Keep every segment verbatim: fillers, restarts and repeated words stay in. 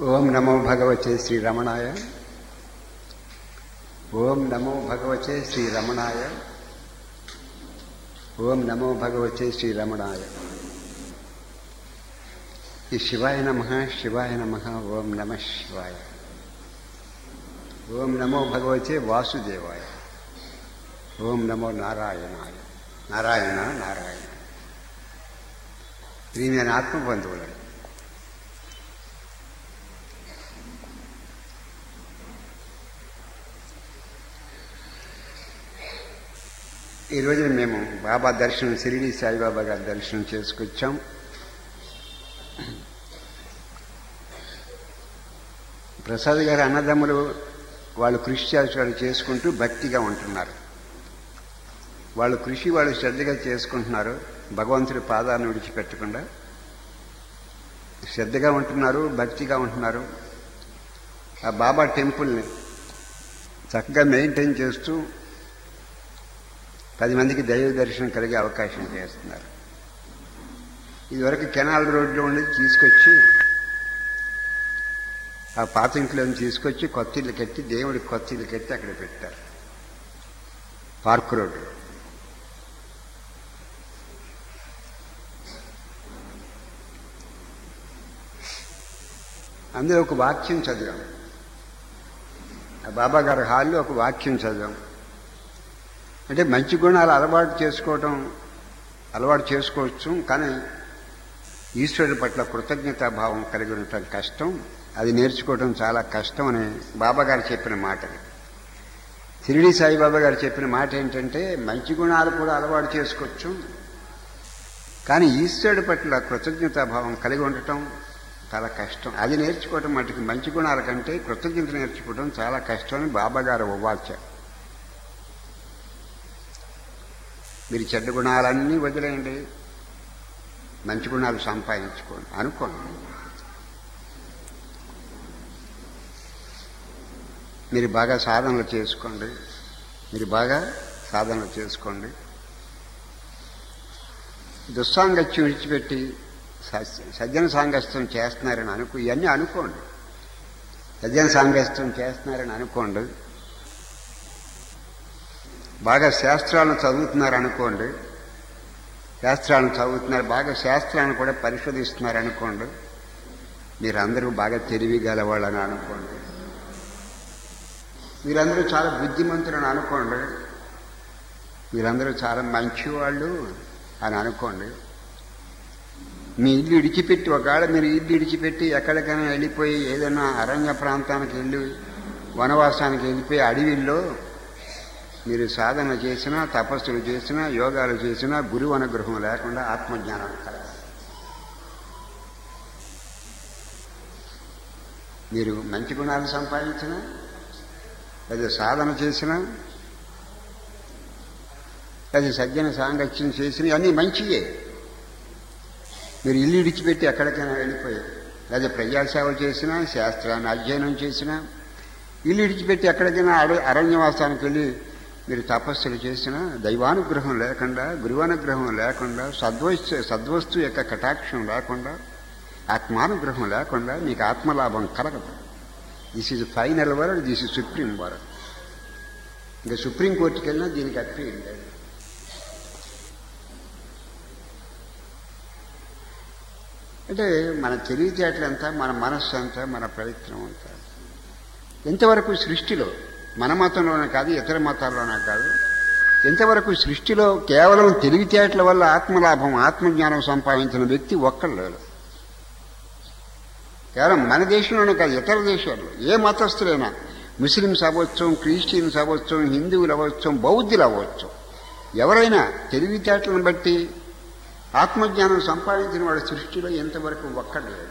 ఓం నమో భగవతే శ్రీ రమణాయ. ఓం నమో భగవతే శ్రీ రమణాయ. ఓం నమో భగవతే శ్రీ రమణాయ. ఈ శివాయ నమః, శివాయ నమః. ఓం నమః శివాయ. ఓం నమో భగవతే వాసుదేవాయ. ఓం నమో నారాయణాయ. నారాయణ నారాయణ. ప్రియమైన ఆత్మబంధువులు, ఈరోజు మేము బాబా దర్శనం, షిరిడి సాయిబాబా గారి దర్శనం చేసుకొచ్చాం. ప్రసాద్ గారి అన్నదమ్ములు వాళ్ళు కృషి చేసి చేసుకుంటూ భక్తిగా ఉంటున్నారు. వాళ్ళు కృషి వాళ్ళు శ్రద్ధగా చేసుకుంటున్నారు. భగవంతుడి పాదాలను విడిచిపెట్టకుండా శ్రద్ధగా ఉంటున్నారు, భక్తిగా ఉంటున్నారు. ఆ బాబా టెంపుల్ని చక్కగా మెయింటైన్ చేస్తూ పది మందికి దైవ దర్శనం కలిగే అవకాశం చేస్తున్నారు. ఇదివరకు కెనాల్ రోడ్లో ఉండేది తీసుకొచ్చి ఆ పాత ఇంట్లోని తీసుకొచ్చి కొత్త ఇల్లు కట్టి, దేవుడికి కొత్త ఇల్లు కట్టి అక్కడ పెట్టారు పార్క్ రోడ్డు. అందులో ఒక వాక్యం చదివాం. ఆ బాబా గారి హాల్లో ఒక వాక్యం చదివాం. అంటే మంచి గుణాలు అలవాటు చేసుకోవటం అలవాటు చేసుకోవచ్చు, కానీ ఈశ్వరుడి పట్ల కృతజ్ఞతాభావం కలిగి ఉండటం కష్టం. అది నేర్చుకోవటం చాలా కష్టం అని బాబా గారు చెప్పిన మాట. షిరిడి సాయిబాబా గారు చెప్పిన మాట ఏంటంటే, మంచి గుణాలు కూడా అలవాటు చేసుకోవచ్చు, కానీ ఈశ్వరుడి పట్ల కృతజ్ఞతాభావం కలిగి ఉండటం చాలా కష్టం. అది నేర్చుకోవటం మటుకు మంచి గుణాల కంటే కృతజ్ఞత నేర్చుకోవడం చాలా కష్టం అని బాబా గారు ఉవాచ. మీరు చెడ్డ గుణాలన్నీ వదిలేయండి, మంచి గుణాలు సంపాదించుకోండి అనుకోండి. మీరు బాగా సాధనలు చేసుకోండి, మీరు బాగా సాధనలు చేసుకోండి. దుస్సాంగత్యం విడిచిపెట్టి సజ్జన సాంగత్యం చేస్తున్నారని అనుకో ఇవన్నీ అనుకోండి. సజ్జన సాంగత్యం చేస్తున్నారని అనుకోండి. బాగా శాస్త్రాలను చదువుతున్నారు అనుకోండి. శాస్త్రాలను చదువుతున్నారు, బాగా శాస్త్రాలను కూడా పరిశోధిస్తున్నారు అనుకోండి. మీరందరూ బాగా తెలివిగలవాళ్ళని అనుకోండి. మీరందరూ చాలా బుద్ధిమంతులని అనుకోండి. మీరందరూ చాలా మంచివాళ్ళు అని అనుకోండి. మీ ఇల్లు ఇడిచిపెట్టి, ఒకవేళ మీరు ఇల్లు ఇడిచిపెట్టి ఎక్కడికైనా వెళ్ళిపోయి ఏదైనా అరణ్య ప్రాంతానికి వెళ్ళి వనవాసానికి వెళ్ళిపోయి అడవిల్లో మీరు సాధన చేసినా, తపస్సులు చేసినా, యోగాలు చేసినా గురువు అనుగ్రహం లేకుండా ఆత్మజ్ఞానం కలగాలి. మీరు మంచి గుణాలు సంపాదించినా, లేదా సాధన చేసినా, లేదా సజ్జన సాంగత్యం చేసినా అన్నీ మంచియే. మీరు ఇల్లు ఇడిచిపెట్టి ఎక్కడికైనా వెళ్ళిపోయి, లేదా ప్రజాసేవ చేసినా, శాస్త్రాన్ని అధ్యయనం చేసినా, ఇల్లు ఇడిచిపెట్టి ఎక్కడికైనా అడ అరణ్యవాసానికి వెళ్ళి మీరు తపస్సులు చేసినా దైవానుగ్రహం లేకుండా, గురువానుగ్రహం లేకుండా, సద్వస్తు సద్వస్తు యొక్క కటాక్షం లేకుండా, ఆత్మానుగ్రహం లేకుండా మీకు ఆత్మలాభం కలగదు. This is final word, this is supreme word. ఇంకా సుప్రీంకోర్టుకి వెళ్ళినా దీనికి అప్పీల్ లేదు. అంటే మన తెలివితేటలు ఎంత, మన మనస్సు ఎంత, మన ప్రయత్నం అంతా ఎంతవరకు సృష్టిలో, మన మతంలోనే కాదు ఇతర మతాల్లోనే కాదు, ఎంతవరకు సృష్టిలో కేవలం తెలివితేటల వల్ల ఆత్మలాభం, ఆత్మజ్ఞానం సంపాదించిన వ్యక్తి ఒక్కళ్ళు లేరు. కేవలం మన దేశంలోనే కాదు ఇతర దేశాల్లో ఏ మతస్థులైనా, ముస్లిమ్స్ అవ్వచ్చు, క్రిస్టియన్స్ అవ్వచ్చు, హిందువులు అవ్వచ్చు, బౌద్ధులు అవ్వచ్చు, ఎవరైనా తెలివితేటలను బట్టి ఆత్మజ్ఞానం సంపాదించిన వాడి సృష్టిలో ఎంతవరకు ఒక్కడు లేడు.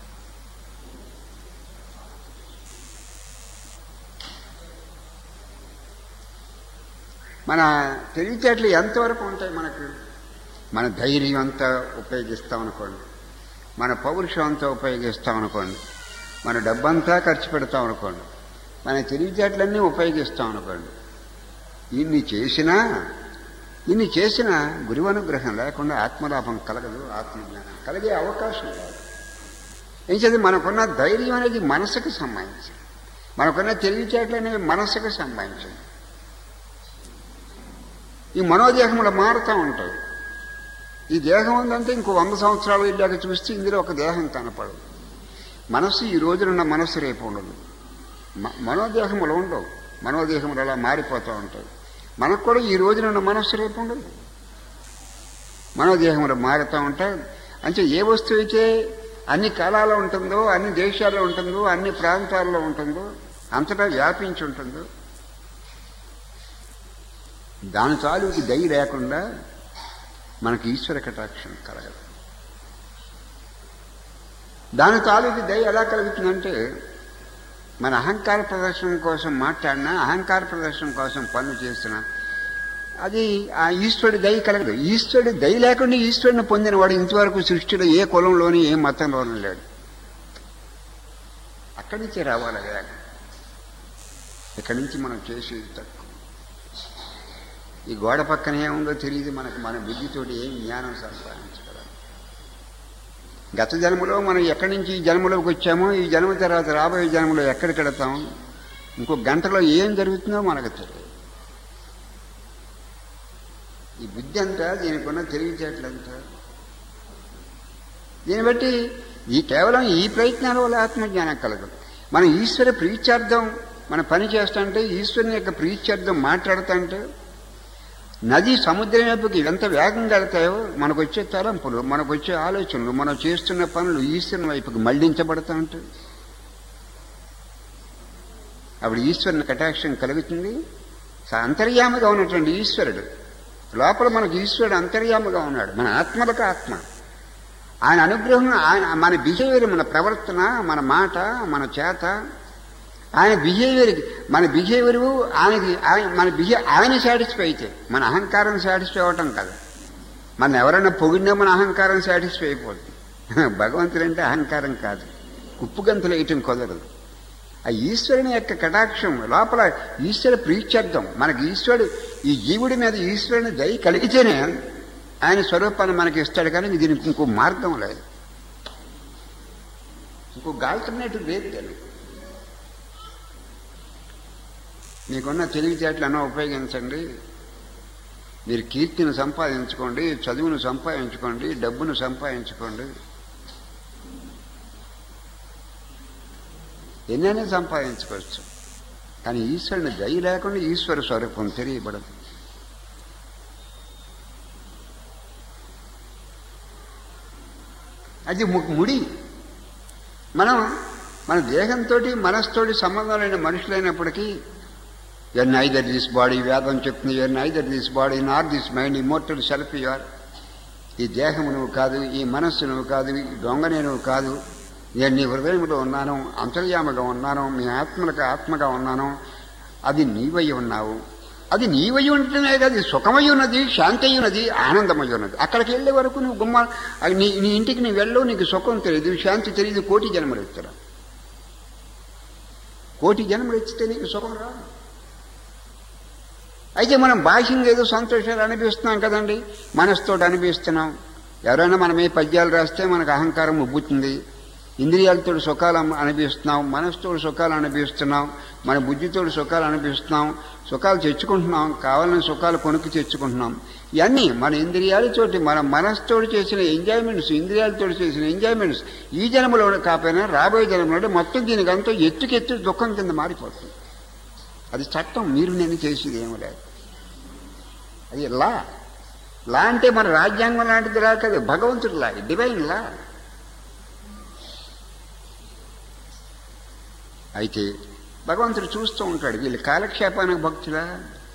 మన తెలివితేటలు ఎంతవరకు ఉంటాయి మనకు? మన ధైర్యం అంతా ఉపయోగిస్తాం అనుకోండి, మన పౌరుషం అంతా ఉపయోగిస్తాం అనుకోండి, మన డబ్బంతా ఖర్చు పెడతాం అనుకోండి, మన తెలివితేటలన్నీ ఉపయోగిస్తాం అనుకోండి. ఇన్ని చేసినా ఇన్ని చేసినా గురువు అనుగ్రహం లేకుండా ఆత్మలాభం కలగదు, ఆత్మజ్ఞానం కలిగే అవకాశం లేదు. ఏం చేసి మనకున్న ధైర్యం అనేది మనసుకు సంబంధించింది, మనకున్న తెలివితేటలు అనేవి మనసుకు సంబంధించింది. ఈ మనోదేహములు మారుతూ ఉంటాయి. ఈ దేహం ఉందంటే ఇంకో వంద సంవత్సరాలు వెళ్ళాక చూస్తే ఇందులో ఒక దేహం కనపడదు. మనస్సు ఈ రోజునున్న మనస్సు రేపు ఉండదు. మనోదేహములు ఉండవు, మనోదేహములు అలా మారిపోతూ ఉంటాయి. మనకు కూడా ఈ రోజునున్న మనస్సు రేపు ఉండదు, మనోదేహములు మారుతూ ఉంటాయి. అంటే ఏ వస్తువు అయితే అన్ని కాలాల్లో ఉంటుందో, అన్ని దేశాల్లో ఉంటుందో, అన్ని ప్రాంతాల్లో ఉంటుందో, అంతటా వ్యాపించి ఉంటుందో, దాని తాలూకు దయ లేకుండా మనకి ఈశ్వర కటాక్షం కలగదు. దాని తాలూకు దయ ఎలా కలుగుతుందంటే, మన అహంకార ప్రదర్శన కోసం మాట్లాడినా, అహంకార ప్రదర్శన కోసం పనులు చేస్తున్నా, అది ఆ ఈశ్వరుడి దయ కలగదు. ఈశ్వరుడి దయ లేకుండా ఈశ్వరుని పొందినవాడు ఇంతవరకు సృష్టిలో ఏ కులంలోని ఏ మతంలోనూ లేడు. అక్కడి నుంచే రావాలి వేగం. ఇక్కడి నుంచి మనం చేసేది తక్కువ. ఈ గోడ పక్కన ఏముందో తెలియదు మనకు. మన బుద్ధితోటి ఏం జ్ఞానం సంపాదించగలం. గత జన్మలో మనం ఎక్కడి నుంచి ఈ జన్మలోకి వచ్చామో, ఈ జన్మ తర్వాత రాబోయే జన్మలో ఎక్కడికి వెళతాం, ఇంకో గంటలో ఏం జరుగుతుందో మనకు తెలియదు. ఈ బుద్ధి అంతా దీనికున్న తెలివితేటలంతా. దీన్ని బట్టి ఈ కేవలం ఈ ప్రయత్నాల వల్ల ఆత్మజ్ఞానం కలగదు. మనం ఈశ్వర ప్రీత్యార్థం మన పని చేస్తుంటే, ఈశ్వరుని యొక్క ప్రీత్యార్థం మాట్లాడుతుంటే, నది సముద్రం వైపుకి ఎంత వేగంగా వెళ్తాయో మనకు వచ్చే తలంపులు, మనకు వచ్చే ఆలోచనలు, మనం చేస్తున్న పనులు ఈశ్వరుని వైపుకి మళ్లించబడతా ఉంటాయి. అప్పుడు ఈశ్వరుని కటాక్షం కలుగుతుంది. అంతర్యామిగా ఉన్నటువంటి ఈశ్వరుడు లోపల మనకు ఈశ్వరుడు అంతర్యామిగా ఉన్నాడు. మన ఆత్మలకు ఆత్మ. ఆయన అనుగ్రహం, ఆయన మన బిహేవియర్, మన ప్రవర్తన, మన మాట, మన చేత, ఆయన బిహేవియర్, మన బిహేవియర్ ఆయనకి, ఆయన మన బిహే ఆయన సాటిస్ఫై అయితే మన అహంకారం సాటిస్ఫై అవ్వటం కాదు. మన ఎవరైనా పొగిడినా మన అహంకారం సాటిస్ఫై అయిపోతుంది. భగవంతుడంటే అహంకారం కాదు, కుప్పుగంతులు వేయటం కుదరదు. ఆ ఈశ్వరుని యొక్క కటాక్షం లోపల ఈశ్వర ప్రీత్యర్థం మనకి. ఈశ్వరుడు ఈ జీవుడి మీద ఈశ్వరుని దయ కలిగితేనే ఆయన స్వరూపాన్ని మనకి ఇస్తాడు. కానీ దీనికి ఇంకో మార్గం లేదు, ఇంకో ఆల్టర్నేటివ్ లేదు. తెలియదు. మీకున్న తెలివితేటలను ఉపయోగించండి. మీరు కీర్తిని సంపాదించుకోండి, చదువును సంపాదించుకోండి, డబ్బును సంపాదించుకోండి, ఎన్నైనా సంపాదించుకోవచ్చు. కానీ ఈశ్వరుని దయ లేకుండా ఈశ్వర స్వరూపం తెలియబడదు. అది ముడి. మనం మన దేహంతో మనస్తోటి సంబంధం లేని మనుషులైనప్పటికీ, యూఆర్ నైదర్ దిస్ బాడీ, వేదం చెప్తుంది, you are neither this body not this mind, immortal self you are. ఈ దేహము నువ్వు కాదు, ఈ మనస్సు నువ్వు కాదు, ఈ దొంగనే నువ్వు కాదు, నేను నీ హృదయంలో ఉన్నాను, అంతర్యామగా ఉన్నాను, మీ ఆత్మలకు ఆత్మగా ఉన్నాను, అది నీవై ఉన్నావు. అది నీవై ఉండటమే కాదు, సుఖమై ఉన్నది, శాంతి అయి ఉన్నది, ఆనందమై ఉన్నది. అక్కడికి వెళ్ళే వరకు నువ్వు గుమ్మ నీ నీ ఇంటికి నువ్వు వెళ్ళవు, నీకు సుఖం తెలియదు, శాంతి తెలియదు. కోటి జన్మలు ఎత్తురా, కోటి జన్మలు ఎత్తితే నీకు సుఖం రాదు. అయితే మనం బాహ్యంగా ఏదో సంతోషాలు అనిపిస్తున్నాం కదండి, మనసుతోటి అనిపిస్తున్నాం. ఎవరైనా మనమే పద్యాలు రాస్తే మనకు అహంకారం ఉబ్బుతుంది. ఇంద్రియాలతో సుఖాలు అనిపిస్తున్నాం, మనసుతో సుఖాలు అనిపిస్తున్నాం, మన బుద్ధితో సుఖాలు అనిపిస్తున్నాం, సుఖాలు తెచ్చుకుంటున్నాం, కావాలని సుఖాలు కొనుక్కు తెచ్చుకుంటున్నాం. ఇవన్నీ మన ఇంద్రియాలతోటి, మన మనసుతోటి చేసిన ఎంజాయ్మెంట్స్, ఇంద్రియాలతో చేసిన ఎంజాయ్మెంట్స్ ఈ జన్మలో కాకపోయినా రాబోయే జన్మలో మొత్తం దీనికంతా ఎత్తుకెత్తు దుఃఖం కింద మారిపోతుంది. అది చట్టం, మీరు నేను చేసేది ఏమో లేదు. అది లా. లా అంటే మన రాజ్యాంగం లాంటిది లా కాదు, భగవంతుడి లా, డివైన్ లా. అయితే భగవంతుడు చూస్తూ ఉంటాడు, వీళ్ళు కాలక్షేపానికి భక్తులా,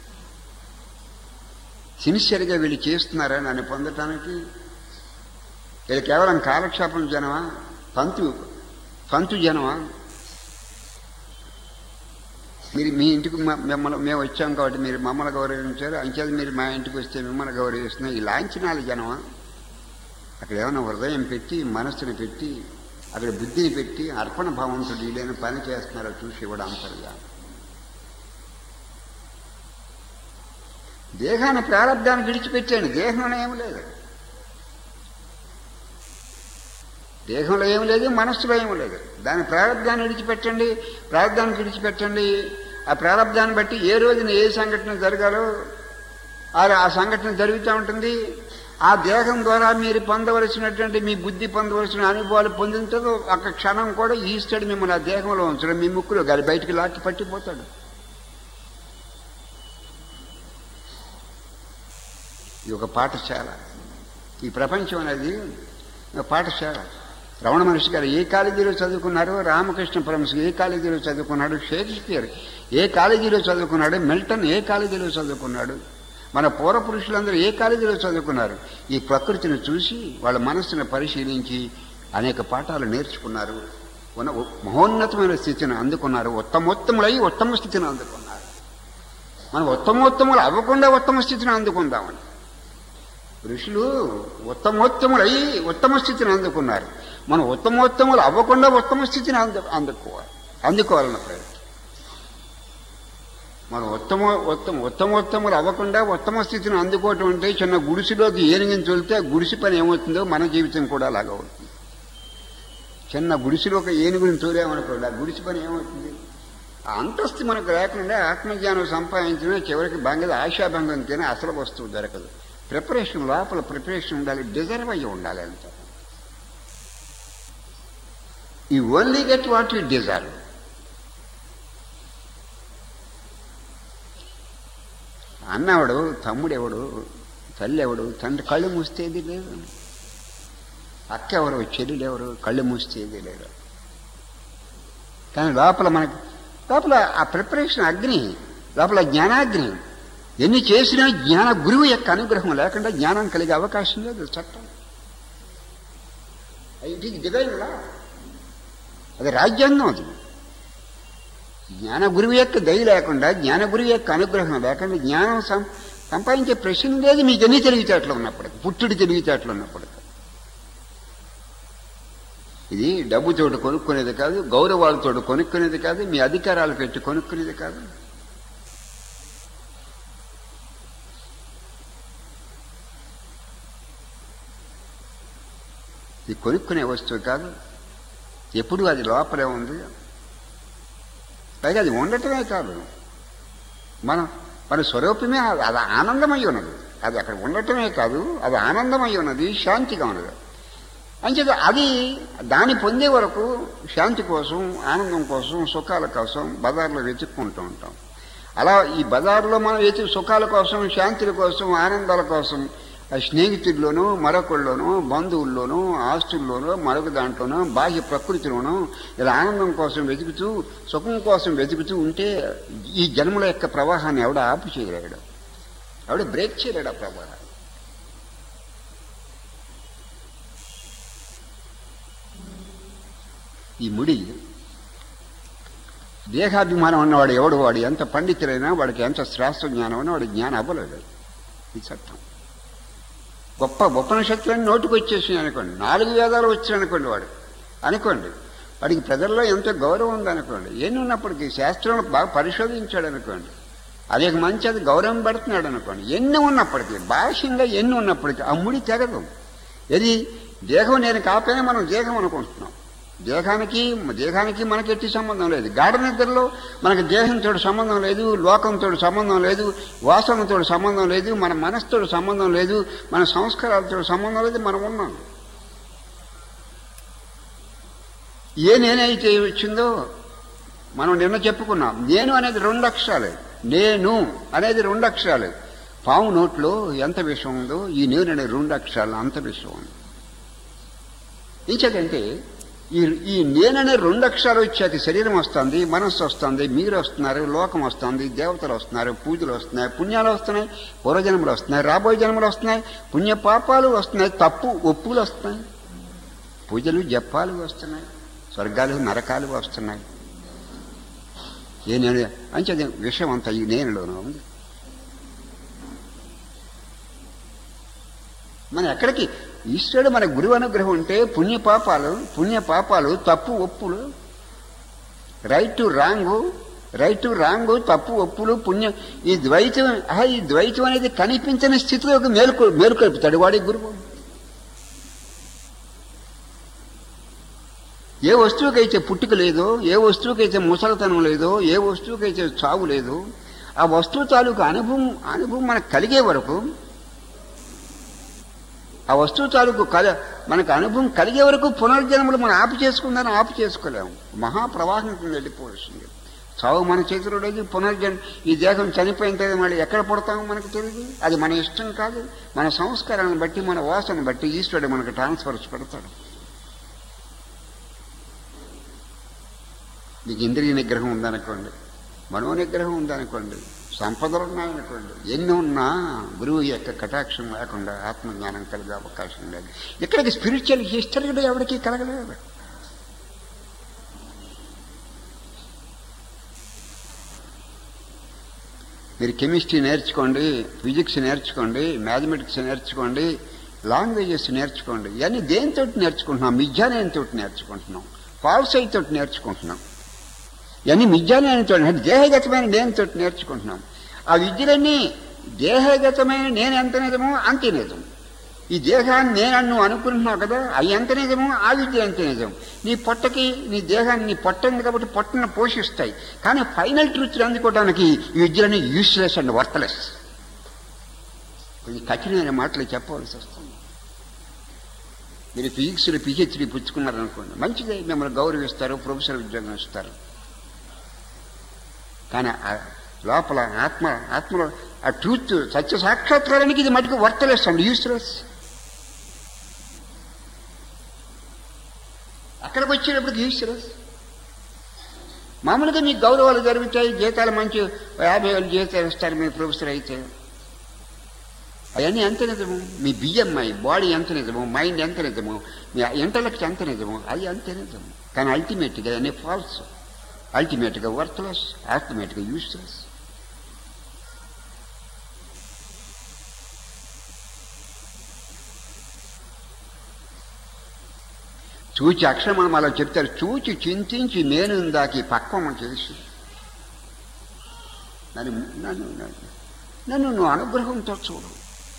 సిన్సియర్గా వీళ్ళు చేస్తున్నారా నన్ను పొందటానికి, వీళ్ళు కేవలం కాలక్షేపం జనమా, పంతు పంతు జనమా. మీరు మీ ఇంటికి మిమ్మల్ని మేము వచ్చాం కాబట్టి మీరు మమ్మల్ని గౌరవించారు, అంచేది మీరు మా ఇంటికి వస్తే మిమ్మల్ని గౌరవిస్తున్నాం. ఈ లాంఛనాల జనమా? అక్కడ ఏమైనా హృదయం పెట్టి, మనస్సుని పెట్టి, అక్కడ బుద్ధిని పెట్టి అర్పణ భావంతో వీళ్ళైన పని చేస్తున్నారో చూసి ఇవ్వడం అంతర్గా. దేహాన్ని ప్రారంధాన్ని విడిచిపెట్టాను, దేహంలో ఏం లేదు. దేహంలో ఏం లేదు, మనస్సులో ఏం లేదు. దాని ప్రారంధాన్ని విడిచిపెట్టండి, ప్రారంధానికి విడిచిపెట్టండి. ఆ ప్రారంధాన్ని బట్టి ఏ రోజున ఏ సంఘటన జరగాలో ఆ సంఘటన జరుగుతూ ఉంటుంది. ఆ దేహం ద్వారా మీరు పొందవలసినటువంటి మీ బుద్ధి పొందవలసిన అనుభవాలు పొందించదు. ఒక క్షణం కూడా ఈస్తాడు మిమ్మల్ని ఆ దేహంలో ఉంచడం, మీ ముక్కులో గాలి బయటికి లాక్కి పట్టిపోతాడు. ఇది ఒక పాఠశాల. ఈ ప్రపంచం అనేది ఒక పాఠశాల. రమణ మహర్షి గారు ఏ కాలేజీలో చదువుకున్నారు, రామకృష్ణ పరమహంస ఏ కాలేజీలో చదువుకున్నాడు, షేక్స్పియర్ ఏ కాలేజీలో చదువుకున్నాడు, మిల్టన్ ఏ కాలేజీలో చదువుకున్నాడు, మన పూర్వపురుషులందరూ ఏ కాలేజీలో చదువుకున్నారు. ఈ ప్రకృతిని చూసి వాళ్ళ మనస్సును పరిశీలించి అనేక పాఠాలు నేర్చుకున్నారు. ఉన్న మహోన్నతమైన స్థితిని అందుకున్నారు. ఉత్తమోత్తములై ఉత్తమ స్థితిని అందుకున్నారు. మనం ఉత్తమోత్తములు అవ్వకుండా ఉత్తమ స్థితిని అందుకుందామని ఋషులు ఉత్తమోత్తములై ఉత్తమ స్థితిని అందుకున్నారు. మనం ఉత్తమోత్తములు అవ్వకుండా ఉత్తమ స్థితిని అందు అందుకోవాలి అందుకోవాలన్న ప్రయత్నం. మనం ఉత్తమ ఉత్తమ ఉత్తమోత్తములు అవ్వకుండా ఉత్తమ స్థితిని అందుకోవటం అంటే చిన్న గుడిసెలోకి ఏనుగుని చొలితే ఆ గుడిసె పని ఏమవుతుందో మన జీవితం కూడా అలాగే అవుతుంది. చిన్న గుడిసెలోకి ఏనుగుని తోలేమనుకోండి, ఆ గుడిసె పని ఏమవుతుంది? ఆ అంతస్తు మనకు లేకుండా ఆత్మజ్ఞానం సంపాదించిన చివరికి భంగ ఆశాభంగం తినే అసలు వస్తువు దొరకదు. ప్రిపరేషన్, లోపల ప్రిపరేషన్ ఉండాలి, డిజర్వ్ అయ్యి ఉండాలి. అంత you only get what you deserve. అన్నవాడు, తమ్ముడెవడు, తల్లి ఎవడు, తండ్రి కళ్ళు మూస్తేది లేదు. అక్క ఎవరు, చెల్లెలెవరు, కళ్ళు మూస్తేది లేదు. కానీ లోపల మనకు లోపల ఆ ప్రిపరేషన్ అగ్ని, లోపల జ్ఞానాగ్ని. ఎన్ని చేసినా జ్ఞాన గురువు యొక్క అనుగ్రహం లేకుండా జ్ఞానం కలిగే అవకాశం లేదు. చట్టం ఇట్ ఈజ్ డివైన్ లా, అది రాజ్యాంగం. అది జ్ఞాన గురువు యొక్క దయ లేకుండా, జ్ఞాన గురువు యొక్క అనుగ్రహం లేకుండా జ్ఞానం సం సంపాదించే ప్రశ్న లేదు. మీకు ఎన్ని తెలివితేటలు ఉన్నప్పటికీ, పుట్టుడి తెలివితేటలు ఉన్నప్పటికీ. ఇది డబ్బుతోటి కొనుక్కునేది కాదు, గౌరవాలతోటి కొనుక్కునేది కాదు, మీ అధికారాలు పెట్టి కొనుక్కునేది కాదు. ఇది కొనుక్కునే వస్తువు కాదు. ఎప్పుడు అది లోపలే ఉంది. పైగా అది ఉండటమే కాదు, మన మన స్వరూపమే అది ఆనందమై ఉన్నది. అది అక్కడ ఉండటమే కాదు, అది ఆనందమై ఉన్నది, శాంతిగా ఉన్నది. అంచేత అది దాన్ని పొందే వరకు శాంతి కోసం, ఆనందం కోసం, సుఖాల కోసం బజార్లో వెతుక్కుంటూ ఉంటాం. అలా ఈ బజార్లో మనం వెతుకు సుఖాల కోసం, శాంతుల కోసం, ఆనందాల కోసం స్నేహితుల్లోనూ, మరొకళ్ళలోనూ, బంధువుల్లోనూ, ఆస్తుల్లోనూ, మరొక దాంట్లోనూ, బాహ్య ప్రకృతిలోనూ ఇలా ఆనందం కోసం వెతుకుతూ, సుఖం కోసం వెతుకుతూ ఉంటే ఈ జన్మల యొక్క ప్రవాహాన్ని ఎవడ ఆపు చేయలేడు, ఎవడ బ్రేక్ చేయలేడు ఆ ప్రవాహాన్ని. ఈ ముడి దేహాభిమానం ఉన్నవాడు ఎవడు, వాడు ఎంత పండితులైనా, వాడికి ఎంత శాస్త్ర జ్ఞానం అయినా వాడి జ్ఞానం అవ్వలేదు. ఈ చట్టం గొప్ప ఉపనిషత్తులన్నీ నోటుకు వచ్చేసినాయి అనుకోండి, నాలుగు వేదాలు వచ్చాయి అనుకోండి, వాడు అనుకోండి, వాడికి ప్రజల్లో ఎంతో గౌరవం ఉందనుకోండి, ఎన్ని ఉన్నప్పటికీ శాస్త్రం బాగా పరిశోధించాడు అనుకోండి, అదే మంచి అది గౌరవం పడుతున్నాడు అనుకోండి, ఎన్ని ఉన్నప్పటికీ, భాష్యంగా ఎన్ని ఉన్నప్పటికీ ఆ ముడి తెగదు. ఇది దేహం నేను కాకపోయినా మనం దేహం అనుకుంటున్నాం. దేహానికి దేహానికి మనకి ఎట్టి సంబంధం లేదు. గాఢ నిద్రలో మనకు దేహంతో సంబంధం లేదు, లోకంతో సంబంధం లేదు, వాసనతో సంబంధం లేదు, మన మనసుతో సంబంధం లేదు, మన సంస్కారాలతో సంబంధం లేదు. మనం ఉన్నాం. ఏ నేనైతే వచ్చిందో మనం నిన్న చెప్పుకున్నాం. నేను అనేది రెండు అక్షరాలే. నేను అనేది రెండు అక్షరాలే. పాము నోట్లో ఎంత విషయం ఉందో ఈ నేను అనే రెండు అక్షరాలు అంత విషయం ఉంది. ఇంకేంటంటే ఈ ఈ నేననే రెండు అక్షరాలు వచ్చాక శరీరం వస్తుంది, మనస్సు వస్తుంది, మీరు వస్తున్నారు, లోకం వస్తుంది, దేవతలు వస్తున్నారు, పూజలు వస్తున్నాయి, పుణ్యాలు వస్తున్నాయి, పూర్వజన్మలు వస్తున్నాయి, రాబోయే జన్మలు వస్తున్నాయి, పుణ్య పాపాలు వస్తున్నాయి, తప్పు ఒప్పులు వస్తున్నాయి, పూజలు జపాలు వస్తున్నాయి, స్వర్గాలు నరకాలు వస్తున్నాయి. ఏ నేను అంటే విషయం అంతా ఈ నేనులోనూ ఉంది. మనం ఎక్కడికి ఈశ్వరుడు మన గురువు అనుగ్రహం ఉంటే పుణ్యపాపాలు పుణ్యపాపాలు తప్పు ఒప్పులు, right to wrong right to wrong తప్పు ఒప్పులు పుణ్యం, ఈ ద్వైతం ఈ ద్వైతం అనేది కనిపించని స్థితిలోకి మేలుకొ మేలుకొల్పుతాడు వాడి గురువు. ఏ వస్తువుకైతే పుట్టుక లేదో, ఏ వస్తువుకైతే ముసలితనం లేదో, ఏ వస్తువుకైతే చావు లేదో, ఆ వస్తువు తాలూకు అనుభవం అనుభవం మనకు కలిగే వరకు, ఆ వస్తువు తాలూకు కల మనకు అనుభవం కలిగే వరకు పునర్జన్మలు మనం ఆపు చేసుకుందని ఆపు చేసుకోలేము. మహాప్రవాహం కింద వెళ్ళిపోవలసింది. చావు మన చేతిలో లేదు. పునర్జన్మ ఈ దేహం చనిపోయిన తర్వాత మళ్ళీ ఎక్కడ పుడతామో మనకు తెలియదు. అది మన ఇష్టం కాదు. మన సంస్కారాన్ని బట్టి, మన వాసన బట్టి ఈశ్వరుడు మనకు ట్రాన్స్ఫర్స్ పెడతాడు. మీకు ఇంద్రియ నిగ్రహం ఉందనుకోండి, మనో నిగ్రహం ఉందనుకోండి, సంపదలు ఉన్నాయనుకోండి, ఎన్ని ఉన్నా గురువు యొక్క కటాక్షం లేకుండా ఆత్మజ్ఞానం కలిగే అవకాశం లేదు. ఇక్కడికి స్పిరిచువల్ హిస్టరీ కూడా ఎవరికి కలగలేదు. మీరు కెమిస్ట్రీ నేర్చుకోండి, ఫిజిక్స్ నేర్చుకోండి, మ్యాథమెటిక్స్ నేర్చుకోండి, లాంగ్వేజెస్ నేర్చుకోండి. ఇవన్నీ దేనితో నేర్చుకుంటున్నాం? మిథ్యానేయంతో నేర్చుకుంటున్నాం, ఫాల్సైతో నేర్చుకుంటున్నాం. ఇవన్నీ మిథ్యానేయంతో, దేహగతమైన నేనుతో నేర్చుకుంటున్నాం. ఆ విద్యలన్నీ దేహగతమైన నేను ఎంత నిజమో అంతే నిజం. ఈ దేహాన్ని నేనన్ను అనుకుంటున్నావు కదా, అవి ఎంత నిజమో ఆ విద్య ఎంత నిజం. నీ పొట్టకి నీ దేహాన్ని, నీ పొట్ట ఉంది కాబట్టి పొట్టను పోషిస్తాయి. కానీ ఫైనల్ ట్రూత్ అందుకోవడానికి ఈ విద్యలన్నీ యూస్లెస్ అండ్ వర్త్లెస్. కొంచెం కఠినమైన మాటలు చెప్పవలసి వస్తుంది. మీరు ఫిజిక్స్లో పిహెచ్డీ పుచ్చుకున్నారనుకోండి, మంచిదే, మిమ్మల్ని గౌరవిస్తారు, ప్రొఫెసర్ ఉద్యోగం ఇస్తారు. కానీ లోపల ఆత్మ ఆత్మలో ఆ ట్రూత్ సత్య సాక్షాత్కారానికి ఇది మటుకు వర్త్లెస్ అండ్ యూస్లెస్. అక్కడికి వచ్చేటప్పటికి యూస్లెస్. మామూలుగా మీకు గౌరవాలు జరుగుతాయి, జీతాలు మంచి యాభై వేలు జీతాలు ఇస్తారు మీ ప్రొఫెసర్ అయితే. అవన్నీ ఎంత నిజము? మీ బిఎంఐ బాడీ ఎంత నిజము, మైండ్ ఎంత నిజము, మీ ఇంటలెక్ట్ ఎంత నిజము, అది అంతే నిజము. కానీ అల్టిమేట్గా అన్నీ ఫాల్స్, అల్టిమేట్గా వర్త్లెస్, అల్టిమేట్గా యూస్లెస్. చూచి అక్షరమణం అలా చెప్తారు, చూచి చింతించి నేను దాకి పక్వము చేసి నన్ను నన్ను నన్ను నువ్వు అనుగ్రహంతో చూడు.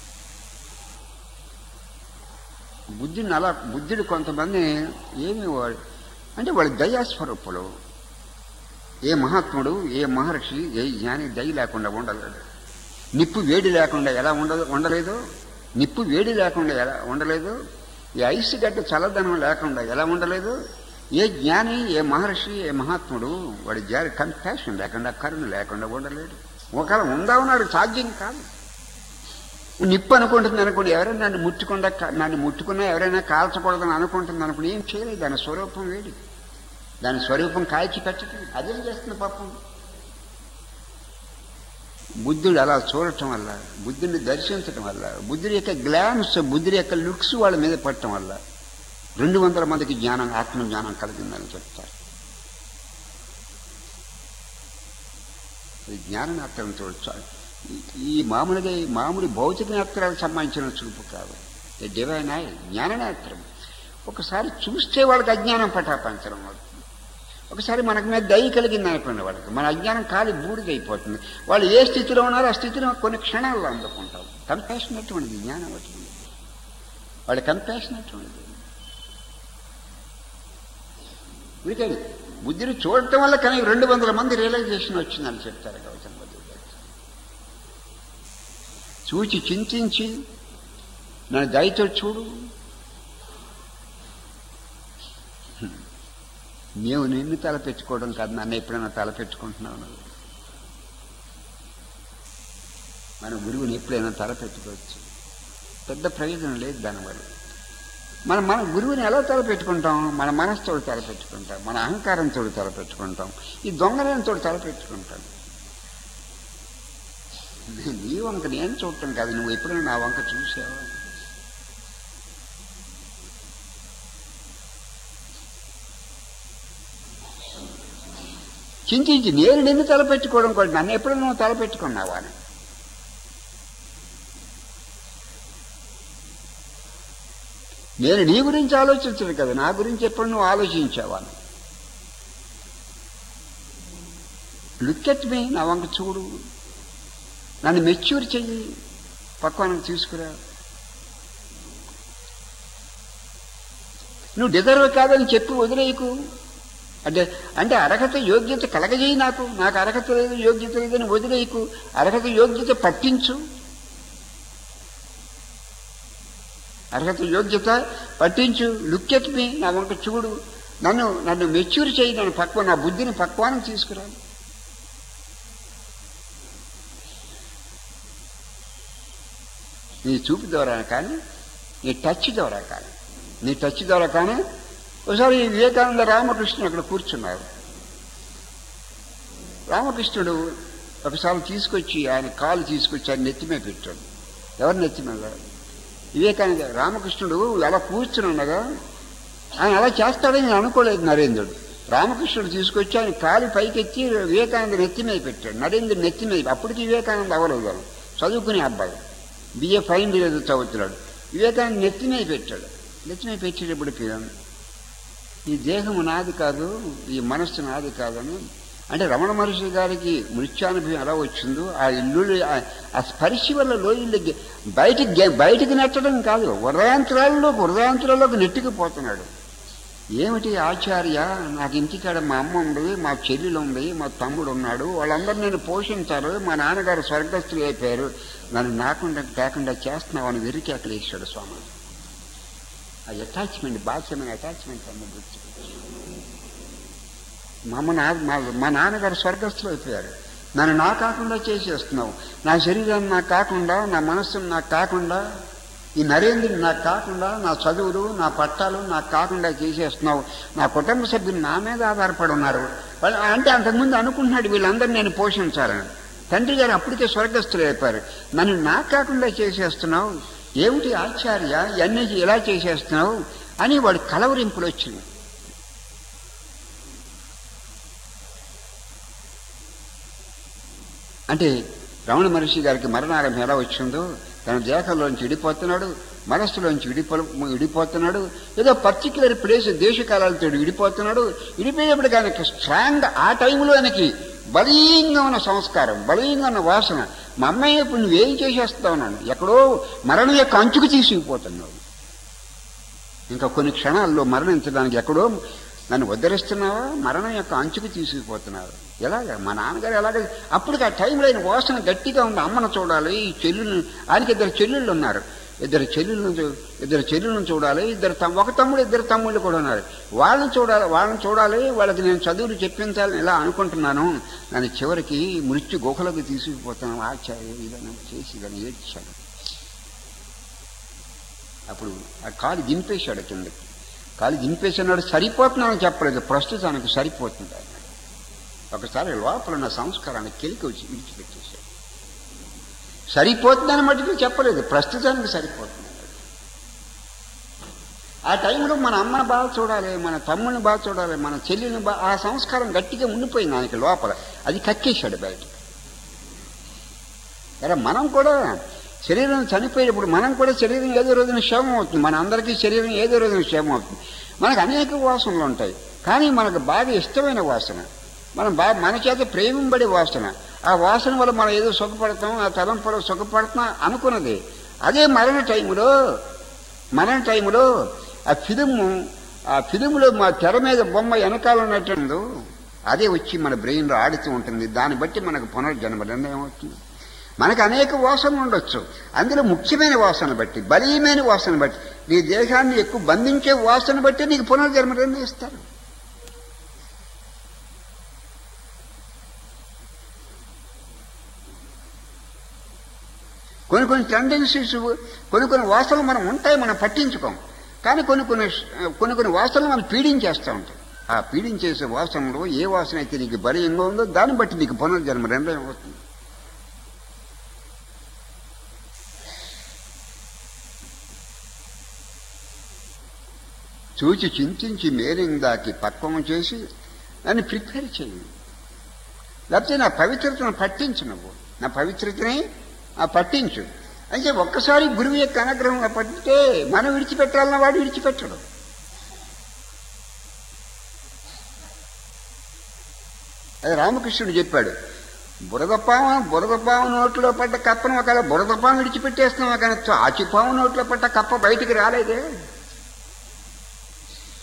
బుద్ధిని అలా బుద్ధుడు కొంతమంది ఏమి వాడు అంటే వాడు దయాస్వరూపులు. ఏ మహాత్ముడు, ఏ మహర్షి, ఏ జ్ఞాని దయ లేకుండా ఉండలేడు. నిప్పు వేడి లేకుండా ఎలా ఉండదు ఉండలేదు నిప్పు వేడి లేకుండా ఎలా ఉండలేదు. ఈ ఐసు గడ్డ చల్లదనం లేకుండా ఎలా ఉండలేదు. ఏ జ్ఞాని, ఏ మహర్షి, ఏ మహాత్ముడు వాడి జారి కంపాషన్ లేకుండా, కరుణ లేకుండా ఉండలేడు. ఒకవేళ ఉందా ఉన్నాడు సాధ్యం కాదు. నిప్పు అనుకుంటుంది అనుకోండి, ఎవరైనా నన్ను ముట్టుకుండా నన్ను ముట్టుకున్నా ఎవరైనా కాల్చకూడదని అనుకుంటుంది అనుకోండి, ఏం చేయలేదు. దాని స్వరూపం వేడి, దాని స్వరూపం కాల్చి పెట్టదు. అదేం చేస్తుంది పాపం. బుద్ధుడు అలా చూడటం వల్ల, బుద్ధుడిని దర్శించటం వల్ల, బుద్ధుడి యొక్క గ్లాన్స్, బుద్ధుడి యొక్క లుక్స్ వాళ్ళ మీద పడటం వల్ల రెండు వందల మందికి జ్ఞానం, ఆత్మజ్ఞానం కలిగిందని చెప్తారు. జ్ఞాన నేత్రం చూడచ్చు. ఈ మామూలుగా మామూలు భౌతిక నేత్రాలకు సంబంధించిన చూపు కాదు, డివైన్ ఐ, జ్ఞాన నేత్రం. ఒకసారి చూస్తే వాళ్ళకి అజ్ఞానం పటాపంచడం అవుతుంది. ఒకసారి మనకు మీద దయ కలిగింది అనుకోండి, వాళ్ళకి మన అజ్ఞానం కాలి బూడిదైపోతుంది. వాళ్ళు ఏ స్థితిలో ఉన్నారో ఆ స్థితిలో కొన్ని క్షణాల్లో అందుకుంటాం. కంపాషన్ అటువంటిది, జ్ఞానం అటువంటిది, వాళ్ళ కంపాషన్ అటువంటిది. వీటిని బుద్ధిని చూడటం వల్ల కానీ రెండు వందల మంది రియలైజేషన్ వచ్చిందని చెప్తారు గౌతమ బుద్ధుడు. చూచి చింతించి నన్ను దయతో చూడు. మేము నిన్ను తలపెట్టుకోవడం కాదు, నన్ను ఎప్పుడైనా తలపెట్టుకుంటున్నావు. మన గురువుని ఎప్పుడైనా తలపెట్టుకోవచ్చు, పెద్ద ప్రయోజనం లేదు దానివల్ల. మనం మన గురువుని ఎలా తలపెట్టుకుంటాం? మన మనసుతో తలపెట్టుకుంటాం, మన అహంకారంతో తలపెట్టుకుంటాం, ఈ దొంగనంతో తలపెట్టుకుంటాం. నీ వంక నేను చూడటం కాదు, నువ్వు ఎప్పుడైనా నా వంక చూసావా? చింతించి నేను నిన్ను తలపెట్టుకోవడం కూడా, నన్ను ఎప్పుడు నువ్వు తలపెట్టుకున్నావా అని. నేను నీ గురించి ఆలోచించదు కదా, నా గురించి ఎప్పుడు నువ్వు ఆలోచించావా? లుక్ ఎట్ మీ, నా వంక చూడు, నన్ను మెచ్యూర్ చెయ్యి, పక్వానికి తీసుకురా. నువ్వు డిజర్వ్ కాదని చెప్పి వదిలేయకు. అంటే అంటే అర్హత యోగ్యత కలగజేయి, నాకు నాకు అర్హత లేదు యోగ్యత లేదని వదిలేయకు, అర్హత యోగ్యత పట్టించు, అర్హత యోగ్యత పట్టించు. లుక్ ఎట్ మీ, నా వంక చూడు, నన్ను నన్ను మెచ్యూర్ చేయి, నన్ను పక్వ నా బుద్ధిని పక్వానం తీసుకురా. నీ చూపు ద్వారా కానీ, నీ టచ్ ద్వారా కానీ, నీ టచ్ ద్వారా కానీ. ఒకసారి వివేకానంద రామకృష్ణుడు అక్కడ కూర్చున్నారు. రామకృష్ణుడు ఒకసారి తీసుకొచ్చి ఆయన కాలు తీసుకొచ్చి ఆయన నెత్తిమే పెట్టాడు. ఎవరు నెత్తిమీద? వివేకానంద. రామకృష్ణుడు అలా కూర్చుని ఉండగా ఆయన అలా చేస్తాడని నేను అనుకోలేదు నరేంద్రుడు. రామకృష్ణుడు తీసుకొచ్చి ఆయన కాలు పైకెత్తి వివేకానంద నెత్తిమీద పెట్టాడు. నరేంద్రుడు నెత్తిమీద. అప్పటికి వివేకానంద అవ్వలేదు, చదువుకునే అబ్బాయి, బిఏ ఫైనల్ ఏదో చదువుతున్నాడు. వివేకానంద నెత్తిమీద పెట్టాడు. నెత్తిమీద పెట్టేటప్పటికి ఈ దేహము నాది కాదు, ఈ మనస్సు నాది కాదని, అంటే రమణ మహర్షి గారికి మృత్యానుభవం ఎలా వచ్చిందో ఆ ఇల్లు ఆ స్పర్శ వల్ల లోయలకి బయటికి బయటికి నెట్టడం కాదు, హృదయాంతరాల్లో హృదయాంతరాల్లోకి నెట్టుకుపోతున్నాడు. ఏమిటి ఆచార్య, నాకు ఇంటికాడ మా అమ్మ ఉంది, మా చెల్లెలు ఉంది, మా తమ్ముడు ఉన్నాడు, వాళ్ళందరూ నేను పోషించారు, మా నాన్నగారు స్వర్గస్థులు అయిపోయారు, నన్ను నాకుండా కాకుండా చేస్తున్నావు అని వెరికి అక్కడ వేసాడు స్వామి. ఆ అటాచ్మెంట్, బాధ్యమైన అటాచ్మెంట్ అన్న గుర్తు. మా అమ్మ నా మా నాన్నగారు స్వర్గస్థులు అయిపోయారు, నన్ను నా కాకుండా చేసేస్తున్నావు, నా శరీరాన్ని నాకు కాకుండా, నా మనస్సును నాకు కాకుండా, ఈ నరేంద్రుని నాకు కాకుండా, నా చదువులు నా పట్టాలు నాకు కాకుండా చేసేస్తున్నావు, నా కుటుంబ సభ్యులు నా మీద ఆధారపడి ఉన్నారు. వాళ్ళు అంటే అంతకుముందు అనుకుంటున్నాడు వీళ్ళందరూ నేను పోషించాలని. తండ్రి గారు అప్పటికే స్వర్గస్థులు అయిపోయారు, నన్ను నాకు కాకుండా చేసేస్తున్నావు, ఏమిటి ఆచార్య ఇవన్నీ ఎలా చేసేస్తున్నావు అని వాడు కలవరింపులు వచ్చింది. అంటే రమణ మహర్షి గారికి మరణారంభం ఎలా వచ్చిందో, తన దేహంలోంచి విడిపోతున్నాడు, మనస్సులోంచి విడిపో విడిపోతున్నాడు ఏదో పర్టిక్యులర్ ప్లేస్ దేశకాలాలతో విడిపోతున్నాడు. విడిపోయేప్పుడు ఆయనకి స్ట్రాంగ్ ఆ టైంలో ఆయనకి బలీయంగా ఉన్న సంస్కారం, బలీయంగా ఉన్న వాసన. మా అమ్మాయి ఇప్పుడు నువ్వేం చేసేస్తావు, నన్ను ఎక్కడో మరణం యొక్క అంచుకు తీసుకుపోతున్నావు, ఇంకా కొన్ని క్షణాల్లో మరణించడానికి ఎక్కడో నన్ను ఉద్ధరిస్తున్నావా, మరణం యొక్క అంచుకు తీసుకుపోతున్నావు. ఎలాగ మా నాన్నగారు ఎలాగ అప్పటికి ఆ టైంలో ఆయన వాసన గట్టిగా ఉంది. అమ్మను చూడాలి, చెల్లెళ్ళు, ఆయనకి ఇద్దరు చెల్లెళ్ళు ఉన్నారు, ఇద్దరు చెల్లెళ్ళను ఇద్దరు చెల్లెళ్ళను చూడాలి, ఇద్దరు ఒక తమ్ముడు ఇద్దరు తమ్ముళ్ళు కూడా ఉన్నారు, వాళ్ళని చూడాలి వాళ్ళని చూడాలి వాళ్ళకి నేను చదువులు చెప్పించాలని ఇలా అనుకుంటున్నాను, నన్ను చివరికి మృత్యు గుహలకు తీసుకుపోతున్నాను ఆచార్య ఇదని చేసి ఇదని ఏడ్చాడు. అప్పుడు ఆ కాలు దింపేశాడు కిందకి, కాలు దింపేసినాడు. సరిపోతున్నానని చెప్పలేదు, ప్రస్తుతానికి సరిపోతుంది అన్నాడు. ఒకసారి లోపల ఉన్న సంస్కారాన్ని కెలికి వచ్చి విడిచిపెట్టేశాడు. సరిపోతుందని మటుకు చెప్పలేదు, ప్రస్తుతానికి సరిపోతుంది. ఆ టైంలో మన అమ్మని బాగా చూడాలి, మన తమ్ముడిని బాగా చూడాలి, మన చెల్లిని బాగా, ఆ సంస్కారం గట్టిగా ఉండిపోయింది ఆయనకి లోపల, అది కక్కేశాడు బయట. అరే మనం కూడా శరీరం చనిపోయేటప్పుడు మనం కూడా శరీరం ఏదో రోజున క్షేమం అవుతుంది, మన అందరికీ శరీరం ఏదో రోజున క్షేమం అవుతుంది. మనకు అనేక వాసనలు ఉంటాయి, కానీ మనకు బాగా ఇష్టమైన వాసన, మనం బాగా మన చేత ప్రేమింపడే వాసన, ఆ వాసన వల్ల మనం ఏదో సుఖపడతాం, ఆ తలంపులో సుఖపడుతున్నాం అనుకున్నది. అదే మరణ టైంలో మరణ టైంలో ఆ ఫిలిము ఆ ఫిలింలో మా తెర మీద బొమ్మ వెనకాల ఉన్నట్టు అదే వచ్చి మన బ్రెయిన్లో ఆడుతూ ఉంటుంది. దాన్ని బట్టి మనకు పునర్జన్మ నిర్ణయం అవుతుంది. మనకు అనేక వాసనలు ఉండొచ్చు, అందులో ముఖ్యమైన వాసన బట్టి, బలీయమైన వాసన బట్టి, నీ దేహాన్ని ఎక్కువ బంధించే వాసన బట్టి నీకు పునర్జన్మ నిర్ణయిస్తారు. కొన్ని కొన్ని టెండెన్సీస్, కొన్ని కొన్ని వాసనలు మనం ఉంటాయి, మనం పట్టించుకోం, కానీ కొన్ని కొన్ని కొన్ని కొన్ని వాసనలు మనం పీడించేస్తూ ఉంటాయి. ఆ పీడించేసే వాసనలో ఏ వాసన అయితే నీకు బలీయంగా ఉందో దాన్ని బట్టి నీకు పునర్జన్మ నిర్ణయం అవుతుంది. చూచి చింతించి మేలింగ్ దాకి పక్వం చేసి దాన్ని ప్రిపేర్ చేయి. లేకపోతే నా పవిత్రతను పట్టించు, నువ్వు నా పవిత్రతని ఆ పట్టించు. అంటే ఒక్కసారి గురువు యొక్క అనుగ్రహం పట్టితే మనం విడిచిపెట్టాలన్న వాడు విడిచిపెట్టడు. అది రామకృష్ణుడు చెప్పాడు, బురదపామ బురదపాము నోట్లో పడ్డ కప్పను ఒకవేళ బురదపాము విడిచిపెట్టేస్తున్నాం, కానీ ఆచిపాము నోట్లో పడ్డ కప్ప బయటికి రాలేదే.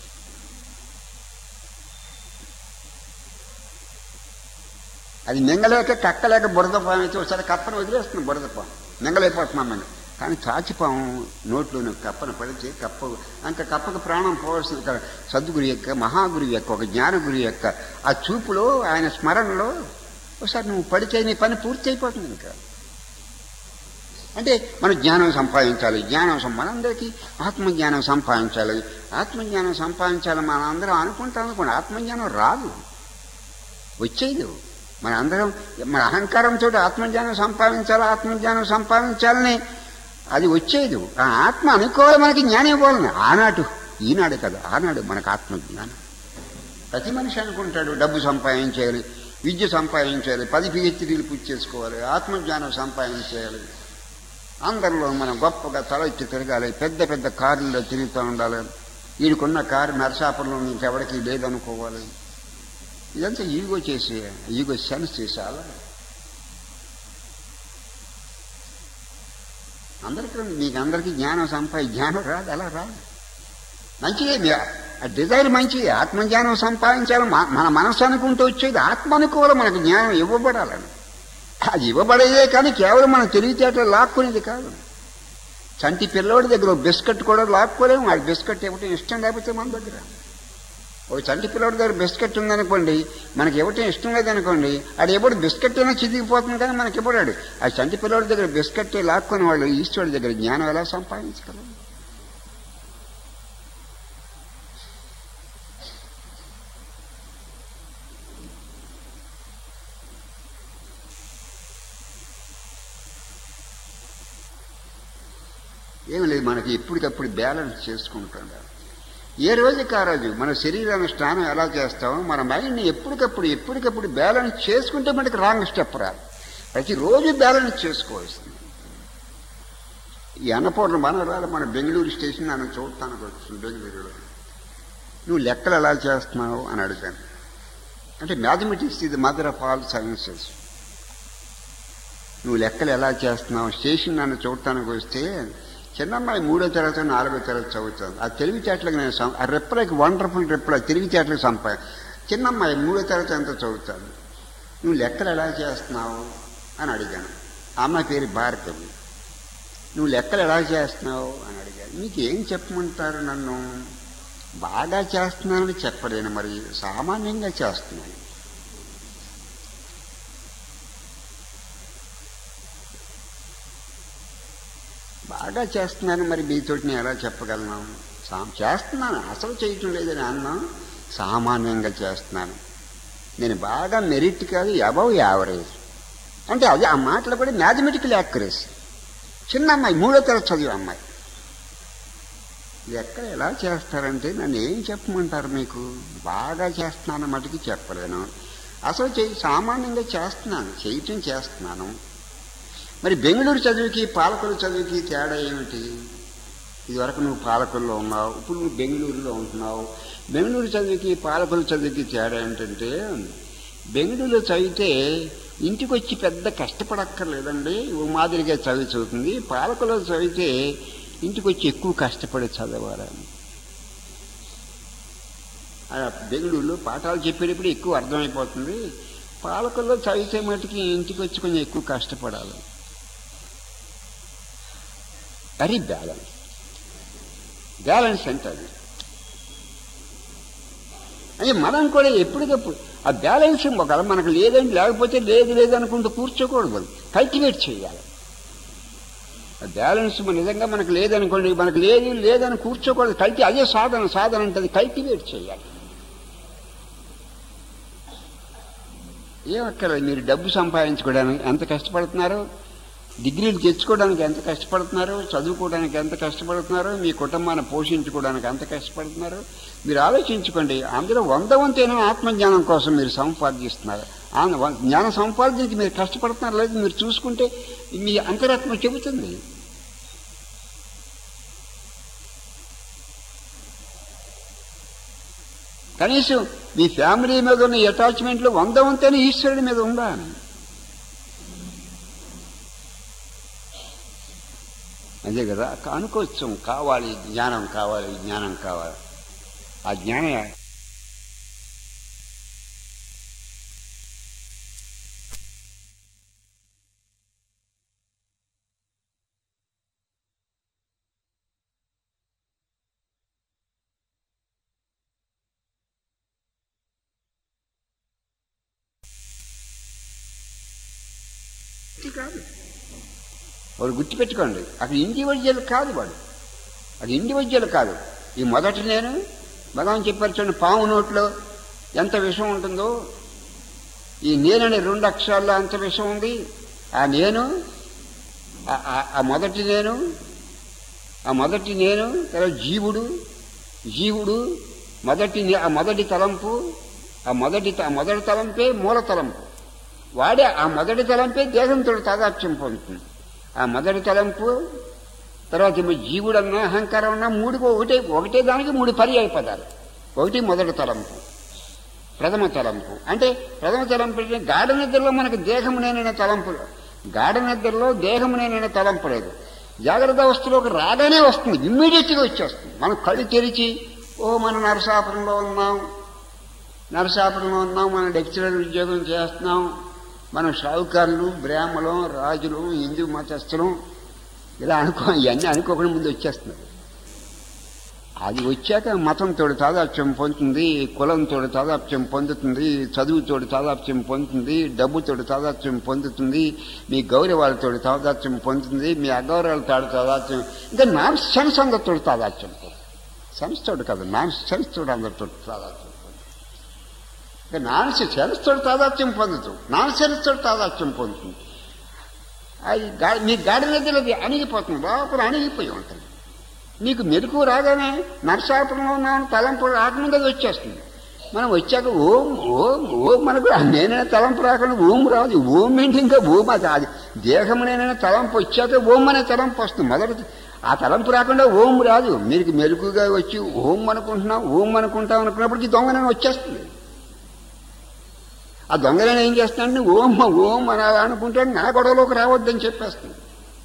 అది మింగలేక కక్కలేక బురదపాము అయితే ఒకసారి కప్పను వదిలేస్తుంది బురదపాము మింగలేకపోతున్నాం మేము. కానీ చాచిపాము నోట్లోని కప్పను పడితే కప్ప అంత కప్పకు ప్రాణం పోవాల్సింది. సద్గురు యొక్క మహాగురు యొక్క ఒక జ్ఞానగురు యొక్క ఆ చూపులో ఆయన స్మరణలో ఒకసారి నువ్వు పడితే నీ పని పూర్తి అయిపోతుంది. ఇంకా అంటే మనం జ్ఞానం సంపాదించాలి. జ్ఞానం మనందరికీ ఆత్మజ్ఞానం సంపాదించాలి. ఆత్మజ్ఞానం సంపాదించాలి మన అందరం అనుకుంటాం అనుకోండి, ఆత్మజ్ఞానం రాదు, వచ్చేది. మన అందరం మన అహంకారంతో ఆత్మజ్ఞానం సంపాదించాలి ఆత్మజ్ఞానం సంపాదించాలని అది వచ్చేది. ఆ ఆత్మ అనుకోవాలి మనకి జ్ఞానం ఇవ్వాలని. ఆనాడు ఈనాడు కదా, ఆనాడు మనకు ఆత్మజ్ఞానం. ప్రతి మనిషి అనుకుంటాడు డబ్బు సంపాదించాలి, విద్య సంపాదించాలి, పది పిహెచ్డీలు పూర్తి చేసుకోవాలి, ఆత్మజ్ఞానం సంపాదించేయాలి, అందరిలో మనం గొప్పగా తల ఎత్తి తిరగాలి, పెద్ద పెద్ద కార్లలో తిరుగుతూ ఉండాలి, వీడికున్న కారు నరసాపురంలో ఇంకెవరికి లేదనుకోవాలి. ఇదంతా ఈగో చేసే ఈగో సెన్స్ చేసేలా. అందరికీ మీకు అందరికీ జ్ఞానం సంపాది జ్ఞానం రాదు, అలా రాదు. మంచిదే, ఆ డిజైర్ మంచిది. ఆత్మజ్ఞానం సంపాదించాలి మన మనసు అనుకుంటూ వచ్చేది. ఆత్మ అనుకోవాలి మనకు జ్ఞానం ఇవ్వబడాలని. అది ఇవ్వబడేదే కానీ కేవలం మనం తెలివితేటలు లాక్కునేది కాదు. చంటి పిల్లోడి దగ్గర బిస్కెట్ కూడా లాక్కోలేము. వాడి బిస్కెట్ ఇవ్వటం ఇష్టం లేకపోతే మన దగ్గర. ఒక చంటి పిల్లోడి దగ్గర బిస్కెట్ ఉందనుకోండి, మనకి ఇవ్వటం ఇష్టం లేదనుకోండి, అది ఎప్పుడు బిస్కెట్ అయినా చిదిగిపోతుంది కానీ మనకి ఇవ్వడాడు. ఆ చంటి పిల్లోడి దగ్గర బిస్కెట్ లాక్కొని వాళ్ళు ఈశ్వరుడి దగ్గర జ్ఞానం ఎలా సంపాదించగలరు? ఏమి లేదు, మనకి ఎప్పటికప్పుడు బ్యాలెన్స్ చేసుకుంటాం. ఏ రోజుకి ఆ రోజు మన శరీరాన్ని స్నానం ఎలా చేస్తామో మన మైండ్ని ఎప్పటికప్పుడు ఎప్పటికప్పుడు బ్యాలెన్స్ చేసుకుంటే మనకి రాంగ్ స్టెప్ రాదు. ప్రతిరోజు బ్యాలెన్స్ చేసుకోవాల్సింది. ఈ అన్నపూర్ణ మనరాలు మన బెంగళూరు స్టేషన్ నన్ను చూడటానికి వచ్చింది. బెంగళూరులో నువ్వు లెక్కలు ఎలా చేస్తున్నావు అని అడిగాను. అంటే మ్యాథమెటిక్స్ ఇది మదర్ ఆఫ్ ఆల్ సైన్సెస్. నువ్వు లెక్కలు ఎలా చేస్తున్నావు స్టేషన్ నన్ను చూడటానికి వస్తే చిన్నమ్మాయి మూడో తరగతి నాలుగో తరగతి చదువుతాను. ఆ తెలివితేటలకు నేను ఆ రిప్లైకి వండర్ఫుల్ రిప్లై తెలివితేటలకు సంపా. చిన్నమ్మాయి మూడో తరగతి అంతా చదువుతాను. నువ్వు లెక్కలు ఎలా చేస్తున్నావు అని అడిగాను. ఆ అమ్మాయి పేరు భారతవి. నువ్వు లెక్కలు ఎలా చేస్తున్నావు అని అడిగాను. మీకు ఏం చెప్పమంటారు? నన్ను బాగా చేస్తున్నానని చెప్పలేను, మరి సామాన్యంగా చేస్తున్నాను. బాగా చేస్తున్నాను, మరి మీతోటి నేను ఎలా చెప్పగలను? సా చేస్తున్నాను, అసలు చేయటం లేదని అన్నాను. సామాన్యంగా చేస్తున్నాను. నేను బాగా మెరిట్ కాదు, అబవ్ యావరేజ్. అంటే అదే ఆ మాటలు కూడా మ్యాథమెటికల్ యాక్యురసీ. చిన్న అమ్మాయి మూడో తరగతి చదివే అమ్మాయి. ఎక్కడ ఎలా చేస్తారంటే నన్ను ఏం చెప్పమంటారు? మీకు బాగా చేస్తున్నాను మటుకు చెప్పలేను, అసలు చెయ్యి సామాన్యంగా చేస్తున్నాను, చేయటం చేస్తున్నాను. మరి బెంగళూరు చదువుకి పాలకొల్లు చదువుకి తేడా ఏమిటి? ఇదివరకు నువ్వు పాలకొల్లో ఉన్నావు, ఇప్పుడు నువ్వు బెంగళూరులో ఉంటున్నావు. బెంగళూరు చదువుకి పాలకొల్లు చదువుకి తేడా ఏంటంటే, బెంగళూరులో చదివితే ఇంటికి వచ్చి పెద్ద కష్టపడక్కర్లేదండి, ఓ మాదిరిగా చదివి చదువుతుంది. పాలకొల్లో చదివితే ఇంటికి వచ్చి ఎక్కువ కష్టపడి చదవాలని. బెంగళూరులో పాఠాలు చెప్పేటప్పుడు ఎక్కువ అర్థమైపోతుంది. పాలకొల్లో చదివితే మటుకి ఇంటికి వచ్చి కొంచెం ఎక్కువ కష్టపడాలి. అది బ్యాలెన్స్. బ్యాలెన్స్ అంటే అది. అది మనం కూడా ఎప్పటికప్పుడు ఆ బ్యాలెన్స్ ఒకవేళ మనకు లేదండి, లేకపోతే లేదు లేదనుకుంటూ కూర్చోకూడదు, కల్టివేట్ చేయాలి. ఆ బ్యాలెన్స్ నిజంగా మనకు లేదనుకోండి, మనకు లేదు లేదని కూర్చోకూడదు, కల్టి అదే సాధన. సాధన అంటే అది కల్టివేట్ చేయాలి. ఏమక్కర్లేదు, మీరు డబ్బు సంపాదించుకోవడానికి ఎంత కష్టపడుతున్నారు, డిగ్రీలు తెచ్చుకోవడానికి ఎంత కష్టపడుతున్నారు, చదువుకోవడానికి ఎంత కష్టపడుతున్నారు, మీ కుటుంబాన్ని పోషించుకోవడానికి ఎంత కష్టపడుతున్నారు, మీరు ఆలోచించుకోండి. అందులో వంద వంతైనా ఆత్మజ్ఞానం కోసం మీరు సంపాదిస్తున్నారు. జ్ఞాన సంపాదించి మీరు కష్టపడుతున్నారు లేదు మీరు చూసుకుంటే మీ అంతరాత్మ చెబుతుంది. కనీసం మీ ఫ్యామిలీ మీద ఉన్న అటాచ్మెంట్లో వంద వంతైనా ఈశ్వరుడి మీద ఉందా? అదే కదా అనుకోవచ్చు. కావాలి జ్ఞానం, కావాలి జ్ఞానం కావాలి. ఆ జ్ఞానం ఇది కాదు. వాడు గుర్తుపెట్టుకోండి, అక్కడ ఇండివిజువల్ కాదు, వాడు అది ఇండివిజువల్ కాదు. ఈ మొదటి నేను భగవాన్ చెప్పారు చూడండి, పాము నోట్లో ఎంత విషం ఉంటుందో ఈ నేననే రెండు అక్షరాల్లో అంత విషం ఉంది. ఆ నేను, ఆ మొదటి నేను, ఆ మొదటి నేను తర్వాత జీవుడు, జీవుడు మొదటి ఆ మొదటి తలంపు, ఆ మొదటి మొదటి తలంపే మూల తలంపు. వాడే ఆ మొదటి తలంపే దేహంతో తాదాత్మ్యం పొందుతుంది. ఆ మొదటి తలంపు తర్వాత జీవుడు అన్నా అహంకారం అన్నా మూడు ఒకటే ఒకటే దానికి మూడు పర్యాయ పదాలు. ఒకటి మొదటి తలంపు, ప్రథమ తలంపు. అంటే ప్రథమ తలంపు అంటే గాఢ నిద్రలో మనకు దేహము నేనైనా తలంపు, గాఢ నిద్రలో దేహము నేనైనా తలంపు లేదు. జాగ్రత్త అవస్థలోకి రాగానే వస్తుంది, ఇమ్మీడియట్గా వచ్చేస్తుంది. మనం కళ్ళు తెరిచి ఓ మనం నరసాపురంలో ఉన్నాం, నరసాపురంలో ఉన్నాం, మనం లెక్చరర్ ఉద్యోగం చేస్తున్నాం, మనం షావుకారులు, బ్రాహ్మణులు, రాజులు, హిందూ మతస్థులు ఇలా అనుకో, ఇవన్నీ అనుకోకుండా ముందు వచ్చేస్తున్నారు. అది వచ్చాక మతంతో తాదాత్మ్యం పొందుతుంది, కులంతో తాదాత్మ్యం పొందుతుంది, చదువుతో తాదాత్మ్యం పొందుతుంది, డబ్బుతో తాదాత్మ్యం పొందుతుంది, మీ గౌరవాలతో తాదాత్మ్యం పొందుతుంది, మీ అగౌరవాలతో తాదాత్మ్యం, ఇంకా నాన్ సెన్స్ అందరితో తాదాత్మ్యం పొందుతుంది. సెన్స్తోడు కాదు, నాన్ సెన్స్తో అందరితో తాదాత్మ్యం పొందుతుంది. ఇంకా నాన్ సెన్స్తో తాదాత్మ్యం పొందుతుంది, నాన్ సెన్స్తో తాదాత్మ్యం పొందుతుంది. అది గా మీ గాడి నిద్రలో అణిగిపోతుంది, లోపల అణిగిపోయి ఉంటుంది. నీకు మెరుకు రాగానే నరసాపురంలో ఉన్నామని తలంపు రాకముందు అది వచ్చేస్తుంది. మనం వచ్చాక ఓం ఓం ఓం మనకు నేనైనా తలంపు రాకుండా ఓం రాదు. ఓం ఏంటి, ఇంకా ఓం అది అది దేహం నేనైనా తలంపు వచ్చాక ఓం అనే తలంపు వస్తుంది. మొదటి ఆ తలంపు రాకుండా ఓం రాదు. మీరు మెరుకుగా వచ్చి ఓం అనుకుంటున్నాం, ఓం అనుకుంటాం అనుకున్నప్పటికీ దొంగనైనా వచ్చేస్తుంది. ఆ దొంగనైనా ఏం చేస్తానంటే ఓం ఓం అని అనుకుంటే నా గొడవలోకి రావద్దని చెప్పేస్తుంది.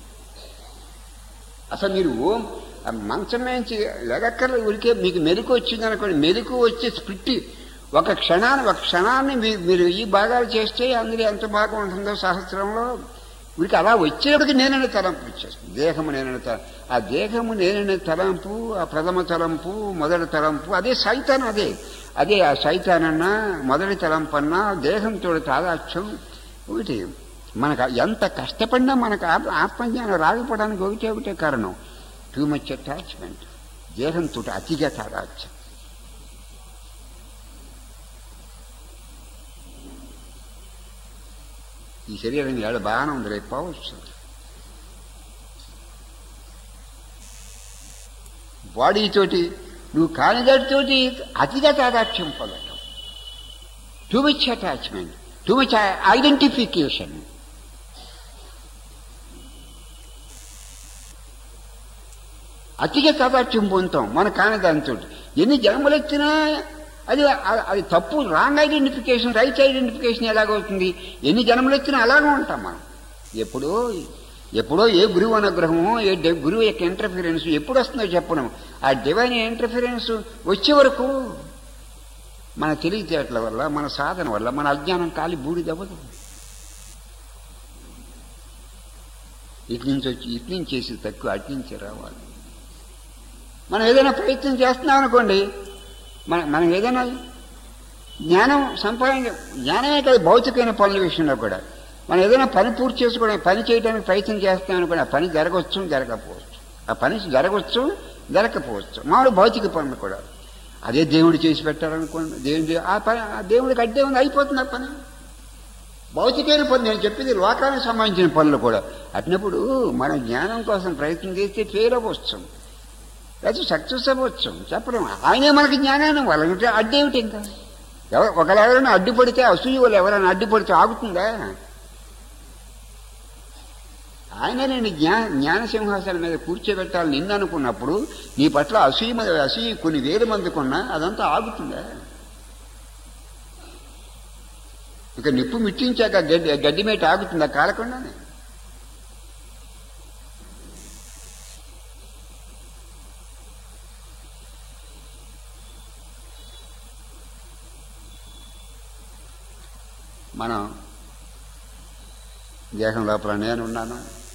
అసలు మీరు ఓం మంచం నుంచి లెగక్కర్లు ఉడికే మీకు మెరుకు వచ్చింది అనుకోండి, మెరుకు వచ్చి స్ప్లిట్టి ఒక క్షణాన్ని ఒక క్షణాన్ని మీరు ఈ భాగాలు చేస్తే అందులో ఎంత బాగా ఉంటుందో సహస్రంలో వీడికి అలా వచ్చేటికి నేననే తలంపు వచ్చేస్తుంది. దేహము నేననే తలం, ఆ దేహము నేననే తలంపు, ఆ ప్రథమ తలంపు, మొదటి తలంపు, అదే సైతాన్, అదే అదే ఆ సైతానన్నా మొదటి తలంపు అన్నా దేహంతో తాదాత్మ్యం ఒకటి. మనకు ఎంత కష్టపడినా మనకు ఆత్మజ్ఞానం రాకపోవడానికి ఒకటే ఒకటే కారణం, టూ మచ్ అటాచ్మెంట్, దేహంతో అతిగా తాదాత్మ్యం. ఈ శరీరం ఏడ బాగానే ఉంది, రేపు పోవచ్చు. బాడీతోటి నువ్వు కానిదాటితోటి అతిగా తాదాత్మ్యం పొందటం, too much attachment, too much identification. అతిగా తాదాత్మ్యం పొందుతాం మన కానిదానితో. ఎన్ని జన్మలెత్తినా అది అది తప్పు, రాంగ్ ఐడెంటిఫికేషన్. రైట్ ఐడెంటిఫికేషన్ ఎలాగవుతుంది? ఎన్ని జన్మలెత్తినా అలాగే ఉంటాం మనం. ఎప్పుడో ఎప్పుడో ఏ గురువు అనుగ్రహమో, ఏ గురువు యొక్క ఇంటర్ఫిరెన్స్ ఎప్పుడు వస్తుందో చెప్పడం. ఆ డివైన్ ఇంటర్ఫిరెన్స్ వచ్చే వరకు మన తెలివితేటల వల్ల, మన సాధన వల్ల మన అజ్ఞానం కాలి బూడిదవ్వదు. ఇటు నుంచి వచ్చి ఇటు నుంచి చేసి తక్కువ అటు నుంచి రావాలి. మనం ఏదైనా ప్రయత్నం చేస్తున్నాం అనుకోండి, మన మనం ఏదైనా జ్ఞానం సంపాదించ జ్ఞానమే కాదు, భౌతికమైన పనుల విషయంలో కూడా మనం ఏదైనా పని పూర్తి చేసుకోవడానికి పని చేయడానికి ప్రయత్నం చేస్తాం అనుకోండి, ఆ పని జరగవచ్చు జరగకపోవచ్చు, ఆ పని జరగవచ్చు జరగకపోవచ్చు. మామూలు భౌతిక పనులు కూడా అదే దేవుడు చేసి పెట్టారనుకోండి, దేవుడి ఆ పని ఆ దేవుడికి అడ్డే ఉంది, అయిపోతుంది ఆ పని. భౌతికమైన పని నేను చెప్పింది లోకానికి సంబంధించిన పనులు కూడా. అట్టినప్పుడు మనం జ్ఞానం కోసం ప్రయత్నం చేస్తే ఫెయిల్ అవ్వచ్చు, లేకపోతే సక్సెస్ అవ్వచ్చు, చెప్పలేము. ఆయనే మనకి జ్ఞానాన్ని వాళ్ళంటే అడ్డేమిటి? ఇంకా ఎవరు ఒకరు ఎవరైనా అడ్డుపడితే, అసూయ వాళ్ళు ఎవరైనా అడ్డుపడితే ఆగుతుందా? ఆయన నేను జ్ఞా జ్ఞాన సింహాసనం మీద కూర్చోబెట్టాలి నిన్ను అనుకున్నప్పుడు నీ పట్ల అసూయ అసూయ కొన్ని వేల మందికి ఉన్నా అదంతా ఆగుతుందా? ఇక నిప్పు మిట్టించాక గడ్డి గడ్డి మేట ఆగుతుందా కాలకుండానే? మనం దేహం లోపల నేనున్నాను,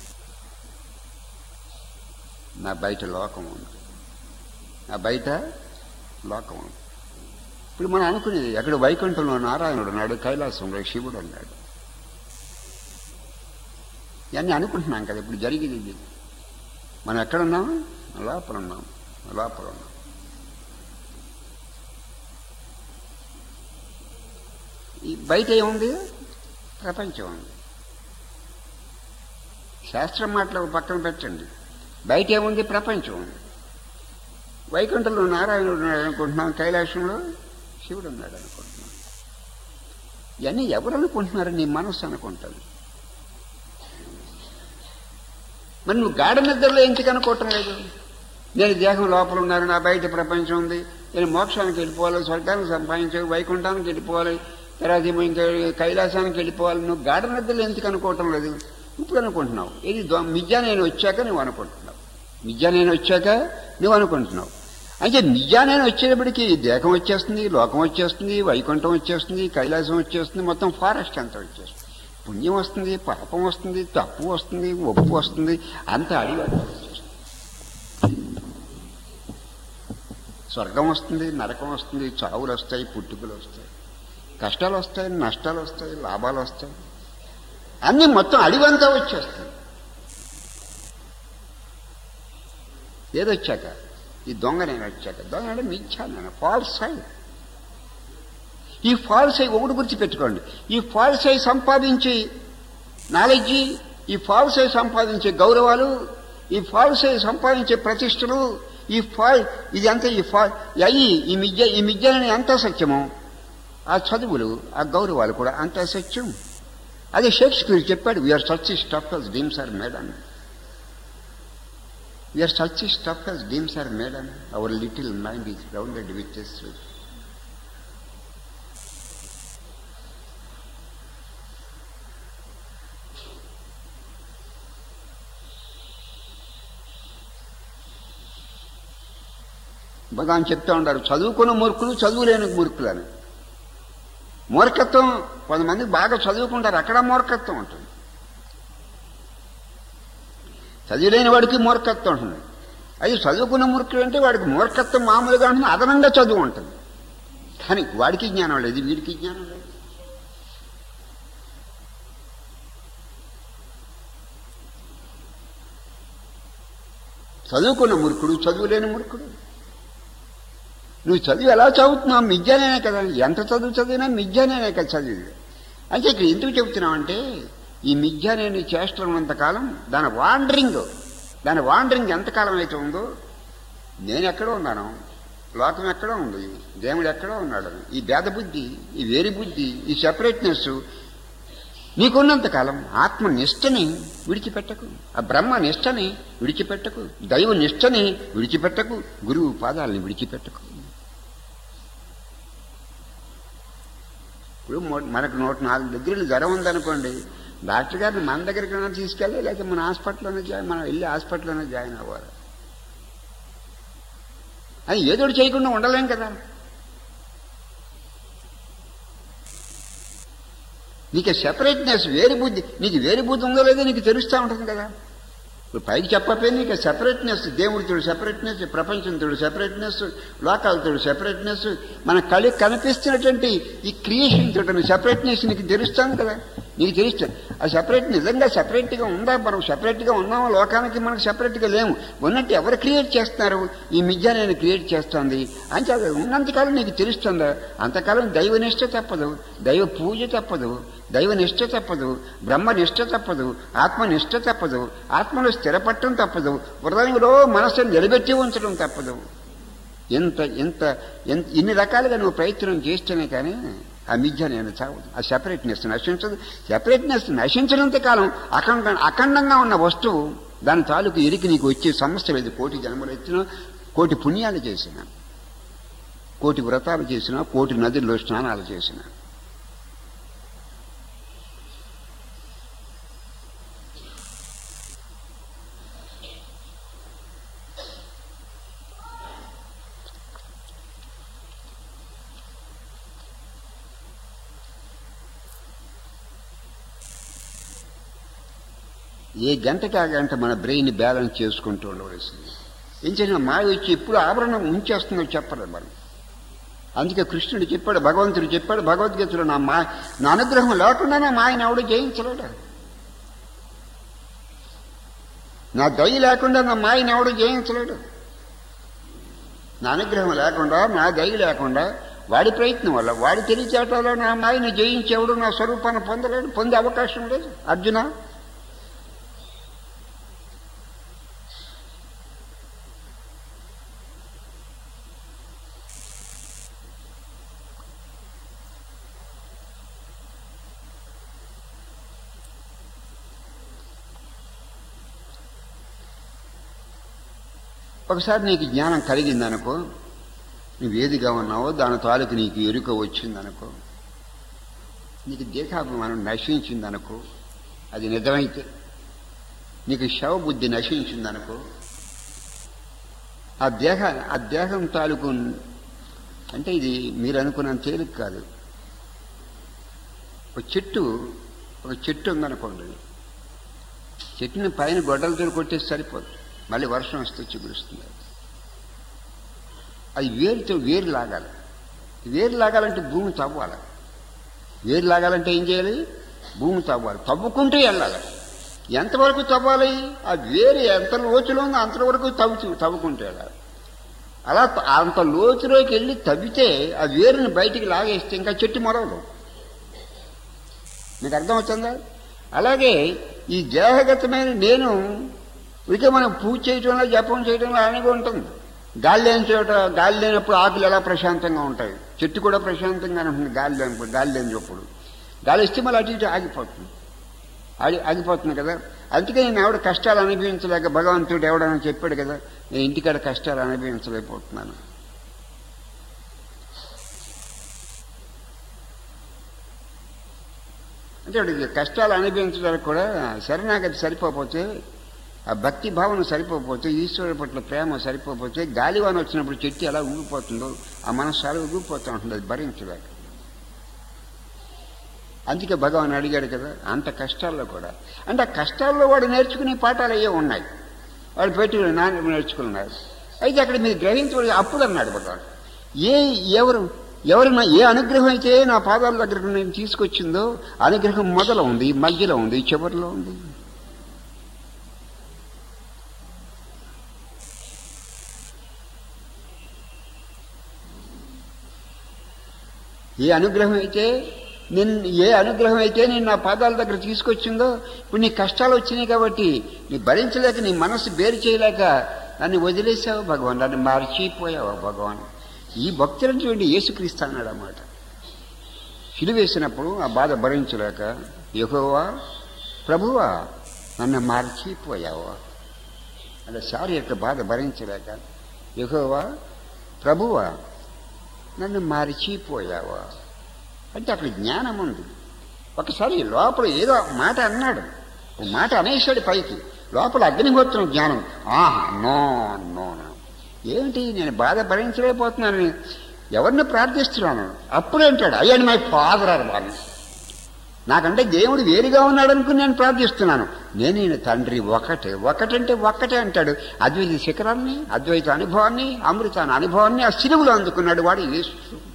నా బయట లోకం ఉంది, నా బయట లోకం ఉంది. ఇప్పుడు మనం అనుకునేది అక్కడ వైకుంఠంలో నారాయణుడు ఉన్నాడు, కైలాసంలో శివుడు ఉన్నాడు. ఇవన్నీ అనుకుంటున్నాం కదా, ఇప్పుడు జరిగేది ఇది. మనం ఎక్కడున్నాం? లోపల ఉన్నాం, లోపల ఉన్నాం. ఈ బయట ఏముంది? ప్రపంచం ఉంది. శాస్త్రం మాటలు పక్కన పెట్టండి, బయట ఏముంది? ప్రపంచం ఉంది. వైకుంఠంలో నారాయణుడు ఉన్నాడు అనుకుంటున్నాం, కైలాసంలో శివుడు ఉన్నాడు అనుకుంటున్నాం. ఇవన్నీ ఎవరు అనుకుంటున్నారు? నీ మనస్సు అనుకుంటాను. మరి నువ్వు గాఢ నిద్రలో ఎందుకు అనుకోవటం లేదు? నేను దేహం లోపల ఉన్నాను, నా బయట ప్రపంచం ఉంది, నేను మోక్షానికి వెళ్ళిపోవాలి, స్వర్గానికి సంపాదించాలి, వైకుంఠానికి వెళ్ళిపోవాలి, తర్వాత ఇంకా కైలాసానికి వెళ్ళిపోవాలి. నువ్వు గాఢ నిద్రలో ఎందుకు అనుకోవటం లేదు? ఇప్పుడు అనుకుంటున్నావు. ఇది మిథ్యా నేను వచ్చాక నువ్వు అనుకుంటున్నావు. మిథ్యా నేను వచ్చాక నువ్వు అనుకుంటున్నావు. అంటే మిథ్యా నేను వచ్చేటప్పటికి దేహం వచ్చేస్తుంది, లోకం వచ్చేస్తుంది, వైకుంఠం వచ్చేస్తుంది, కైలాసం వచ్చేస్తుంది, మొత్తం ఫారెస్ట్ అంతా వచ్చేస్తుంది. పుణ్యం వస్తుంది, పాపం వస్తుంది, తప్పు వస్తుంది, ఒప్పు వస్తుంది, అంత అడిగాడు. స్వర్గం వస్తుంది, నరకం వస్తుంది, చావులు వస్తాయి, పుట్టుకలు వస్తాయి, కష్టాలు వస్తాయి, నష్టాలు వస్తాయి, లాభాలు వస్తాయి, అన్నీ మొత్తం అడివంతా వచ్చేస్తుంది. ఏదొచ్చాక? ఈ దొంగ నేను వచ్చాక. దొంగ అంటే మిథ్యా నేను, ఫాల్స్ ఐ. ఈ ఫాల్స్ ఐ ఒకటి గురించి పెట్టుకోండి. ఈ ఫాల్స్ ఐ సంపాదించి నాలెడ్జి, ఈ ఫాల్స్ ఐ సంపాదించే గౌరవాలు, ఈ ఫాల్స్ ఐ సంపాదించే ప్రతిష్టలు, ఈ ఫాల్ ఇది అంతా ఈ ఫాల్ అయ్యి ఈ మిథ్య ఈ మిథ్యని ఎంత సత్యమో ఆ చదువులు, ఆ గౌరవాలు కూడా అంత సత్యం. అదే షేక్స్పియర్ చెప్పాడు, we are such stuff as dreams are made on. We are such stuff as dreams are made on. Our little mind is rounded with this. Bhagavan చెప్తా ఉంటారు, చదువుకున్న మూర్ఖులు, చదువులేని మూర్ఖులు అని. మూర్ఖత్వం కొంతమంది బాగా చదువుకుంటారు, అక్కడ మూర్ఖత్వం ఉంటుంది. చదువులేని వాడికి మూర్ఖత్వం ఉంటుంది. అది చదువుకున్న మూర్ఖుడు అంటే వాడికి మూర్ఖత్వం మామూలుగా ఉంటుంది, అదనంగా చదువు ఉంటుంది. కానీ వాడికి జ్ఞానం లేదు, వీడికి జ్ఞానం లేదు. చదువుకున్న మూర్ఖుడు, చదువులేని మూర్ఖుడు. నువ్వు చదువు ఎలా చదువుతున్నావు? మిథ్యానే కదా. ఎంత చదువు చదివినా మిథ్యానే కదా చదివి. అంటే ఇక్కడ ఎందుకు చెబుతున్నావంటే, ఈ మిథ్య నేను చేస్తున్నంతకాలం దాని వాండరింగ్ దాని వాండరింగ్ ఎంతకాలం అయితే ఉందో, నేను ఎక్కడో ఉన్నాను, లోకం ఎక్కడో ఉంది, దేవుడు ఎక్కడో ఉన్నాడు, ఈ భేద బుద్ధి, ఈ వేరి బుద్ధి, ఈ సెపరేట్నెస్ నీకున్నంతకాలం ఆత్మ నిష్టని విడిచిపెట్టకు, ఆ బ్రహ్మ నిష్టని విడిచిపెట్టకు, దైవ నిష్టని విడిచిపెట్టకు, గురువు పాదాలని విడిచిపెట్టకు. ఇప్పుడు మనకు నూట నాలుగు డిగ్రీలు జ్వరం ఉందనుకోండి, డాక్టర్ గారిని మన దగ్గరికి తీసుకెళ్ళి, లేకపోతే మన హాస్పిటల్లోనే జాయిన్ మనం వెళ్ళి హాస్పిటల్లోనే జాయిన్ అవ్వాలి. అది ఏదో చేయకుండా ఉండలేం కదా. నీకు సెపరేట్నెస్, వేరు బుద్ధి, నీకు వేరు బుద్ధి ఉందో లేదో నీకు తెలుస్తూ ఉంటుంది కదా. ఇప్పుడు పైకి చెప్పకపోయినా నీకు సెపరేట్నెస్, దేవుడితో సెపరేట్నెస్, ప్రపంచంతో సెపరేట్నెస్, లోకాలతో సెపరేట్నెస్, మన కళ్ళకి కనిపిస్తున్నటువంటి ఈ క్రియేషన్ తోటి సెపరేట్నెస్ నీకు తెలుస్తుంది కదా. నీకు తెలుస్తుంది ఆ సెపరేట్ నిజంగా సెపరేట్గా ఉందా? మనం సెపరేట్గా ఉన్నాము, లోకానికి మనకు సెపరేట్గా లేము. ఉన్నట్టు ఎవరు క్రియేట్ చేస్తున్నారు? ఈ మిథ్య నేను క్రియేట్ చేస్తుంది అంటే అది ఉన్నంతకాలం నీకు తెలుస్తుందా? అంతకాలం దైవనిష్ట తప్పదు, దైవ పూజ తప్పదు, దైవనిష్ట తప్పదు, బ్రహ్మనిష్ట తప్పదు, ఆత్మనిష్ట తప్పదు, ఆత్మలో స్థిరపట్టడం తప్పదు, హృదయంలో మనస్సును నిలబెట్టి ఉంచడం తప్పదు. ఎంత ఎంత ఎంత ఇన్ని రకాలుగా నువ్వు ప్రయత్నం చేస్తేనే కానీ ఆ మిథ్య నేను చావదు, ఆ సెపరేట్నెస్ నశించదు. సెపరేట్నెస్ నశించినంత కాలం అఖండ అఖండంగా ఉన్న వస్తువు దాని తాలూకు ఎరికి నీకు వచ్చే సమస్య లేదు. కోటి జన్మలు ఎత్తినా, కోటి పుణ్యాలు చేసిన, కోటి వ్రతాలు చేసిన, కోటి నదుల్లో స్నానాలు చేసిన, ఏ గంటకి ఆ గంట మన బ్రెయిన్ బ్యాలెన్స్ చేసుకుంటూ ఉండవలసింది. ఏం చేసిన మాయ వచ్చి ఎప్పుడు ఆవరణం ఉంచేస్తుందో చెప్పలేదు మనం. అందుకే కృష్ణుడు చెప్పాడు, భగవంతుడు చెప్పాడు భగవద్గీతలో, నా మా నా అనుగ్రహం లేకుండానే మాయను ఎవడు జయించలేడు. నా దయ లేకుండా నా మాయని ఎవడు జయించలేడు. నా అనుగ్రహం లేకుండా, నా దయ లేకుండా, వాడి ప్రయత్నం వల్ల, వాడి తెలివితేటలో నా మాయని జయించేవాడు నా స్వరూపాన్ని పొందలేడు, పొందే అవకాశం లేదు. అర్జున, ఒకసారి నీకు జ్ఞానం కలిగిందనుకో, నువ్వు ఏదిగా ఉన్నావో దాని తాలూకు నీకు ఎరుక వచ్చిందనుకో, నీకు దేహాభిమానం నశించిందనుకో, అది నిజమైతే నీకు శవబుద్ధి నశించిందనుకో, ఆ దేహ ఆ దేహం తాలూకు అంటే ఇది మీరు అనుకున్నంత తేలిక కాదు. ఒక చెట్టు ఒక చెట్టు ఉందనుకోండి, చెట్టుని పైన గొడ్డలతో కొట్టేసి సరిపోదు, మళ్ళీ వర్షం వస్తే చిగురుస్తుంది. అది వేరుతో వేరు లాగాలి. వేరు లాగాలంటే భూమి తవ్వాలి. వేరు లాగాలంటే ఏం చేయాలి? భూమి తవ్వాలి. తవ్వుకుంటూ వెళ్ళాలి. ఎంతవరకు తవ్వాలి? ఆ వేరు ఎంత లోతులో ఉందో అంతవరకు తవ్వు తవ్వుకుంటూ వెళ్ళాలి. అలా అంత లోతులోకి వెళ్ళి తవ్వితే ఆ వేరుని బయటికి లాగేస్తే ఇంకా చెట్టు మొరవదు. మీకు అర్థమవుతుందా? అలాగే ఈ దేహగతమైన నేను ఇక మనం పూజ చేయడంలో, జపం చేయడంలో అనేది ఉంటుంది. గాలి లేని చోట, గాలి లేనప్పుడు ఆకులు ఎలా ప్రశాంతంగా ఉంటాయి, చెట్టు కూడా ప్రశాంతంగానే ఉంటుంది. గాలి లేనప్పుడు, గాలి లేనిప్పుడు గాలి ఇస్తే మళ్ళీ అటు ఇటు ఆగిపోతుంది, ఆగి ఆగిపోతుంది కదా. అందుకే నేను ఎవడ కష్టాలు అనుభవించలేక భగవంతుడు ఎవడని చెప్పాడు కదా, నేను ఇంటికాడ కష్టాలు అనుభవించలేకపోతున్నాను. అంటే కష్టాలు అనుభవించడానికి కూడా శరణాగతి సరిపోతే, ఆ భక్తి భావన సరిపోతే, ఈశ్వరుడి పట్ల ప్రేమ సరిపోతే, గాలివాన వచ్చినప్పుడు చెట్టు ఎలా ఊగిపోతుందో ఆ మనసు చాలా ఊగిపోతూ ఉంటుంది, అది భరించలేక. అందుకే భగవాన్ అడిగాడు కదా, అంత కష్టాల్లో కూడా. అంటే ఆ కష్టాల్లో వాడు నేర్చుకునే పాఠాలు అయ్యే ఉన్నాయి, వాడు పెట్టి నాన్న నేర్చుకున్నారు. అయితే అక్కడ మీరు గ్రహించబడి అప్పుడు అన్నాడు భగవాన్, ఏ ఎవరు ఎవరైనా ఏ అనుగ్రహం అయితే నా పాదాల దగ్గరకు నేను తీసుకొచ్చిందో, అనుగ్రహం మొదలు ఉంది, మధ్యలో ఉంది, చివరిలో ఉంది. ఏ అనుగ్రహం అయితే నేను ఏ అనుగ్రహం అయితే నేను నా పాదాల దగ్గర తీసుకొచ్చిందో, ఇప్పుడు నీ కష్టాలు వచ్చినాయి కాబట్టి నీ భరించలేక, నీ మనసు బేరు చేయలేక నన్ను వదిలేసావు భగవాన్, నన్ను మర్చిపోయావు భగవాన్. ఈ భక్తులటువంటి యేసుక్రీస్తు అన్నాడు అన్నమాట. సిలువేసినప్పుడు ఆ బాధ భరించలేక, యెహోవా ప్రభువా నన్ను మర్చిపోయావా అంటే సారి యొక్క బాధ భరించలేక, యెహోవా ప్రభువా నన్ను మర్చిపోయావా అంటే అక్కడ జ్ఞానం ఉంది. ఒకసారి లోపల ఏదో మాట అన్నాడు, ఒక మాట అనేసాడు పైకి, లోపల అగ్నిహోత్రం జ్ఞానం. ఆహా నో నో నో ఏమిటి, నేను బాధ భరించలేకపోతున్నాను, ఎవరిని ప్రార్థిస్తున్నాను. అప్పుడు అంటాడు, అయ్యాడు మై ఫాదర్ అని వాళ్ళు, నాకంటే దేవుడు వేరుగా ఉన్నాడు అనుకుని నేను ప్రార్థిస్తున్నాను, నేను ఈయన తండ్రి ఒకటే, ఒకటంటే ఒక్కటే అంటాడు. అద్వైత శిఖరాన్ని, అద్వైత అనుభవాన్ని, అమృతాన్ని అనుభవాన్ని ఆ సిలువలో అందుకున్నాడు వాడు యేసు.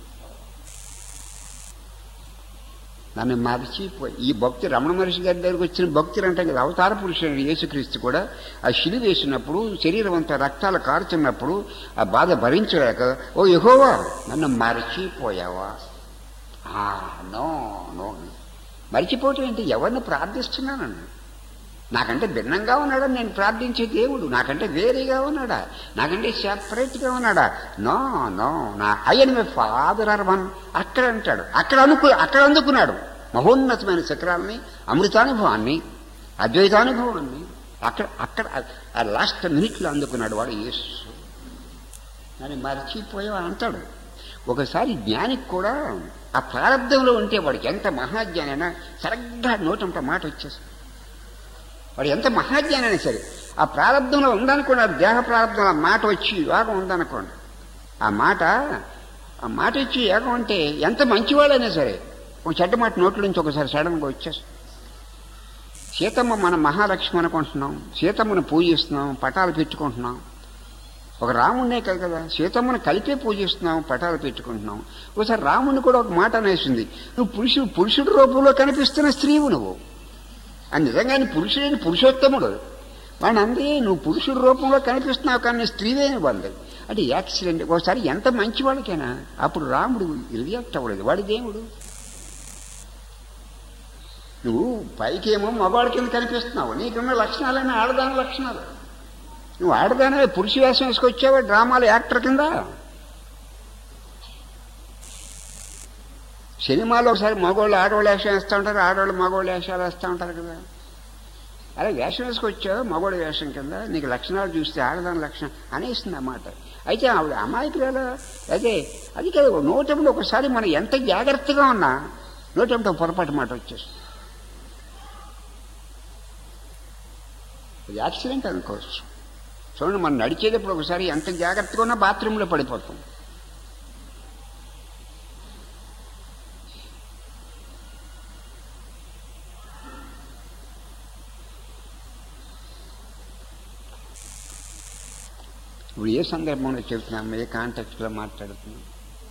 నన్ను మర్చిపోయి ఈ భక్తి రమణ మహర్షి గారి దగ్గరికి వచ్చిన భక్తులు అంటే కదా, అవతార పురుషుడు యేసుక్రీస్తు కూడా ఆ శిలువ వేసినప్పుడు, శరీరం అంతా రక్తాలు కారుతున్నప్పుడు ఆ బాధ భరించలేక, ఓ యెహోవా నన్ను మర్చిపోయావా. నో నో మర్చిపోవటం ఏంటి, ఎవరిని ప్రార్థిస్తున్నానండి, నాకంటే భిన్నంగా ఉన్నాడని నేను ప్రార్థించే దేవుడు నాకంటే వేరేగా ఉన్నాడా, నాకంటే సెపరేట్గా ఉన్నాడా. నో నో నా అయ్యని మీ ఫాదర్ అర్వన్ అక్కడ అంటాడు. అక్కడ అనుకు అక్కడ అందుకున్నాడు మహోన్నతమైన శిఖరాలని, అమృతానుభవాన్ని, అద్వైతానుభవాన్ని. అక్కడ అక్కడ ఆ లాస్ట్ మినిట్లో అందుకున్నాడు వాడు యేసు. నన్ను మర్చిపోయావు అంటాడు. ఒకసారి జ్ఞానికి కూడా ఆ ప్రారంభంలో ఉంటే వాడికి ఎంత మహాజ్ఞానైనా సరిగ్గా నోటంట మాట వచ్చేసి, వాడు ఎంత మహాజ్ఞానైనా సరే ఆ ప్రారంభంలో ఉందనుకోండి, ఆ దేహ ప్రారంభంలో మాట వచ్చి యోగం ఉందనుకోండి, ఆ మాట ఆ మాట వచ్చి యోగం అంటే ఎంత మంచివాడైనా సరే ఒక చెడ్డ మాట నోట్ల నుంచి ఒకసారి సడన్గా వచ్చేసి. సీతమ్మ మన మహాలక్ష్మి అనుకుంటున్నాం, సీతమ్మను పూజిస్తున్నాం, పటాలు పెట్టుకుంటున్నాం. ఒక రాముడినే కాదు కదా, సీతమ్మను కలిపే పూజిస్తున్నాం, పటాలు పెట్టుకుంటున్నాం. ఒకసారి రాముడిని కూడా ఒక మాట అనేసింది, నువ్వు పురుషుడు పురుషుడి రూపంలో కనిపిస్తున్న స్త్రీవు నువ్వు అని. నిజంగానే పురుషుడైన పురుషోత్తముడు, వాడిని అందే నువ్వు పురుషుడి రూపంలో కనిపిస్తున్నావు కానీ స్త్రీవేని వాళ్ళు అంటే యాక్సిడెంట్. ఒకసారి ఎంత మంచి వాళ్ళకైనా అప్పుడు రాముడు రియాక్ట్ అవ్వలేదు, వాడి దేవుడు. నువ్వు పైకేమో మగవాడి కింద కనిపిస్తున్నావు, నీకున్న లక్షణాలైనా ఆడదాని లక్షణాలు. నువ్వు ఆడదానే పురుష వేషం వేసుకొచ్చావా డ్రామాలు యాక్టర్ కింద. సినిమాలో ఒకసారి మగవాళ్ళు ఆడవాళ్ళు వేషం వేస్తూ ఉంటారు, ఆడవాళ్ళు మగవాళ్ళు వేషాలు వేస్తూ ఉంటారు కదా. అలా వేషం వేసుకొచ్చావు మగవాడి వేషం కింద, నీకు లక్షణాలు చూస్తే ఆడదాని లక్షణం అనేసింది అన్నమాట. అయితే ఆవిడ అమాయకురాలు. అదే అది కదా నోటంలో ఒకసారి మనం ఎంత జాగ్రత్తగా ఉన్నా నోటంలో పొరపాటు మాట వచ్చేస్తుంది. యాక్సిడెంట్ అనుకోవచ్చు. చూడండి, మనం నడిచేటప్పుడు ఒకసారి ఎంత జాగ్రత్తగా ఉన్నా బాత్రూంలో పడిపోతాం. ఇప్పుడు ఏ సందర్భంలో చెప్తున్నాం, ఏ కాంటెక్స్ట్లో మాట్లాడుతున్నాం?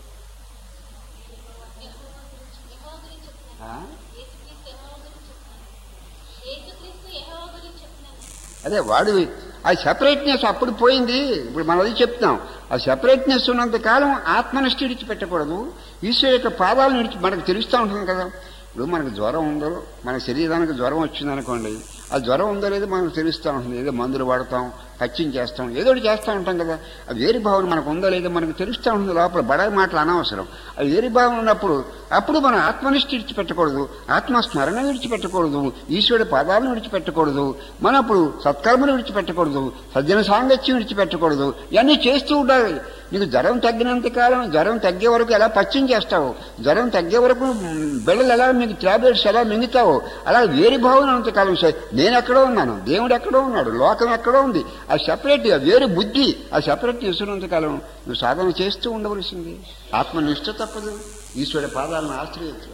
అదే వాడు ఆ సెపరేట్నెస్ అప్పుడు పోయింది. ఇప్పుడు మనం అది చెప్తాం, ఆ సెపరేట్నెస్ ఉన్నంత కాలం ఆత్మనిష్ట విడిచిపెట్టకూడదు. ఈశ్వరు యొక్క పాదాలను విడిచి మనకు తెలుస్తూ ఉంటుంది కదా. ఇప్పుడు మనకు జ్వరం ఉందో, మన శరీరానికి జ్వరం వచ్చిందనుకోండి, ఆ జ్వరం ఉందో లేదో మనకు తెలుస్తూ ఉంటుంది. ఏదో మందులు వాడతాం, పచ్చిం చేస్తాం, ఏదో ఒకటి చేస్తూ ఉంటాం కదా. ఆ వేరు భావన మనకు ఉందో లేదో మనకు తెలుస్తూ ఉంటుంది. లోపల బడాయి మాటలు అనవసరం. ఆ వేరు భావన ఉన్నప్పుడు అప్పుడు మనం ఆత్మనిష్ట విడిచిపెట్టకూడదు, ఆత్మస్మరణ విడిచిపెట్టకూడదు, ఈశ్వరుడి పాదాలను విడిచిపెట్టకూడదు, మనం అప్పుడు సత్కర్మలు విడిచిపెట్టకూడదు, సజ్జన సాంగత్యం విడిచిపెట్టకూడదు. ఇవన్నీ చేస్తూ ఉండాలి. నీకు జ్వరం తగ్గినంత కాలం, జ్వరం తగ్గే వరకు ఎలా పచ్చిం చేస్తావు, జ్వరం తగ్గే వరకు బిళ్ళలు ఎలా మీకు ట్యాబ్లెట్స్ ఎలా మింగుతావు, అలా వేరు భావన అంతకాలం నేను ఎక్కడో ఉన్నాను, దేవుడు ఎక్కడో ఉన్నాడు, లోకం ఎక్కడో ఉంది. ఆ సెపరేట్ వేరు బుద్ధి, ఆ సెపరేట్ ఇస్తున్నంతకాలం నువ్వు సాధన చేస్తూ ఉండవలసింది. ఆత్మనిష్ట తప్పదు, ఈశ్వరుడి పాదాలను ఆశ్రయించడం.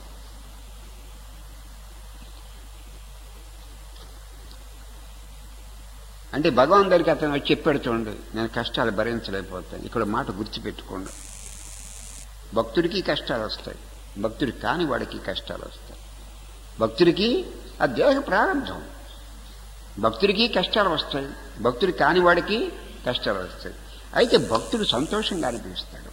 అంటే భగవాన్ దగ్గరికి అతను వచ్చి చెప్పాడు, చూడండి నేను కష్టాలు భరించలేకపోతాను. ఇక్కడ మాట గుర్తుపెట్టుకోండి, భక్తుడికి కష్టాలు వస్తాయి, భక్తుడి కాని వాడికి కష్టాలు వస్తాయి. భక్తుడికి ఆ దేహ ప్రారంభం, భక్తుడికి కష్టాలు వస్తాయి, భక్తుడి కాని వాడికి కష్టాలు వస్తాయి. అయితే భక్తుడు సంతోషంగా అనిపిస్తాడు.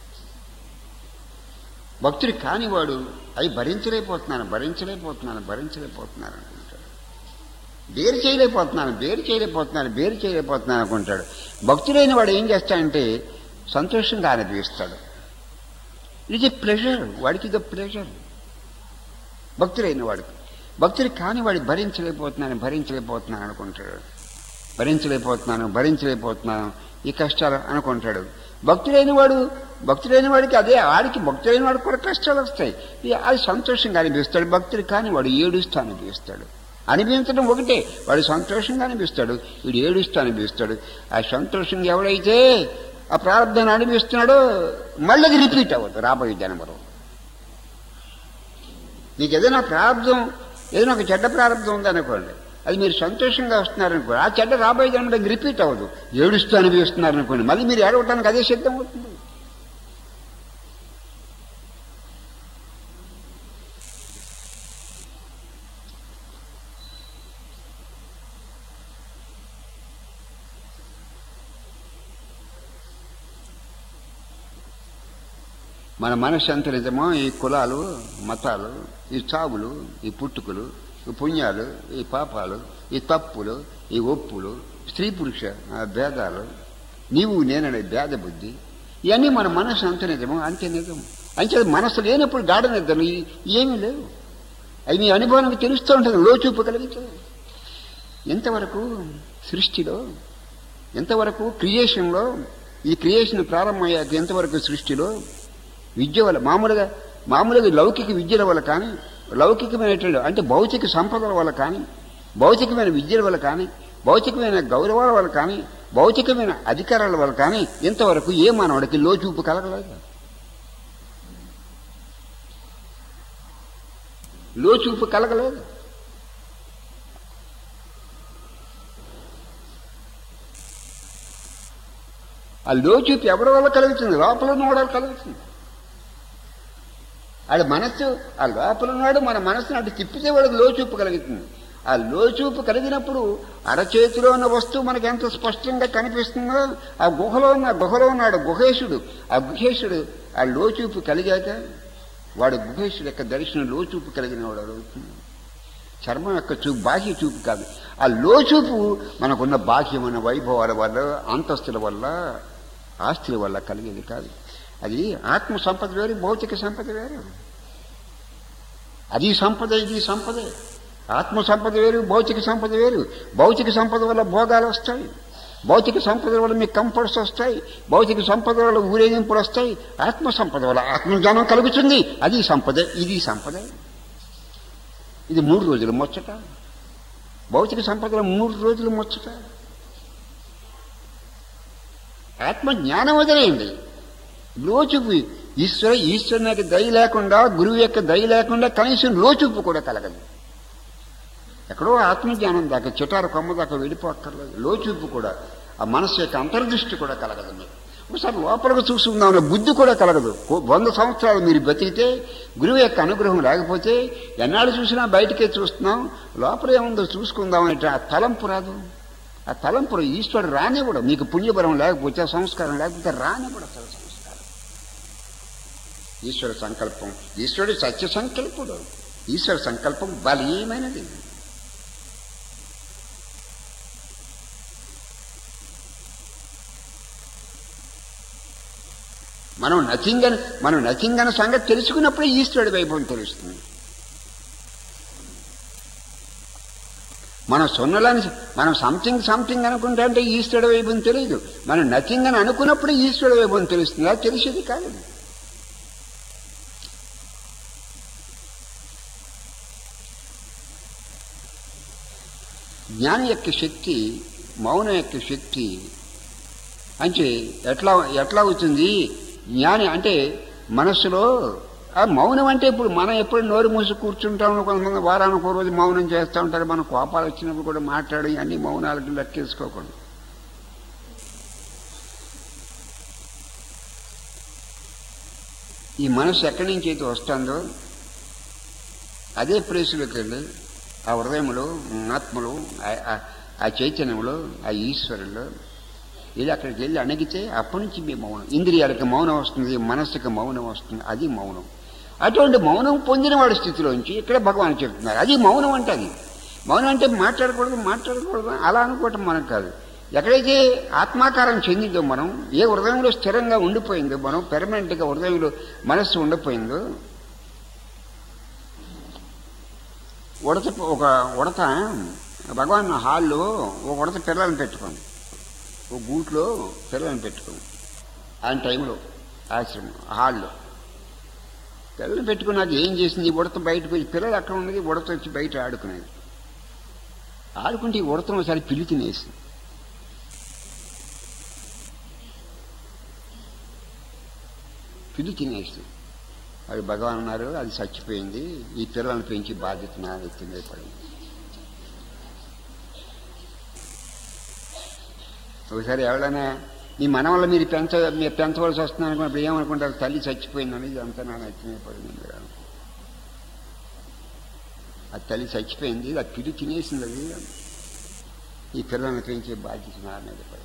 భక్తుడి కానివాడు అవి భరించలేకపోతున్నాను భరించలేకపోతున్నాను భరించలేకపోతున్నాను అనుకుంటాడు. బేరు చేయలేకపోతున్నాను బేరు చేయలేకపోతున్నాను బేరు చేయలేకపోతున్నాను అనుకుంటాడు. భక్తుడైన వాడు ఏం చేస్తాడంటే సంతోషంగా అనిపిస్తాడు. ఇది ఎ ప్లెజర్, వాడికి ఇది ప్లెజర్ భక్తుడైన వాడికి. భక్తుడి కాని వాడు భరించలేకపోతున్నాను భరించలేకపోతున్నాను అనుకుంటాడు. భరించలేకపోతున్నాను భరించలేకపోతున్నాను ఈ కష్టాలు అనుకుంటాడు. భక్తుడైన వాడు భక్తుడైన వాడికి అదే వాడికి భక్తుడైన వాడికి కూడా కష్టాలు వస్తాయి, అది సంతోషంగా అనిపిస్తాడు. భక్తుడు కాని వాడు ఏడుస్తూ అనిపిస్తాడు. అనిపించడం ఒకటే, వాడు సంతోషంగా అనిపిస్తాడు, వీడు ఏడుస్తూ అనిపిస్తాడు. ఆ సంతోషంగా ఎవడైతే ఆ ప్రారంభాన్ని అనిపిస్తున్నాడో మళ్ళీ అది రిపీట్ అవ్వదు రాబోయే జన్మలో. నీకు ఏదైనా ప్రారంభం, ఏదైనా ఒక చెడ్డ ప్రారంభం ఉందనుకోండి, అది మీరు సంతోషంగా వస్తున్నారనుకోండి, ఆ చెడ్డ రాబోయే జన్మలో రిపీట్ అవ్వదు. ఏడుస్తూ అనిపిస్తున్నారనుకోండి, మళ్ళీ మీరు ఏడవటానికి అదే సిద్ధం అవుతుంది. మన మనసు ఎంత నిజమో ఈ కులాలు మతాలు ఈ చావులు ఈ పుట్టుకలు ఈ పుణ్యాలు ఈ పాపాలు ఈ తప్పులు ఈ ఒప్పులు స్త్రీ పురుష భేదాలు నీవు నేననే భేద బుద్ధి ఇవన్నీ మన మనసు అంత నిజమో అంతే నిజం. అంతే మనసు లేనప్పుడు గాఢ నిద్రలు ఏమీ లేవు. అవి మీ అనుభవానికి తెలుస్తూ ఉంటుంది, లోచూపు కలుగుతుంది. ఎంతవరకు సృష్టిలో, ఎంతవరకు క్రియేషన్లో, ఈ క్రియేషన్ ప్రారంభమయ్యాక ఎంతవరకు సృష్టిలో విద్య వల్ల మామూలుగా మామూలుగా లౌకిక విద్యల వల్ల కానీ, లౌకికమైనటువంటి అంటే భౌతిక సంపదల వల్ల కానీ, భౌతికమైన విద్యల వల్ల కానీ, భౌతికమైన గౌరవాల వల్ల కానీ, భౌతికమైన అధికారాల వల్ల కానీ ఇంతవరకు ఏ మానవుడికి లోచూపు కలగలేదు. లోచూపు కలగలేదు. ఆ లోచూపు ఎవరి వల్ల కలుగుతుంది? లోపల ఉన్న వాడు కలుగుతుంది. ఆడ మనస్సు ఆ లోపల ఉన్నాడు, మన మనస్సును అటు తిప్పితే వాడికి లోచూపు కలుగుతుంది. ఆ లోచూపు కలిగినప్పుడు అరచేతిలో ఉన్న వస్తువు మనకి ఎంత స్పష్టంగా కనిపిస్తుందో ఆ గుహలో ఉన్న గుహలో ఉన్నాడు గుహేశుడు. ఆ గుహేశుడు ఆ లోచూపు కలిగాక వాడు గుహేశుడు యొక్క దర్శనం లోచూపు కలిగిన వాడు అవుతుంది. చర్మం యొక్క చూపు బాహ్య చూపు కాదు. ఆ లోచూపు మనకున్న బాహ్యమైన వైభవాల వల్ల అంతస్తుల వల్ల ఆస్తుల వల్ల కలిగేది కాదు. అది ఆత్మ సంపద వేరు, భౌతిక సంపద వేరు. అది సంపద, ఇది సంపదే. ఆత్మ సంపద వేరు, భౌతిక సంపద వేరు. భౌతిక సంపద వల్ల భోగాలు వస్తాయి, భౌతిక సంపద వల్ల మీకు కంఫర్ట్స్ వస్తాయి, భౌతిక సంపద వల్ల ఊరేగింపులు వస్తాయి. ఆత్మ సంపద వల్ల ఆత్మజ్ఞానం కలుగుతుంది. అది సంపదే, ఇది సంపదే. ఇది మూడు రోజులు ముచ్చట. భౌతిక సంపదలో మూడు రోజులు ముచ్చట. ఆత్మ జ్ఞానం వదిలేయండి. లోచుపు ఈశ్వర ఈశ్వరుని యొక్క దయ లేకుండా, గురువు యొక్క దయ లేకుండా కనీసం లోచుపు కూడా కలగదు. ఎక్కడో ఆత్మజ్ఞానం దాకా చిటారు కొమ్మ దాకా వెళ్ళిపోక్కర్లేదు. లోచూపు కూడా, ఆ మనస్సు యొక్క అంతర్దృష్టి కూడా కలగదు. మీరు ఒకసారి లోపలికి చూసుకుందామనే బుద్ధి కూడా కలగదు. వంద సంవత్సరాలు మీరు బతికితే, గురువు యొక్క అనుగ్రహం లేకపోతే ఎన్నాళ్ళు చూసినా బయటికే చూస్తున్నాం, లోపల ఏముందో చూసుకుందామనే ఆ తలంపు రాదు. ఆ తలంపు ఈశ్వరుడు రానివ్వడు. మీకు పుణ్యబలం లేకపోతే, సంస్కారం లేకపోతే రానివ్వడు అసలు సంస్కారం. ఈశ్వర సంకల్పం, ఈశ్వరుడు సత్య సంకల్పుడు. ఈశ్వర సంకల్పం బలీయమైనది. మనం నథింగ్ అని మనం నథింగ్ అన్న సంగతి తెలుసుకున్నప్పుడే ఈశ్వరుడి వైభవం తెలుస్తుంది. మనం సొన్నలని మనం సంథింగ్ సంథింగ్ అనుకుంటా అంటే ఈశ్వరుడి వైభవం తెలియదు. మనం నథింగ్ అని అనుకున్నప్పుడే ఈశ్వరుడి వైభవం తెలుస్తుంది. అది తెలిసేది కాదు. జ్ఞానం యొక్క శక్తి, మౌనం యొక్క శక్తి అంటే ఎట్లా ఎట్లా అవుతుంది? జ్ఞాని అంటే మనస్సులో ఆ మౌనం అంటే ఇప్పుడు మనం ఎప్పుడు నోరు మూసి కూర్చుంటాం, కొంతమంది వారానికి ఒక రోజు మౌనం చేస్తూ ఉంటారు. మన కోపాలు వచ్చినప్పుడు కూడా మాట్లాడి అన్ని మౌనాలకు లెక్కేసుకోకూడదు. ఈ మనస్సు ఎక్కడి నుంచి అయితే వస్తుందో అదే ప్లేసులోకి వెళ్ళి ఆ హృదయములో, ఆత్మలో, ఆ చైతన్యంలో, ఆ ఈశ్వరులో ఇది అక్కడికి వెళ్ళి అణగితే అప్పటి నుంచి మీ మౌనం. ఇంద్రియాలకు మౌనం వస్తుంది, మనస్సుకి మౌనం వస్తుంది. అది మౌనం. అటువంటి మౌనం పొందిన వాడి స్థితిలోంచి ఇక్కడ భగవాన్ చెప్తున్నారు. అది మౌనం అంటే అది మౌనం అంటే మాట్లాడకూడదు మాట్లాడకూడదు అలా అనుకోవటం మనకు కాదు. ఎక్కడైతే ఆత్మాకారం చెందిందో, మనం ఏ హృదయంలో స్థిరంగా ఉండిపోయిందో, మనం పెర్మనెంట్గా హృదయంలో మనస్సు ఉండిపోయిందో, ఉడత ఒక ఉడత భగవాన్ హాల్లో ఒక ఉడత పిల్లలను పెట్టుకుంది, ఒక గూట్లో పిల్లలను పెట్టుకుంది. ఆయన టైంలో ఆశ్రమం హాల్లో పిల్లలు పెట్టుకున్నాక ఏం చేసింది? ఉడత బయటకు వచ్చి, పిల్లలు అక్కడ ఉన్నది, ఉడత వచ్చి బయట ఆడుకునేది. ఆడుకుంటే ఈ ఉడతను ఒకసారి పిల్లి తినేసింది. పిల్లి తినేస్తుంది. అది భగవాన్ అన్నారు, అది చచ్చిపోయింది, ఈ పిల్లలను పెంచి బాధ్యత నా ఎత్తి మీద పడింది. ఒకసారి ఎవరైనా మీ మన వల్ల మీరు పెంచ మీరు పెంచవలసి వస్తుంది అనుకున్నప్పుడు ఏమనుకుంటారు? తల్లి చచ్చిపోయిందని ఇదంతా నా ఎత్తి మీద పడింది. ఆ తల్లి చచ్చిపోయింది, అది పిల్లి తినేసింది, అది ఈ పిల్లలను పెంచే బాధ్యత నా మీద పడింది.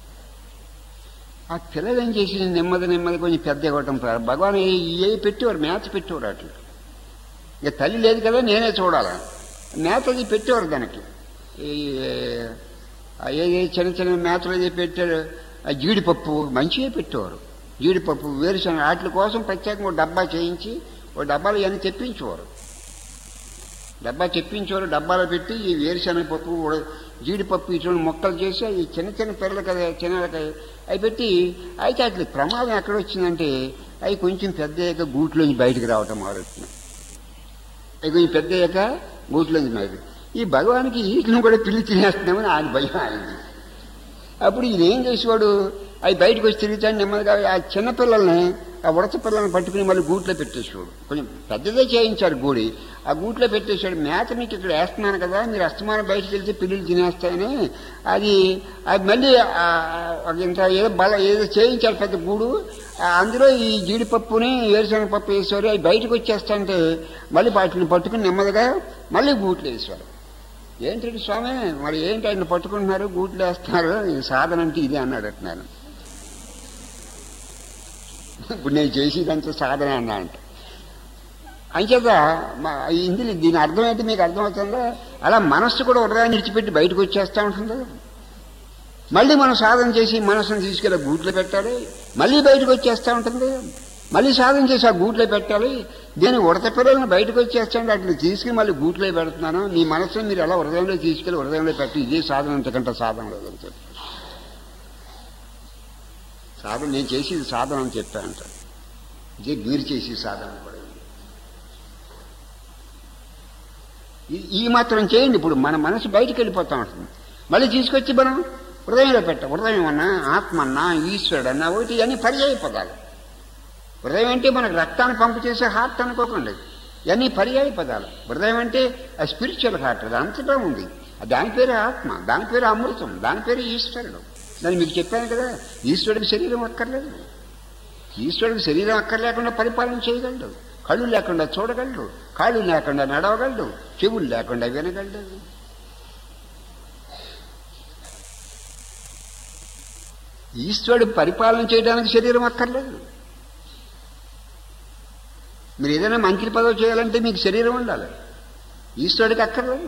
ఆ పిల్లలు ఏం చేసి నెమ్మది నెమ్మది కొంచెం పెద్ద ఇవ్వటం ప్రారంభం. భగవాన్ ఏ పెట్టేవారు, మేత పెట్టేవారు. అట్లా ఇక తల్లి లేదు కదా, నేనే చూడాలి, మేతది పెట్టేవారు. దానికి ఏ చిన్న చిన్న మేతలు ఏది పెట్టారు, ఆ జీడిపప్పు మంచిగా పెట్టేవారు. జీడిపప్పు, వేరుశనగ వాటి కోసం ప్రత్యేకంగా ఒక డబ్బా చేయించి ఒక డబ్బాలు ఇవన్నీ తెప్పించేవారు. డబ్బా తెప్పించేవారు, డబ్బాలో పెట్టి ఈ వేరుశనగ పప్పు, జీడిపప్పు ఇటువంటి మొక్కలు చేసి ఈ చిన్న చిన్న పిల్లలు కదా, చిన్నలకి అవి పెట్టి, అయితే అట్లా ప్రమాదం ఎక్కడ వచ్చిందంటే అవి కొంచెం పెద్ద అయ్యాక గూట్లోంచి బయటకు రావటం మొదలెట్టినాయి. అవి కొంచెం పెద్ద అయ్యాక గూట్లోంచి బయట. ఈ భగవానికి వీటిని కూడా పిల్లి తినేస్తున్నామని ఆయన భయం ఆయనది. అప్పుడు ఈయన ఏం చేసేవాడు, అవి బయటకు వచ్చి తిరుగుతాడు నెమ్మదిగా. ఆ చిన్నపిల్లల్ని, ఆ ఉడత పిల్లల్ని పట్టుకుని మళ్ళీ గూట్లో పెట్టేసేవాడు. కొంచెం పెద్దదే చేయించాడు గూడి, ఆ గూట్లో పెట్టేశాడు. మేత మీకు ఇక్కడ వేస్తున్నాను కదా, మీరు అస్తమానం బయటకు వెళ్తే పిల్లలు తినేస్తాయని అది అది మళ్ళీ ఇంత ఏదో బల ఏదో చేయించాడు పెద్ద గూడు. అందులో ఈ జీడిపప్పుని వేరుశనగ పప్పు వేసేవారు. అవి బయటకు వచ్చేస్తాంటే మళ్ళీ వాటిని పట్టుకుని నెమ్మదిగా మళ్ళీ గూట్లో వేసేవారు. ఏంటంటే స్వామి మరి ఏంటి ఆయన పట్టుకుంటున్నారు గూట్లు వేస్తున్నారు ఈ సాధన అంటే ఇదే అన్నాడు నేను. ఇప్పుడు నేను చేసేదంతా సాధన అన్నా అంట. అంచేత ఇందులో దీని అర్థం అయితే మీకు అర్థమవుతుందో అలా మనస్సు కూడా హృదయాన్ని విడిచిపెట్టి బయటకు వచ్చేస్తూ ఉంటుంది. మళ్ళీ మనం సాధన చేసి మనస్సును తీసుకెళ్ళి గూట్లో పెట్టాలి, మళ్ళీ బయటకు వచ్చేస్తూ ఉంటుంది. మళ్ళీ సాధన చేసి ఆ గూట్లో పెట్టాలి. దీన్ని ఉడత పిల్లలను బయటకు వచ్చేస్తాంటే అట్లా తీసుకుని మళ్ళీ గూట్లో పెడుతున్నాను. మీ మనస్సును మీరు ఎలా హృదయంలో తీసుకెళ్ళి హృదయంలో పెట్టి ఇదే సాధన అంతకంటే సాధన లేదని చెప్పి సాధన నేను చేసేది సాధన అని చెప్పానంట. ఇదే మీరు చేసే సాధన కూడా ఈ మాత్రం చేయండి. ఇప్పుడు మన మనసు బయటకు వెళ్ళిపోతూ ఉంటుంది. మళ్ళీ తీసుకొచ్చి మనం హృదయంలో పెట్ట హృదయం అన్నా ఆత్మ అన్నా ఈశ్వరుడు అన్నా ఒకటి ఇవన్నీ పర్యాయ పదాలు. హృదయం అంటే మనకు రక్తాన్ని పంపు చేసే హార్ట్ అనుకోకండి, ఇవన్నీ పర్యాయ పదాలు. హృదయం అంటే ఆ స్పిరిచువల్ హార్ట్, అది అంతటా ఉంది. దాని పేరు ఆత్మ, దాని పేరు అమృతం, దాని పేరు ఈశ్వరుడు. నేను మీకు చెప్పాను కదా, ఈశ్వరుడికి శరీరం అక్కర్లేదు. ఈశ్వరుడికి శరీరం అక్కర్లేకుండా పరిపాలన చేయగలడు. కళ్ళు లేకుండా చూడగలడు, కాళ్ళు లేకుండా నడవగలడు, చెవులు లేకుండా వినగలడు. ఈశ్వరుడు పరిపాలన చేయడానికి శరీరం అక్కర్లేదు. మీరు ఏదైనా మంత్రి పదవి చేయాలంటే మీకు శరీరం ఉండాలి, ఈశ్వరుడికి అక్కర్లేదు.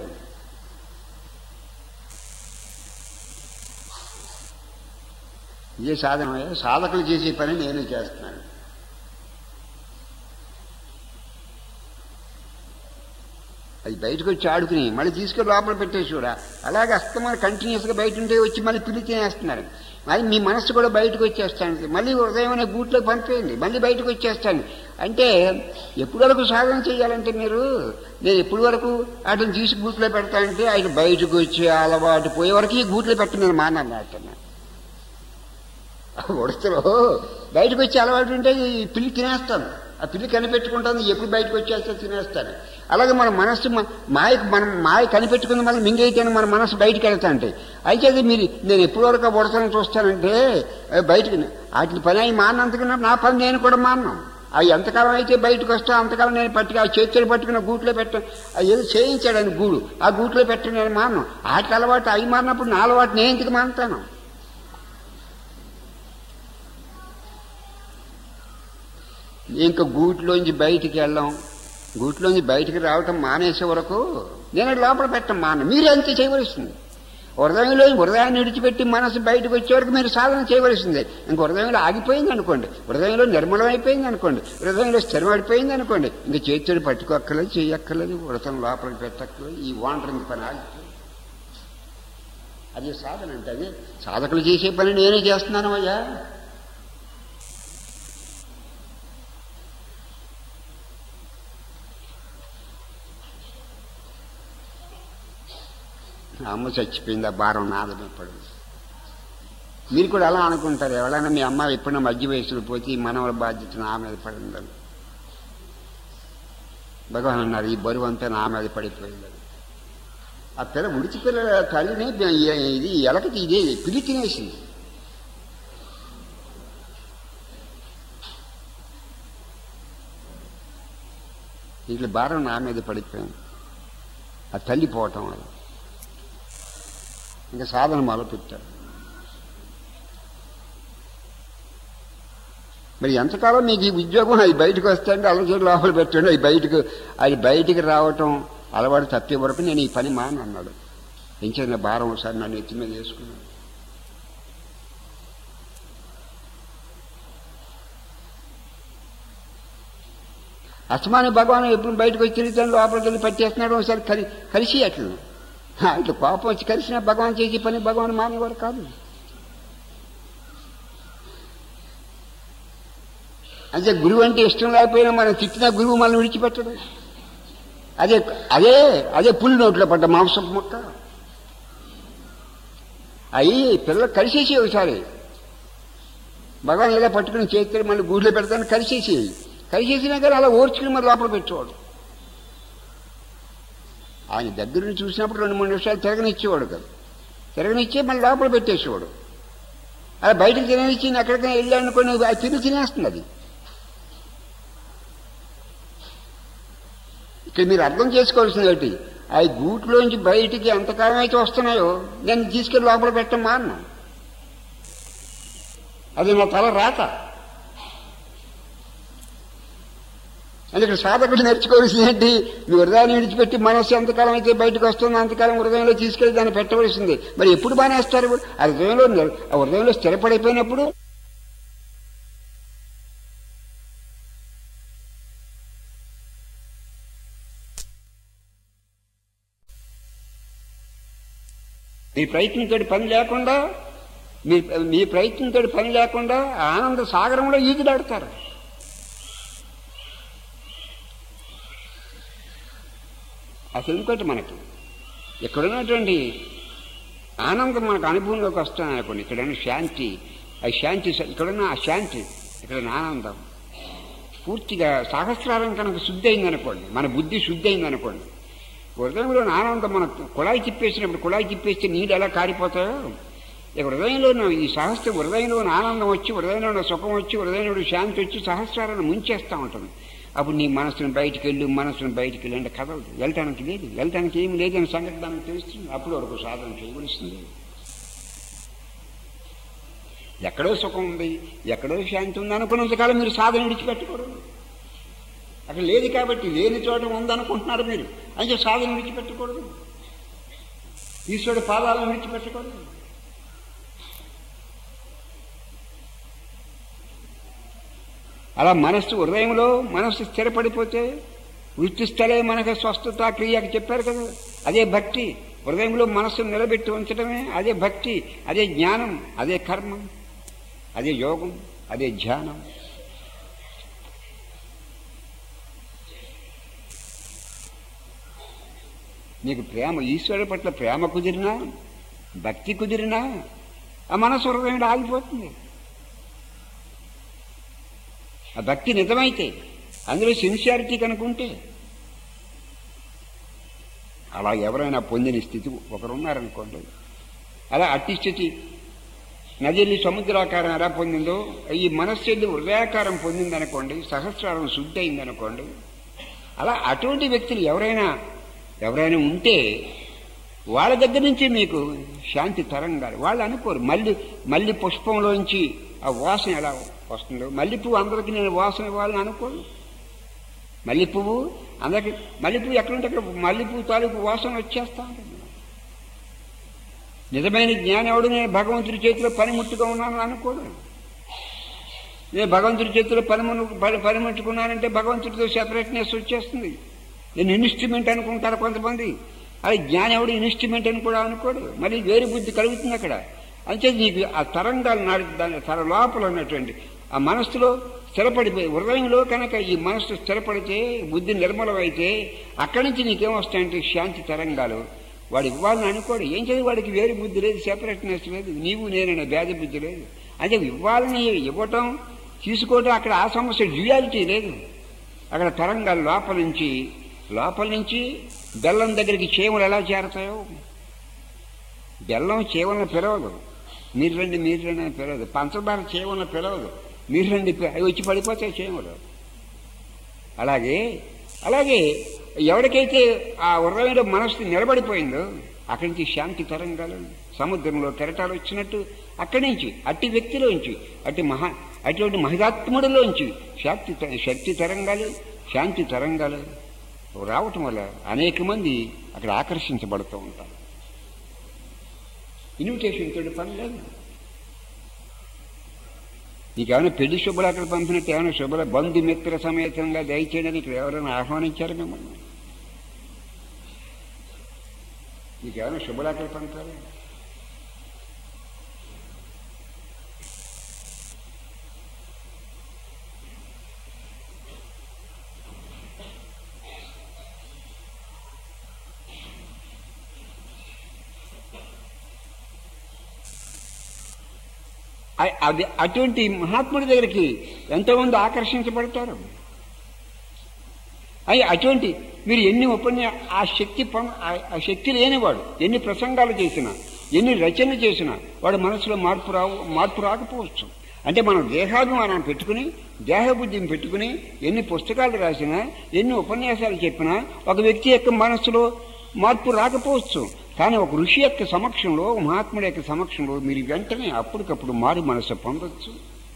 ఇదే సాధన. సాధకులు చేసే పని నేను చేస్తున్నాను. అది బయటకు వచ్చి ఆడుకుని మళ్ళీ తీసుకొని లోపల పెట్టేసి కూడా అలాగే అస్తమానం కంటిన్యూస్గా బయట ఉంటే వచ్చి మళ్ళీ పిల్లి తినేస్తున్నారు. అది మీ మనస్సు కూడా బయటకు వచ్చేస్తాను. మళ్ళీ ఉదయం అనే గూట్లోకి పంపేయండి, మళ్ళీ బయటకు వచ్చేస్తాను. అంటే ఎప్పటి వరకు సాధన చేయాలంటే మీరు నేను ఎప్పటి వరకు వాటిని తీసి గూట్లో పెడతానంటే ఆయన బయటకు వచ్చే అలవాటు పోయే వరకు ఈ గూట్లో పెట్టి నేను మానన్నట్టున్నా. ఉడతలో బయటకు వచ్చే అలవాటు ఉంటే ఈ పిల్లి తినేస్తాను, ఆ పిల్లి కనిపెట్టుకుంటాను, ఎప్పుడు బయటకు వచ్చేస్తే తినేస్తాను. అలాగే మన మనస్సు మాయకు మనం మాయ కనిపెట్టుకుని మళ్ళీ మింగైతేనే మన మనస్సు బయటకు వెళ్తా అంటే అయితే మీరు నేను ఎప్పటి వరకు ఉడతలను చూస్తానంటే బయటకు వాటి పని అవి మానంతకన్నా నా పని నేను కూడా మాన్నాను. అవి ఎంతకాలం అయితే బయటకు వస్తా అంతకాలం నేను పట్టుకు ఆ చేతులు పట్టుకున్న గూట్లో పెట్టాను. అది ఏదో చేయించాడు అని గూడు, ఆ గూట్లో పెట్టి నేను మాను. వాటి అలవాటు అవి మారినప్పుడు నా అలవాటు నేను ఎందుకు మానుతాను? ఇంకా గూట్లోంచి బయటికి వెళ్ళాం, గూట్లోంచి బయటికి రావటం మానేసే వరకు నేను లోపల పెట్టం మాన. మీరు అంతే చేయవలసింది. హృదయంలో హృదయాన్ని విడిచిపెట్టి మనసు బయటకు వచ్చే వరకు మీరు సాధన చేయవలసిందే. ఇంక హృదయంలో ఆగిపోయింది అనుకోండి, హృదయంలో నిర్మలం అయిపోయింది అనుకోండి, హృదయంలో స్థిరపడిపోయింది అనుకోండి, ఇంక చేతుడు పట్టుకోక్కర్లేదు, చేయక్కర్లేదు, హృదయం లోపలికి పెట్టక్కర్లేదు. ఈ వాంటరింగ్ పని ఆగిపోయింది. అదే సాధన అంటే. అదే సాధకులు చేసే పని నేనే చేస్తున్నాను అయ్యా. అమ్మ చచ్చిపోయింది, ఆ భారం నాదం. ఇప్పుడు మీరు కూడా అలా అనుకుంటారు. ఎవరైనా మీ అమ్మ ఎప్పుడైనా మధ్య వయసులో పోతే ఈ మనవల బాధ్యత నా మీద పడిందని భగవాన్ అన్నారు. ఈ బరువు అంతా నా మీద పడిపోయిందని. ఆ పిల్ల ఉడిచి పిల్లల తల్లిని ఇది ఎలకటి ఇదే పిలి తినేసింది. ఇట్లా భారం నా మీద పడిపోయింది, ఆ తల్లి పోవటం వల్ల. ఇంకా సాధన మొదలుపెట్టారు. మరి ఎంతకాలం మీకు ఈ ఉద్యోగం అది బయటకు వస్తాయంటే అలజడి లోపల పెట్టండి. అది బయటకు అది బయటికి రావటం అలవాటు తప్పే వరకు నేను ఈ పని మాను అన్నాడు. ఏం చేసిన భారం ఒకసారి నన్ను ఎత్తి మీద వేసుకున్నాను. అస్తమాని భగవాన్ ఎప్పుడు బయటకు వచ్చి తిరుగుతాను, లోపలికి వెళ్ళి పట్టేస్తున్నాడు. ఒకసారి కలి కలిసి అట్లా ఇట్లా కోపం వచ్చి కలిసిన భగవాన్ చేసే పని భగవాన్ మానేవారు కాదు. అంటే గురువు అంటే ఇష్టం లేకపోయినా మనం తిట్టిన గురువు మనల్ని విడిచిపెట్టడు. అదే అదే అదే పులి నోట్లో పడ్డ మాంసపు మొక్క. అవి పిల్లలు కలిసేసి ఒకసారి భగవాన్ ఇలా పట్టుకుని చేస్తే మళ్ళీ గూట్లో పెడతాను కలిసేసి కలిసేసినా కానీ అలా ఓర్చుకుని మరి లోపల పెట్టేవాడు. ఆయన దగ్గర నుంచి చూసినప్పుడు రెండు మూడు నిమిషాలు తిరగనిచ్చేవాడు కదా, తిరగనిచ్చే మళ్ళీ లోపల పెట్టేసేవాడు. అలా బయటకు తిననిచ్చి ఎక్కడికైనా వెళ్ళానుకొని అది తిరిగి తినేస్తుంది. అది ఇక్కడ మీరు అర్థం చేసుకోవాల్సింది ఏంటి, ఆ గూట్లోంచి బయటికి ఎంతకాలం అయితే వస్తున్నాయో నేను తీసుకెళ్ళి లోపల పెట్టమ్మా అన్నా. అది నా తల రాత. అంటే ఇక్కడ సాధకుడు నేర్చుకోవాల్సింది ఏంటి? మీ హృదయాన్ని విడిచిపెట్టి మనస్సు ఎంతకాలం అయితే బయటకు వస్తుందో అంతకాలం హృదయంలో తీసుకెళ్లి దాన్ని పెట్టవలసింది. మరి ఎప్పుడు బానేస్తారు? ఆ హృదయంలో ఆ హృదయంలో స్థిరపడిపోయినప్పుడు మీ ప్రయత్నంతో పని లేకుండా మీ మీ ప్రయత్నంతో పని లేకుండా ఆనంద సాగరంలో ఈదులాడతారు. అసలు ఇంకోటి మనకి ఎక్కడున్నటువంటి ఆనందం మనకు అనుభవంలోకి వస్తాను అనుకోండి. ఇక్కడైనా శాంతి, ఆ శాంతి ఇక్కడున్న ఆ శాంతి, ఇక్కడ ఆనందం పూర్తిగా సహస్రారం కనుక శుద్ధి అయిందనుకోండి, మన బుద్ధి శుద్ధి అయిందనుకోండి, హృదయంలో ఆనందం మనం కుళాయి తిప్పేసినప్పుడు కుళాయి తిప్పేస్తే నీళ్ళు ఎలా కారిపోతాయో ఇక హృదయంలో ఈ సహస్ర హృదయంలో ఆనందం వచ్చి, హృదయంలో సుఖం వచ్చి, హృదయంలో శాంతి వచ్చి సహస్రాలను ముంచేస్తూ ఉంటుంది. అప్పుడు నీ మనసును బయటికి వెళ్ళు, మనసును బయటికి వెళ్ళి అంటే కదలదు, వెళ్ళటానికి లేదు, వెళ్ళటానికి ఏమి లేదని సంగతి దానికి తెలుస్తుంది. అప్పుడు వరకు సాధన చేయవలసింది. ఎక్కడో సుఖం ఉంది, ఎక్కడో శాంతి ఉంది అనుకున్నంతకాలం మీరు సాధన విడిచిపెట్టకూడదు. అక్కడ లేదు కాబట్టి లేని చోట ఉందనుకుంటున్నారు మీరు, అంటే సాధన విడిచిపెట్టకూడదు, ఈశ్వరుడు పాదాలను విడిచిపెట్టకూడదు. అలా మనస్సు హృదయంలో మనస్సు స్థిరపడిపోతే వృత్తిస్థలే మనకు స్వస్థత క్రియకి చెప్పారు కదా, అదే భక్తి. హృదయంలో మనస్సును నిలబెట్టి ఉంచడమే అదే భక్తి, అదే జ్ఞానం, అదే కర్మ, అదే యోగం, అదే ధ్యానం. నీకు ప్రేమ, ఈశ్వరుడి పట్ల ప్రేమ కుదిరినా, భక్తి కుదిరినా ఆ మనస్సు హృదయంలో ఆగిపోతుంది. ఆ భక్తి నిజమైతే, అందులో సిన్సియారిటీ కనుకుంటే, అలా ఎవరైనా పొందిన స్థితి ఒకరున్నారనుకోండి. అలా అట్టి స్థితి నదిల్లి సముద్రాకారం ఎలా పొందిందో ఈ మనస్సు వెళ్ళి హృదయాకారం పొందిందనుకోండి, సహస్రారం శుద్ధి అయిందనుకోండి. అలా అటువంటి వ్యక్తులు ఎవరైనా ఎవరైనా ఉంటే వాళ్ళ దగ్గర నుంచి మీకు శాంతి తరంగాలు. వాళ్ళు అనుకోరు మళ్ళీ మళ్ళీ పుష్పంలోంచి ఆ వాసన ఎలా వస్తుందో, మల్లె పువ్వు అందరికీ నేను వాసన ఇవ్వాలని అనుకోను. మల్లె పువ్వు అందరికి మల్లె పువ్వు ఎక్కడుంటే అక్కడ మల్లె పువ్వు తాలూకు వాసన వచ్చేస్తా ఉంటుంది. నిజమైన జ్ఞానం ఎవడు నేను భగవంతుడి చేతిలో పనిముట్టుగా ఉన్నాను అనుకోడు. నేను భగవంతుడి చేతిలో పనిము పని పనిముట్టుకున్నానంటే భగవంతుడితో సెపరేట్నెస్ వచ్చేస్తుంది. నేను ఇన్స్ట్రుమెంట్ అనుకుంటారు కొంతమంది. అది జ్ఞానం ఎవడు ఇన్స్ట్రుమెంట్ అని కూడా అనుకోడు. మళ్ళీ వేరు బుద్ధి కలుగుతుంది అక్కడ. అంటే నీకు ఆ తరంగాలు నాడు దాని తర లోపల ఉన్నటువంటి ఆ మనస్సులో స్థిరపడిపోయి, హృదయంలో కనుక ఈ మనస్సు స్థిరపడితే, బుద్ధి నిర్మలమైతే అక్కడి నుంచి నీకేమొస్తాయంటే శాంతి తరంగాలు. వాడు ఇవ్వాలని అనుకోడు. ఏం చదివి వాడికి వేరు బుద్ధి లేదు, సెపరేట్నెస్ లేదు, నీవు నేనైనా భేద బుద్ధి లేదు. అంటే ఇవ్వాలని ఇవ్వటం తీసుకోవటం అక్కడ ఆ సమస్య డ్యూయాలిటీ లేదు. అక్కడ తరంగాలు లోపల నుంచి లోపల నుంచి బెల్లం దగ్గరికి చేమలు ఎలా చేరతాయో, బెల్లం చేవలను పిలవదు, మీరు రండి మీరు రండి అని పిలవదు. పంచదార చేవలను పిలవదు, మీరు రండి అవి వచ్చి పడిపోతాయి చేమలు. అలాగే అలాగే ఎవరికైతే ఆ హృదయంలో మనస్సు నిలబడిపోయిందో అక్కడి నుంచి శాంతి తరంగాలు, సముద్రంలో కెరటాలు వచ్చినట్టు అక్కడి నుంచి అట్టి వ్యక్తిలోంచి అట్టి మహా అటువంటి మహిళాత్ముడిలోంచి శక్తి శక్తి తరంగాలు, శాంతి తరంగాలు రావటం వల్ల అనేక మంది అక్కడ ఆకర్షించబడుతూ ఉంటారు. ఇన్విటేషన్ తోటి పని లేదు. నీకేమైనా పెళ్లి శుభ్ర అక్కడ పంపినట్టు ఏమైనా శుభ్ర బంధుమిత్ర సమేతంగా దయచేయడానికి ఇక్కడ ఎవరైనా ఆహ్వానించారు మిమ్మల్ని? నీకేమైనా శుభ్ర అక్కడ పంపాలి? అది అటువంటి మహాత్ముడి దగ్గరికి ఎంతోమంది ఆకర్షించబడతారు. అవి అటువంటి మీరు ఎన్ని ఉపన్యా ఆ శక్తి ఆ శక్తి లేనివాడు ఎన్ని ప్రసంగాలు చేసినా, ఎన్ని రచనలు చేసినా వాడు మనసులో మార్పు రావు మార్పు రాకపోవచ్చు. అంటే మనం దేహాభిమానం పెట్టుకుని, దేహబుద్ధిని పెట్టుకుని ఎన్ని పుస్తకాలు రాసినా, ఎన్ని ఉపన్యాసాలు చెప్పినా ఒక వ్యక్తి యొక్క మనస్సులో మార్పు రాకపోవచ్చు. కానీ ఒక ఋషి యొక్క సమక్షంలో, మహాత్ముడి యొక్క సమక్షంలో మీరు వెంటనే అప్పటికప్పుడు మారు మనసు పొందొచ్చు.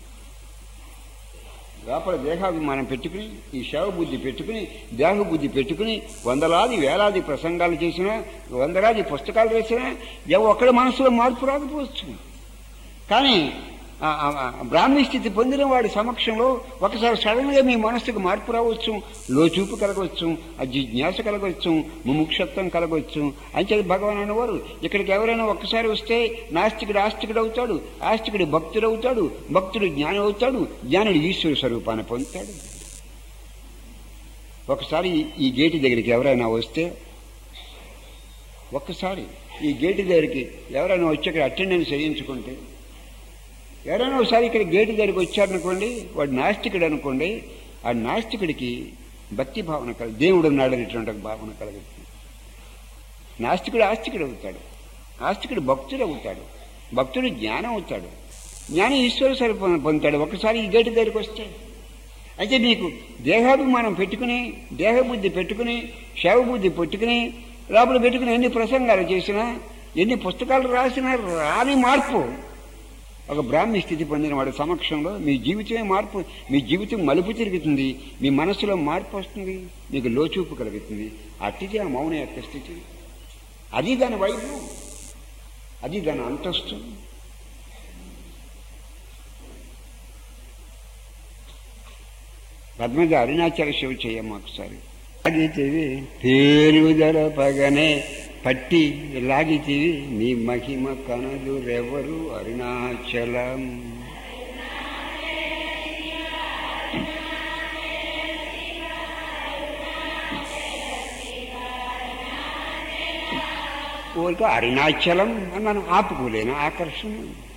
లోపల దేహాభిమానం పెట్టుకుని, ఈ శవ బుద్ధి పెట్టుకుని, దేహ బుద్ధి పెట్టుకుని వందలాది వేలాది ప్రసంగాలు చేసినా, వందలాది పుస్తకాలు వేసినా ఏ ఒక్కడి మనసులో మార్పు రాకపోవచ్చు. కానీ బ్రాహ్మీ స్థితి పొందిన వాడి సమక్షంలో ఒకసారి సడన్గా మీ మనస్సుకు మార్పు రావచ్చు, లోచూపు కలగవచ్చు, ఆ జిజ్ఞాస కలగవచ్చు, ముముక్షత్వం కలగవచ్చు. అంచేది భగవాన్ అనేవారు, ఇక్కడికి ఎవరైనా ఒక్కసారి వస్తే నాస్తికుడు ఆస్తికుడు అవుతాడు, ఆస్తికుడు భక్తుడు అవుతాడు, భక్తుడు జ్ఞానం అవుతాడు, జ్ఞానుడు ఈశ్వర స్వరూపాన్ని పొందుతాడు. ఒకసారి ఈ గేటు దగ్గరికి ఎవరైనా వస్తే, ఒక్కసారి ఈ గేటు దగ్గరికి ఎవరైనా వచ్చి ఇక్కడ అటెండెన్స్ వేయించుకుంటే, ఎవరైనా ఒకసారి ఇక్కడ గేటు దగ్గరికి వచ్చారనుకోండి, వాడు నాస్తికుడు అనుకోండి, ఆ నాస్తికుడికి భక్తి భావన కల, దేవుడు ఉన్నాడు అనేటువంటి భావన కలుగుతుంది. నాస్తికుడు ఆస్తికుడు అవుతాడు, ఆస్తికుడు భక్తుడు అవుతాడు, భక్తుడు జ్ఞానం అవుతాడు, జ్ఞానం ఈశ్వర స్వరూపం పొందుతాడు ఒకసారి ఈ గేటు దగ్గరికి వస్తే. అయితే మీకు దేహాభిమానం పెట్టుకుని, దేహబుద్ధి పెట్టుకుని, శవబుద్ధి పెట్టుకుని, లోపల పెట్టుకుని ఎన్ని ప్రసంగాలు చేసినా, ఎన్ని పుస్తకాలు రాసినా రాని మార్పు ఒక బ్రాహ్మీ స్థితి పొందిన వాడి సమక్షంలో మీ జీవితమే మార్పు, మీ జీవితం మలుపు తిరుగుతుంది, మీ మనసులో మార్పు వస్తుంది, మీకు లోచూపు కలుగుతుంది. అట్టిది ఆ మౌన యొక్క స్థితి. అది దాని వైభవం, అది దాని అంతస్తు. పద్మజ అరుణాచల శివ చేయమ్మ ఒకసారి లాగితివి పేరుదల పగనే పట్టి లాగితివి నీ మహిమ కనదురెవరు అరుణాచలం. ఊరిక అరుణాచలం అని మనం ఆపుకోలేను ఆకర్షణ,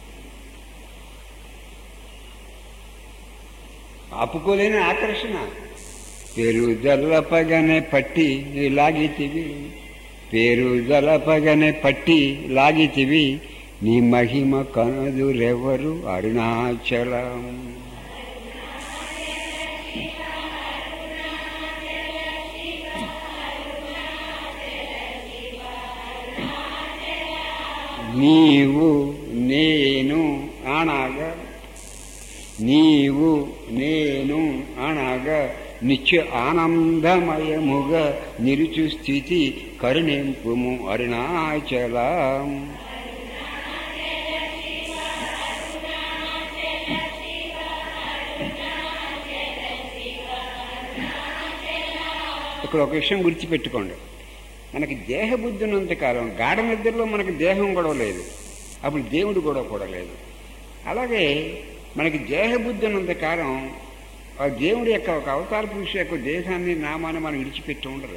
ఆపుకోలేని ఆకర్షణ. పేరు జల్లపగనే పట్టి లాగితివి, పేరు జలపగనే పట్టి లాగితివి నీ మహిమ కనదురెవరు అరుణాచలం. నీవు నేను అనగా, నీవు నేను అనగా నిత్య ఆనందమయముగా నిరుచు స్థితి కరుణింపుము అరుణాచలం. ఇక్కడ ఒక విషయం గుర్తుపెట్టుకోండి, మనకి దేహబుద్ధి ఉన్నంతకాలం గాఢ నిద్రలో మనకి దేహం గొడవ లేదు, అప్పుడు దేవుడు గొడవ కూడా లేదు. అలాగే మనకి దేహబుద్ధి ఉన్నంతకాలం ఆ దేవుడి యొక్క ఒక అవతార పురుషు యొక్క దేహాన్ని నామాన్ని మనం విడిచిపెట్టి ఉండరు.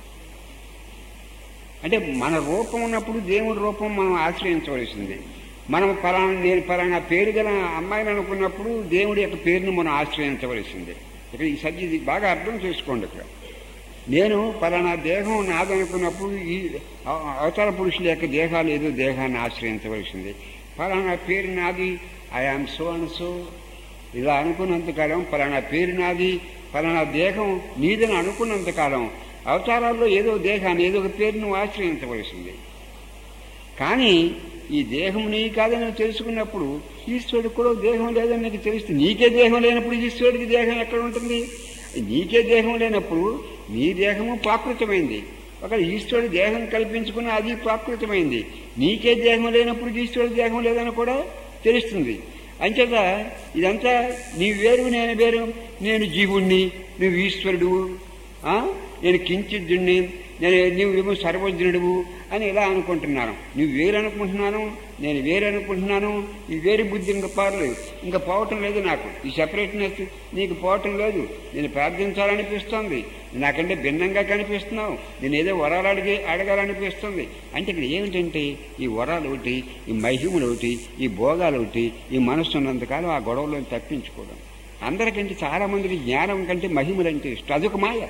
అంటే మన రూపం ఉన్నప్పుడు దేవుడి రూపం మనం ఆశ్రయించవలసింది. మనం పలానా నేను పలానా పేరు గల అమ్మాయిని అనుకున్నప్పుడు దేవుడి యొక్క పేరుని మనం ఆశ్రయించవలసిందే. ఇక్కడ ఈ సబ్జెక్ట్ బాగా అర్థం చేసుకోండి. ఇక్కడ నేను పలానా దేహం నాదనుకున్నప్పుడు ఈ అవతార పురుషుల యొక్క దేహాలు ఏదో దేహాన్ని ఆశ్రయించవలసింది. పలానా పేరు నాది, I am so and so ఇలా అనుకున్నంతకాలం, పలానా పేరు నాది, పలానా దేహం నీదని అనుకున్నంతకాలం అవతారాల్లో ఏదో దేహాన్ని ఏదో ఒక పేరు నువ్వు ఆశ్రయించవలసింది. కానీ ఈ దేహం నీ కాదని తెలుసుకున్నప్పుడు ఈశ్వరుడికి కూడా దేహం లేదని నీకు తెలుస్తుంది. నీకే దేహం లేనప్పుడు ఈశ్వరుడికి దేహం ఎక్కడ ఉంటుంది? నీకే దేహం లేనప్పుడు నీ దేహము ప్రాకృతమైంది, ఒక ఈశ్వరుడి దేహం కల్పించుకున్న అది ప్రాకృతమైంది. నీకే దేహం లేనప్పుడు ఈశ్వరుడి దేహం లేదని కూడా తెలుస్తుంది. అంచేత ఇదంతా నీ వేరు నేను వేరు, నేను జీవుణ్ణి, నువ్వు ఈశ్వరుడు, నేను కించిద్దుణ్ణి, నేను నువ్వేమో సర్వజ్ఞుడువు అని ఇలా అనుకుంటున్నాను. నువ్వు వేరు అనుకుంటున్నాను, నేను వేరు అనుకుంటున్నాను. ఈ వేరు బుద్ధి ఇంకా పారలేదు, ఇంకా పోవటం లేదు. నాకు ఈ సెపరేట్నెస్ నీకు పోవటం లేదు. నేను ప్రార్థించాలనిపిస్తుంది, నాకంటే భిన్నంగా కనిపిస్తున్నావు, నేను ఏదో వరాలు అడిగి అడగాలనిపిస్తుంది. అంటే ఇక్కడ ఏమిటంటే ఈ వరాలు ఒకటి, ఈ మహిమలు ఒకటి, ఈ భోగాలు ఒకటి, ఈ మనస్సు ఉన్నంతకాలం ఆ గొడవలను తప్పించుకోవడం. అందరికంటే చాలామందికి జ్ఞానం కంటే మహిమలంటే ఇష్టం, అదొక మాయ.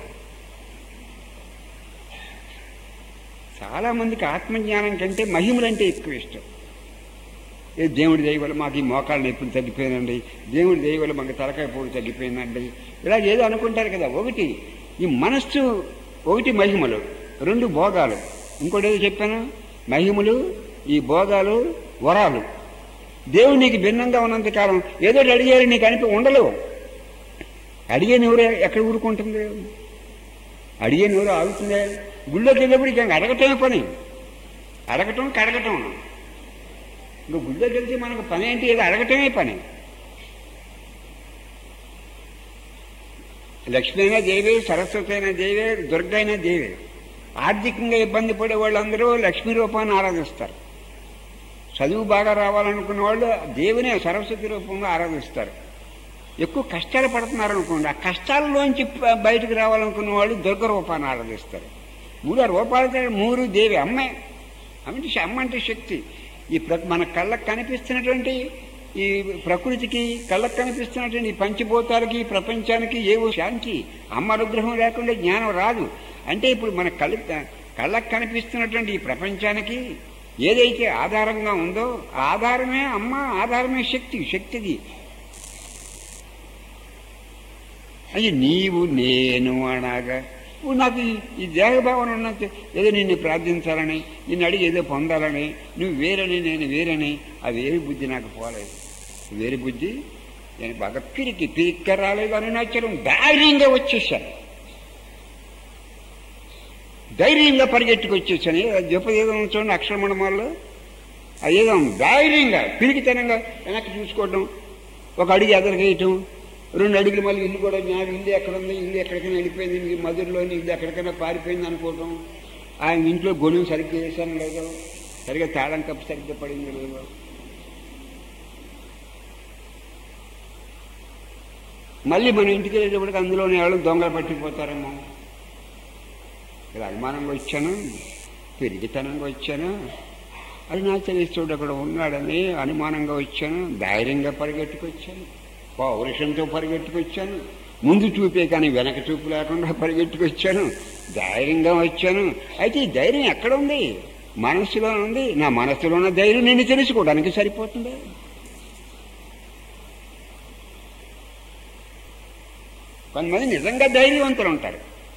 చాలామందికి ఆత్మజ్ఞానం కంటే మహిమలంటే ఎక్కువ ఇష్టం. ఏ దేవుడి దయ వల్ల మాకు ఈ మోకాళ్ళ నొప్పులు తగ్గిపోయిందండి, దేవుడి దయ వల్ల మాకు తలకాయ పోటు తగ్గిపోయిందండి, ఇలా ఏదో అనుకుంటారు కదా. ఒకటి ఈ మనస్సు, ఒకటి మహిమలు, రెండు భోగాలు. ఇంకోటి ఏదో చెప్పాను, మహిమలు, ఈ భోగాలు, వరాలు. దేవుడు నీకు భిన్నంగా ఉన్నంతకాలం ఏదో అడిగేది నీకు అనిపి ఉండలేవు. అడిగే నూరు ఎక్కడ ఊరుకుంటుంది? అడిగే నూరు ఆగుతుందే. గుళ్ళోకి వెళ్ళేప్పుడు ఇక అడగటమే పని, అడగటం కడగటం. ఇంకా గుళ్ళోకి వెళ్తే మనకు పని ఏంటి? ఏదో అడగటమే పని. లక్ష్మి అయినా దేవే, సరస్వతి అయినా దేవే, దుర్గ అయినా దేవే. ఆర్థికంగా ఇబ్బంది పడే వాళ్ళందరూ లక్ష్మీ రూపాన్ని ఆరాధిస్తారు. చదువు బాగా రావాలనుకున్న వాళ్ళు దేవునే సరస్వతి రూపంలో ఆరాధిస్తారు. ఎక్కువ కష్టాలు పడుతున్నారు అనుకోండి, ఆ కష్టాలలోంచి బయటకు రావాలనుకున్న వాళ్ళు దుర్గ రూపాన్ని ఆరాధిస్తారు. మూడు రూపాయలతో మూడు దేవి అమ్మే. అంటే అమ్మ అంటే శక్తి. ఈ ప్ర మన కళ్ళకు కనిపిస్తున్నటువంటి ఈ ప్రకృతికి, కళ్ళకు కనిపిస్తున్నటువంటి ఈ పంచభూతాలకి, ప్రపంచానికి ఏవో శాంతి. అమ్మ అనుగ్రహం లేకుండా జ్ఞానం రాదు. అంటే ఇప్పుడు మన కళ్ళ కళ్ళకు కనిపిస్తున్నటువంటి ఈ ప్రపంచానికి ఏదైతే ఆధారంగా ఉందో ఆధారమే అమ్మ, ఆధారమే శక్తి. శక్తిది అది నీవు నేను అనగా ఇప్పుడు నాకు ఈ దేహభావన ఉన్నట్టు ఏదో నిన్ను ప్రార్థించాలని, నిన్ను అడిగి ఏదో పొందాలని, నువ్వు వేరని నేను వేరని ఆ వేరు బుద్ధి నాకు పోలేదు. వేరు బుద్ధి నేను బాగా పిరికి పిరిక్క రాలేదు అని నచ్చడం ధైర్యంగా వచ్చేసాను. ధైర్యంగా పరిగెట్టుకు వచ్చేసాను. జపదేదం చూడండి అక్షరమణమాల్లో అదేదో ధైర్యంగా పిరికితనంగా వెనక్కి చూసుకోవడం, ఒక అడిగి ఎదరికేయటం, రెండు అడుగులు మళ్ళీ ఇల్లు కూడా జ్ఞానం, ఇల్లు ఎక్కడ ఉంది, ఇల్లు ఎక్కడికైనా వెళ్ళిపోయింది, మీ మధురలోని ఇల్లు ఎక్కడికైనా పారిపోయింది అనుకోవటం, ఆయన ఇంట్లో గొడవ సరిగ్గా చేశాను లేదో, సరిగ్గా తాళం కప్పు సరిగ్గా పడింది లేదో. మళ్ళీ మన ఇంటికి వెళ్ళేటప్పటికి అందులోనే ఎవరు దొంగలు పట్టిపోతారేమో. ఇలా అనుమానంగా వచ్చాను, పెరిగితనంగా వచ్చాను, అది నా తెలియచోడు అక్కడ ఉన్నాడని అనుమానంగా వచ్చాను, ధైర్యంగా పరిగెట్టుకొచ్చాను, పౌరుషంతో పరిగెట్టుకొచ్చాను, ముందు చూపే కానీ వెనక చూపు లేకుండా పరిగెట్టుకొచ్చాను, ధైర్యంగా వచ్చాను. అయితే ఈ ధైర్యం ఎక్కడ ఉంది? మనస్సులో ఉంది. నా మనస్సులో ఉన్న ధైర్యం నేను తెలుసుకోవడానికి సరిపోతుంది. కొంతమంది నిజంగా ధైర్యవంతులు ఉంటారు,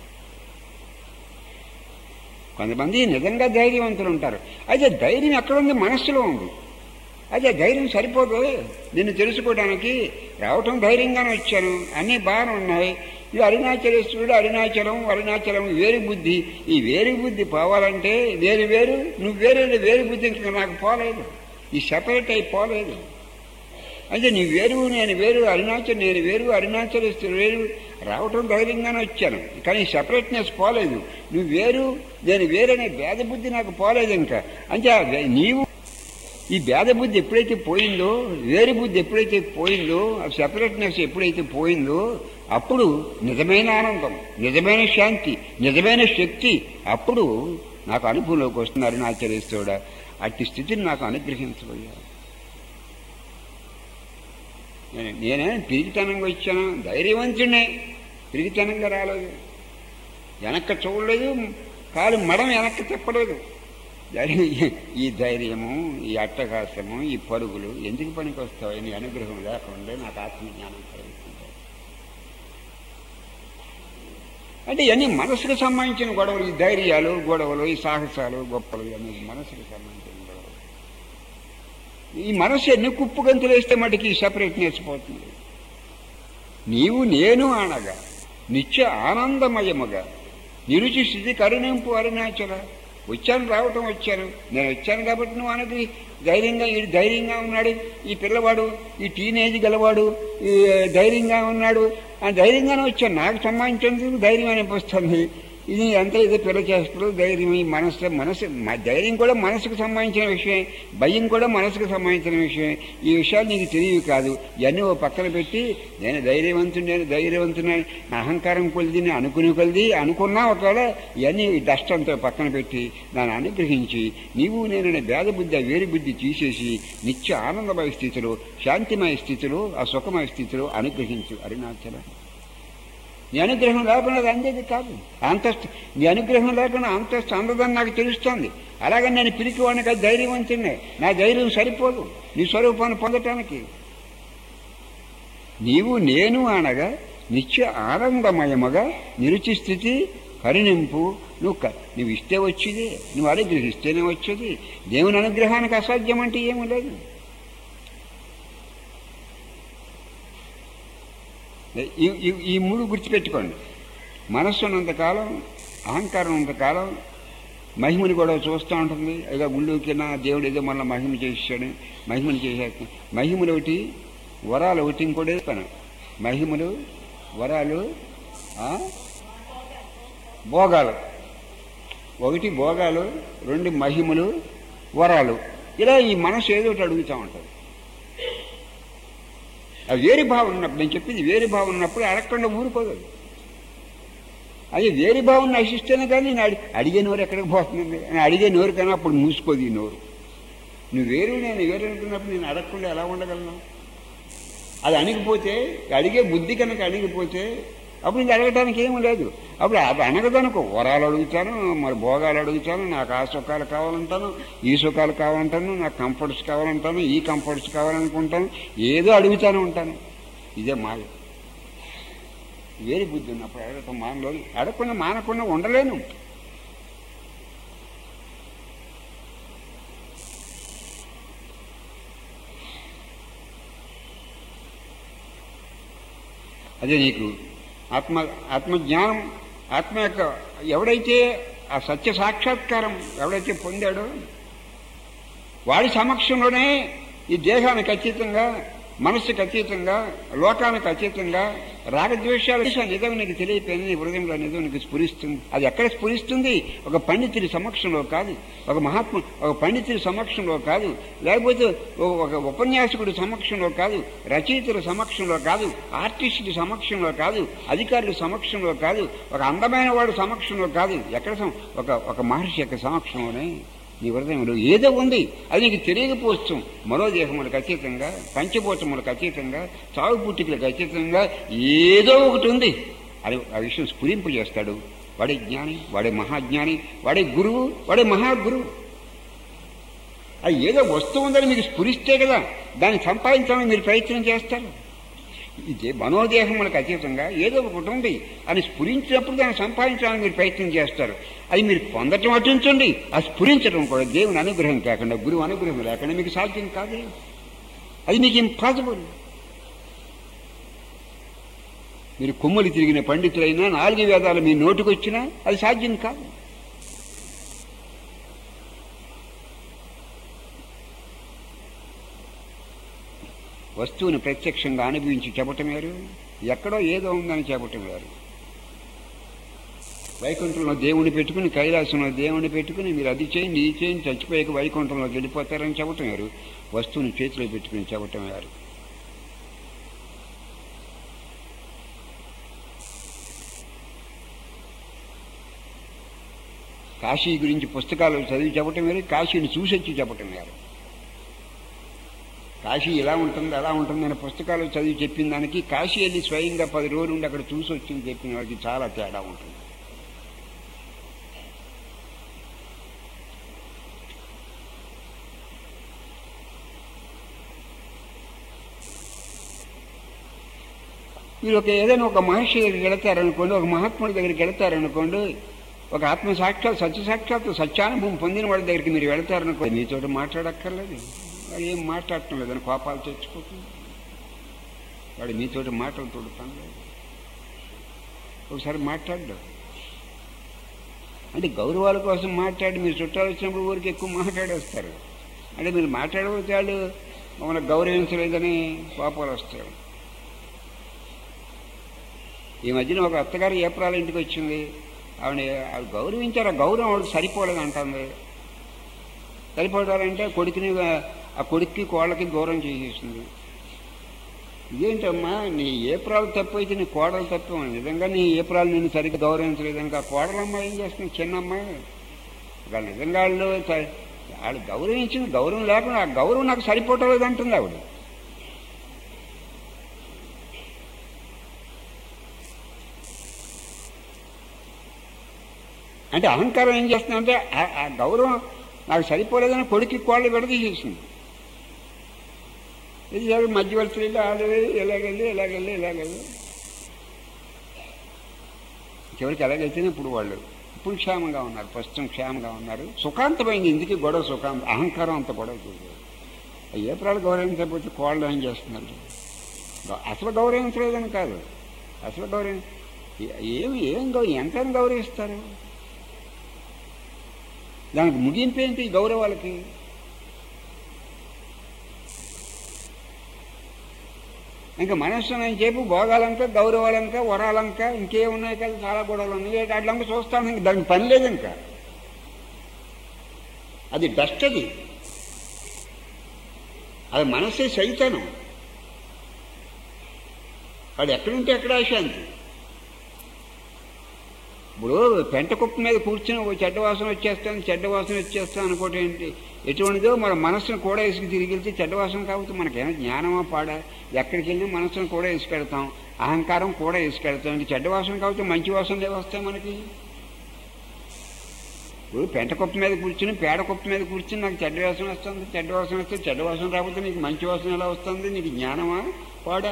కొంతమంది నిజంగా ధైర్యవంతులు ఉంటారు. అయితే ధైర్యం ఎక్కడుంది? మనస్సులో ఉంది. అయితే ధైర్యం సరిపోదు నిన్ను తెలుసుకోవడానికి. రావటం ధైర్యంగానే వచ్చాను, అన్నీ బాగానే ఉన్నాయి. ఇది అరుణాచలేశ్వరుడు, అరుణాచలం, అరుణాచలం వేరు బుద్ధి. ఈ వేరు బుద్ధి పోవాలంటే వేరు వేరు, నువ్వు వేరే వేరు బుద్ధి ఇంకా నాకు పోలేదు, ఈ సెపరేట్ అయిపోలేదు. అంటే నీ వేరు నేను వేరు, అరుణాచల్ నేను వేరు, అరుణాచలేశ్వరుడు వేరు. రావటం ధైర్యంగానే వచ్చాను, కానీ సెపరేట్నెస్ పోలేదు. నువ్వు వేరు నేను వేరనే భేద బుద్ధి నాకు పోలేదు ఇంకా. అంటే నీవు ఈ భేద బుద్ధి ఎప్పుడైతే పోయిందో, వేరు బుద్ధి ఎప్పుడైతే పోయిందో, ఆ సెపరేట్నెస్ ఎప్పుడైతే పోయిందో అప్పుడు నిజమైన ఆనందం, నిజమైన శాంతి, నిజమైన శక్తి అప్పుడు నాకు అనుభవంలోకి వస్తుంది. అరుణాచలేశ్వరుడా అట్టి స్థితిని నాకు అనుగ్రహించబోయా. నేనే పిరిగితనంగా వచ్చాను, ధైర్యవంతుడే, పిరిగితనంగా రాలేదు, వెనక్కి చూడలేదు, కాలు మడం వెనక్కి తిప్పలేదు. ఈ ధైర్యము, ఈ అట్టహాసము, ఈ పరుగులు ఎందుకు పనికి వస్తాయి? నీ అనుగ్రహం లేకుండా నాకు ఆత్మజ్ఞానం కలుగుతుంది. అంటే ఇవన్నీ మనసుకు సంబంధించిన గొడవలు, ఈ ధైర్యాలు గొడవలు, ఈ సాహసాలు గొప్పలు, ఇవన్నీ మనసుకు సంబంధించిన గొడవలు. ఈ మనసు ఎన్ని కుప్పు గంతులు వేస్తే మటుకి సెపరేట్నెస్ పోతుంది. నీవు నేను అనగా నిత్య ఆనందమయముగా నిరుచి స్థితి కరుణింపు అరుణాచల. వచ్చాను, రావటం వచ్చాను, నేను వచ్చాను కాబట్టి నువ్వు అన్నది ధైర్యంగా, ఈ ధైర్యంగా ఉన్నాడు ఈ పిల్లవాడు, ఈ టీనేజ్ గలవాడు ఈ ధైర్యంగా ఉన్నాడు, ఆ ధైర్యంగానే వచ్చాను. నాకు సంబంధించినందుకు ధైర్యం అనిపిస్తుంది. ఇది అంతా ఏదో పిల్ల చేస్తారు ధైర్యం. ఈ మనసు మనసు ధైర్యం కూడా మనసుకు సంబంధించిన విషయం, భయం కూడా మనసుకు సంబంధించిన విషయం. ఈ విషయాలు నీకు తెలియవు కాదు. ఇవన్నీ ఓ పక్కన పెట్టి నేను ధైర్యవంతుడు, నేను ధైర్యవంతున్నా, నా అహంకారం కొలిది, నేను అనుకుని కొలిది అనుకున్నా ఒకవేళ ఇవన్నీ డస్ట్ అంతా పక్కన పెట్టి నన్ను అనుగ్రహించి నీవు నేను భేద బుద్ధి, వేరు బుద్ధి తీసేసి నిత్య ఆనందమయ స్థితిలో, శాంతిమయ స్థితిలో, ఆ సుఖమయ స్థితిలో అనుగ్రహించు అరుణాచల. నీ అనుగ్రహం లేకుండా అది అందేది కాదు. అంతస్తు నీ అనుగ్రహం లేకుండా అంతస్తు అందదని నాకు తెలుస్తోంది. అలాగే నేను పిరికివాడిని కాదు, ధైర్యవంతున్నే. నా ధైర్యం సరిపోదు నీ స్వరూపాన్ని పొందటానికి. నీవు నేను అనగా నిత్య ఆనందమయముగా నిరుచి స్థితి కరుణింపు నువ్వు క- నువ్వు ఇస్తే వచ్చేది, నువ్వు అనుగ్రహిస్తేనే వచ్చేది. దేవుని అనుగ్రహానికి అసాధ్యం అంటే ఏమీ లేదు. ఈ ఈ- ఈ మూడు గుర్తుపెట్టుకోండి. మనస్సు ఉన్నంతకాలం, అహంకారం ఉన్నంతకాలం మహిమని కూడా చూస్తూ ఉంటుంది. ఇక గుళ్ళోకినా దేవుడు ఏదో మళ్ళీ మహిమ చేసాడు, మహిమను చేసేస్తాడు. మహిమలు ఒకటి, వరాలు ఒకటి, ఇంకోటి పని. మహిమలు, వరాలు, ఆ? భోగాలు. ఒకటి భోగాలు, రెండు మహిమలు, వరాలు. ఇలా ఈ మనసు ఏదో ఒకటి అడుగుతూ ఉంటుంది. అది వేరే భావం ఉన్నప్పుడు, నేను చెప్పింది వేరే భావం ఉన్నప్పుడు అడగకుండా ఊరుకోదు. అది వేరే భావం నశిస్తేనే కానీ నేను అడి అడిగే నోరు ఎక్కడికి పోతుంది? నేను అడిగే నోరు కానీ అప్పుడు మూసుకోదు ఈ నోరు. నువ్వు వేరు నేను వేరు అనుకున్నప్పుడు నేను అడగకుండా ఎలా ఉండగలను? అది అణిగిపోతే, అడిగే బుద్ధి కనుక అణిగిపోతే అప్పుడు ఇది అడగటానికి ఏమీ లేదు. అప్పుడు అది అనగదనుకో, వరాలు అడుగుతాను, మరి భోగాలు అడుగుతాను, నాకు ఆ సుఖాలు కావాలంటాను, ఈ సుఖాలు కావాలంటాను, నాకు కంఫర్ట్స్ కావాలంటాను, ఈ కంఫర్ట్స్ కావాలనుకుంటాను, ఏదో అడుగుతాను ఉంటాను. ఇదే మాయ. వేరే బుద్ధి ఉన్నప్పుడు అడగటం మానలేదు. అడగకుండా మానకుండా ఉండలేను. అదే నీకు ఆత్మ ఆత్మజ్ఞానం, ఆత్మ యొక్క ఎవడైతే ఆ సత్య సాక్షాత్కారం ఎవడైతే పొందాడో వాడి సమక్షంలోనే ఈ దేహానికి అతీతంగా, మనస్సుకు అతీతంగా, లోకానికి అతీతంగా రాగద్వేషాలు నిజం నీకు తెలియపోయింది. నీ హృదయంలో నిజం నీకు స్ఫురిస్తుంది. అది ఎక్కడ స్ఫురిస్తుంది? ఒక పండితుడి సమక్షంలో కాదు, ఒక మహాత్మ ఒక పండితుడి సమక్షంలో కాదు, లేకపోతే ఒక ఉపన్యాసకుడి సమక్షంలో కాదు, రచయితుల సమక్షంలో కాదు, ఆర్టిస్టుల సమక్షంలో కాదు, అధికారుల సమక్షంలో కాదు, ఒక అందమైన వాడి సమక్షంలో కాదు. ఎక్కడ ఒక ఒక మహర్షి యొక్క సమక్షంలోనే నీ హృదయంలో ఏదో ఉంది. అది నీకు తెలియకపోవచ్చు. మనోదేహములకు అతీతంగా, పంచభూతములకు అతీతంగా, చావు పుట్టుకలకు అతీతంగా ఏదో ఒకటి ఉంది. అది ఆ విషయం స్ఫురింపు చేస్తాడు. వాడే జ్ఞాని, వాడే మహాజ్ఞాని, వాడే గురువు, వాడే మహాగురువు. అది ఏదో వస్తువు ఉందని మీకు స్ఫురిస్తే కదా దాన్ని సంపాదించాలని మీరు ప్రయత్నం చేస్తారు. ఇది మనోదేహములకు అతీతంగా ఏదో ఒకటి ఉంది అని స్ఫురించినప్పుడు దాన్ని సంపాదించాలని మీరు ప్రయత్నం చేస్తారు. అది మీరు పొందటం అటుంచండి, ఆ స్ఫురించడం కూడా దేవుని అనుగ్రహం కాకుండా, గురువు అనుగ్రహం లేకుండా మీకు సాధ్యం కాదు. అది మీకు ఇంపాసిబుల్. మీరు కొమ్ములు తిరిగిన పండితులైనా, నాలుగు వేదాలు మీ నోటికి వచ్చినా అది సాధ్యం కాదు. వస్తువుని ప్రత్యక్షంగా అనుభవించి చెప్పటం వేరు, ఎక్కడో ఏదో ఉందని చెప్పటం వేరు. వైకుంఠంలో దేవుని పెట్టుకుని, కైలాసంలో దేవుని పెట్టుకుని మీరు అది చేయండి, ఇది చేయండి, చచ్చిపోయాక వైకుంఠంలోకి వెళ్ళిపోతారని చెప్పటం వేరు, వస్తువుని చేతిలో పెట్టుకుని చెప్పటం వేరు. కాశీ గురించి పుస్తకాలు చదివి చెప్పటం వేరు, కాశీని చూసొచ్చి చెప్పటం వేరు. కాశీ ఇలా ఉంటుంది, అలా ఉంటుంది అనే పుస్తకాలు చదివి చెప్పిన దానికి, కాశీ వెళ్ళి స్వయంగా పది రోజులు ఉండి అక్కడ చూసి వచ్చింది చెప్పిన వాడికి చాలా తేడా ఉంటుంది. మీరు ఒక ఏదైనా ఒక మహర్షి దగ్గరికి వెళతారనుకోండి, ఒక మహాత్ముడి దగ్గరికి వెళతారనుకోండి, ఒక ఆత్మ సాక్షాత్ సత్య సాక్షాత్ సత్యానుభవం పొందిన వాడి దగ్గరికి మీరు వెళతారనుకోండి, మీతో మాట్లాడక్కర్లేదు, వాడు ఏం మాట్లాడటం లేదని కోపాలు తెచ్చుకోకుండా వాడు మీతోటి మాటలు తోడుతాను లేదు. ఒకసారి మాట్లాడ్డాడు అంటే గౌరవాల కోసం మాట్లాడి, మీరు చుట్టాలు వచ్చినప్పుడు ఊరికి ఎక్కువ మాట్లాడేస్తారు. అంటే మీరు మాట్లాడబోతే వాళ్ళు మమ్మల్ని గౌరవించలేదని కోపాలు వస్తాడు. ఈ మధ్యన ఒక అత్తగారు ఏప్రాల ఇంటికి వచ్చింది. ఆవిడ ఆవిడ గౌరవించారు, ఆ గౌరవం ఆవిడకి సరిపోలేదు అంటుంది. సరిపోవాలంటే కొడుకుని, ఆ కొడుక్కి కోళ్ళకి గౌరవం చేసేసింది. ఇదేంటమ్మా, నీ ఏప్రాలు తప్పు అయితే నీ కోడలు తప్పు. నిజంగా నీ ఏప్రాలు నేను సరిగ్గా గౌరవించలేదు. ఇంకా కోడలమ్మ ఏం చేస్తుంది, చిన్నమ్మాయి. వాళ్ళు నిజంగా వాళ్ళు వాళ్ళు గౌరవించింది, గౌరవం లేకుండా ఆ గౌరవం నాకు సరిపోవట్లేదు అంటుంది ఆవిడ. అంటే అహంకారం ఏం చేస్తుందంటే ఆ గౌరవం నాకు సరిపోలేదని కొడుక్కి కోళ్ళు విడదీసేసింది. ఇది మధ్యవర్తులు ఆడవి ఎలాగెళ్ళి ఎలాగెళ్ళి ఎలాగెళ్ళి చివరికి ఎలాగైతేనే ఇప్పుడు వాళ్ళు అప్పుడు క్షేమంగా ఉన్నారు, ప్రస్తుతం క్షేమంగా ఉన్నారు. సుఖాంతమైంది. ఇందుకే గొడవ సుఖాంత, అహంకారం అంత గొడవ చూడదు. ఏ ప్రాణాలు గౌరవించకపోతే కోళ్ళు ఏం చేస్తున్నారు? అసలు గౌరవించలేదని కాదు, అసలు గౌరవం ఏమి ఏం గౌరవం ఎంతైనా గౌరవిస్తారు. దానికి ముగింపు ఏంటి గౌరవాలకి? ఇంకా మనస్సు నేను చెప్పు భోగాలంక, గౌరవాలంక, వరాలంక, ఇంకేమున్నాయి కదా చాలా గొడవలు ఉన్నాయి. అట్లంక చూస్తాను, ఇంక దానికి పని లేదు. ఇంకా అది డస్ట్, అది అది మనస్సే సైతానం. వాడు ఎక్కడుంటే ఎక్కడ శాంతి. ఇప్పుడు పెంట కుప్ప మీద కూర్చుని ఓ చెడ్డ వాసన వచ్చేస్తాను, చెడ్డ వాసన వచ్చేస్తాను అనుకోవటం ఏంటి? ఎటువంటిదో మన మనస్సును కూడా ఇసుకు తిరిగి వెళ్తే చెడ్డ వాసన కాబట్టి మనకేమైనా జ్ఞానమా పాడా? ఎక్కడికి వెళ్ళి మనస్సును కూడా ఇసుకెడతాం, అహంకారం కూడా ఇసుకెడతాం. ఇంటి చెడ్డ వాసన కాబట్టి మంచి వాసనలే వస్తాయి మనకి. ఇప్పుడు పెంట కుప్ప మీద కూర్చుని, పేడ కుప్ప మీద కూర్చుని నాకు చెడ్డ వాసన వస్తుంది, చెడ్డ వాసన వస్తే చెడ్డ వాసన రాకపోతే నీకు మంచి వాసన ఎలా వస్తుంది? నీకు జ్ఞానమా పాడా?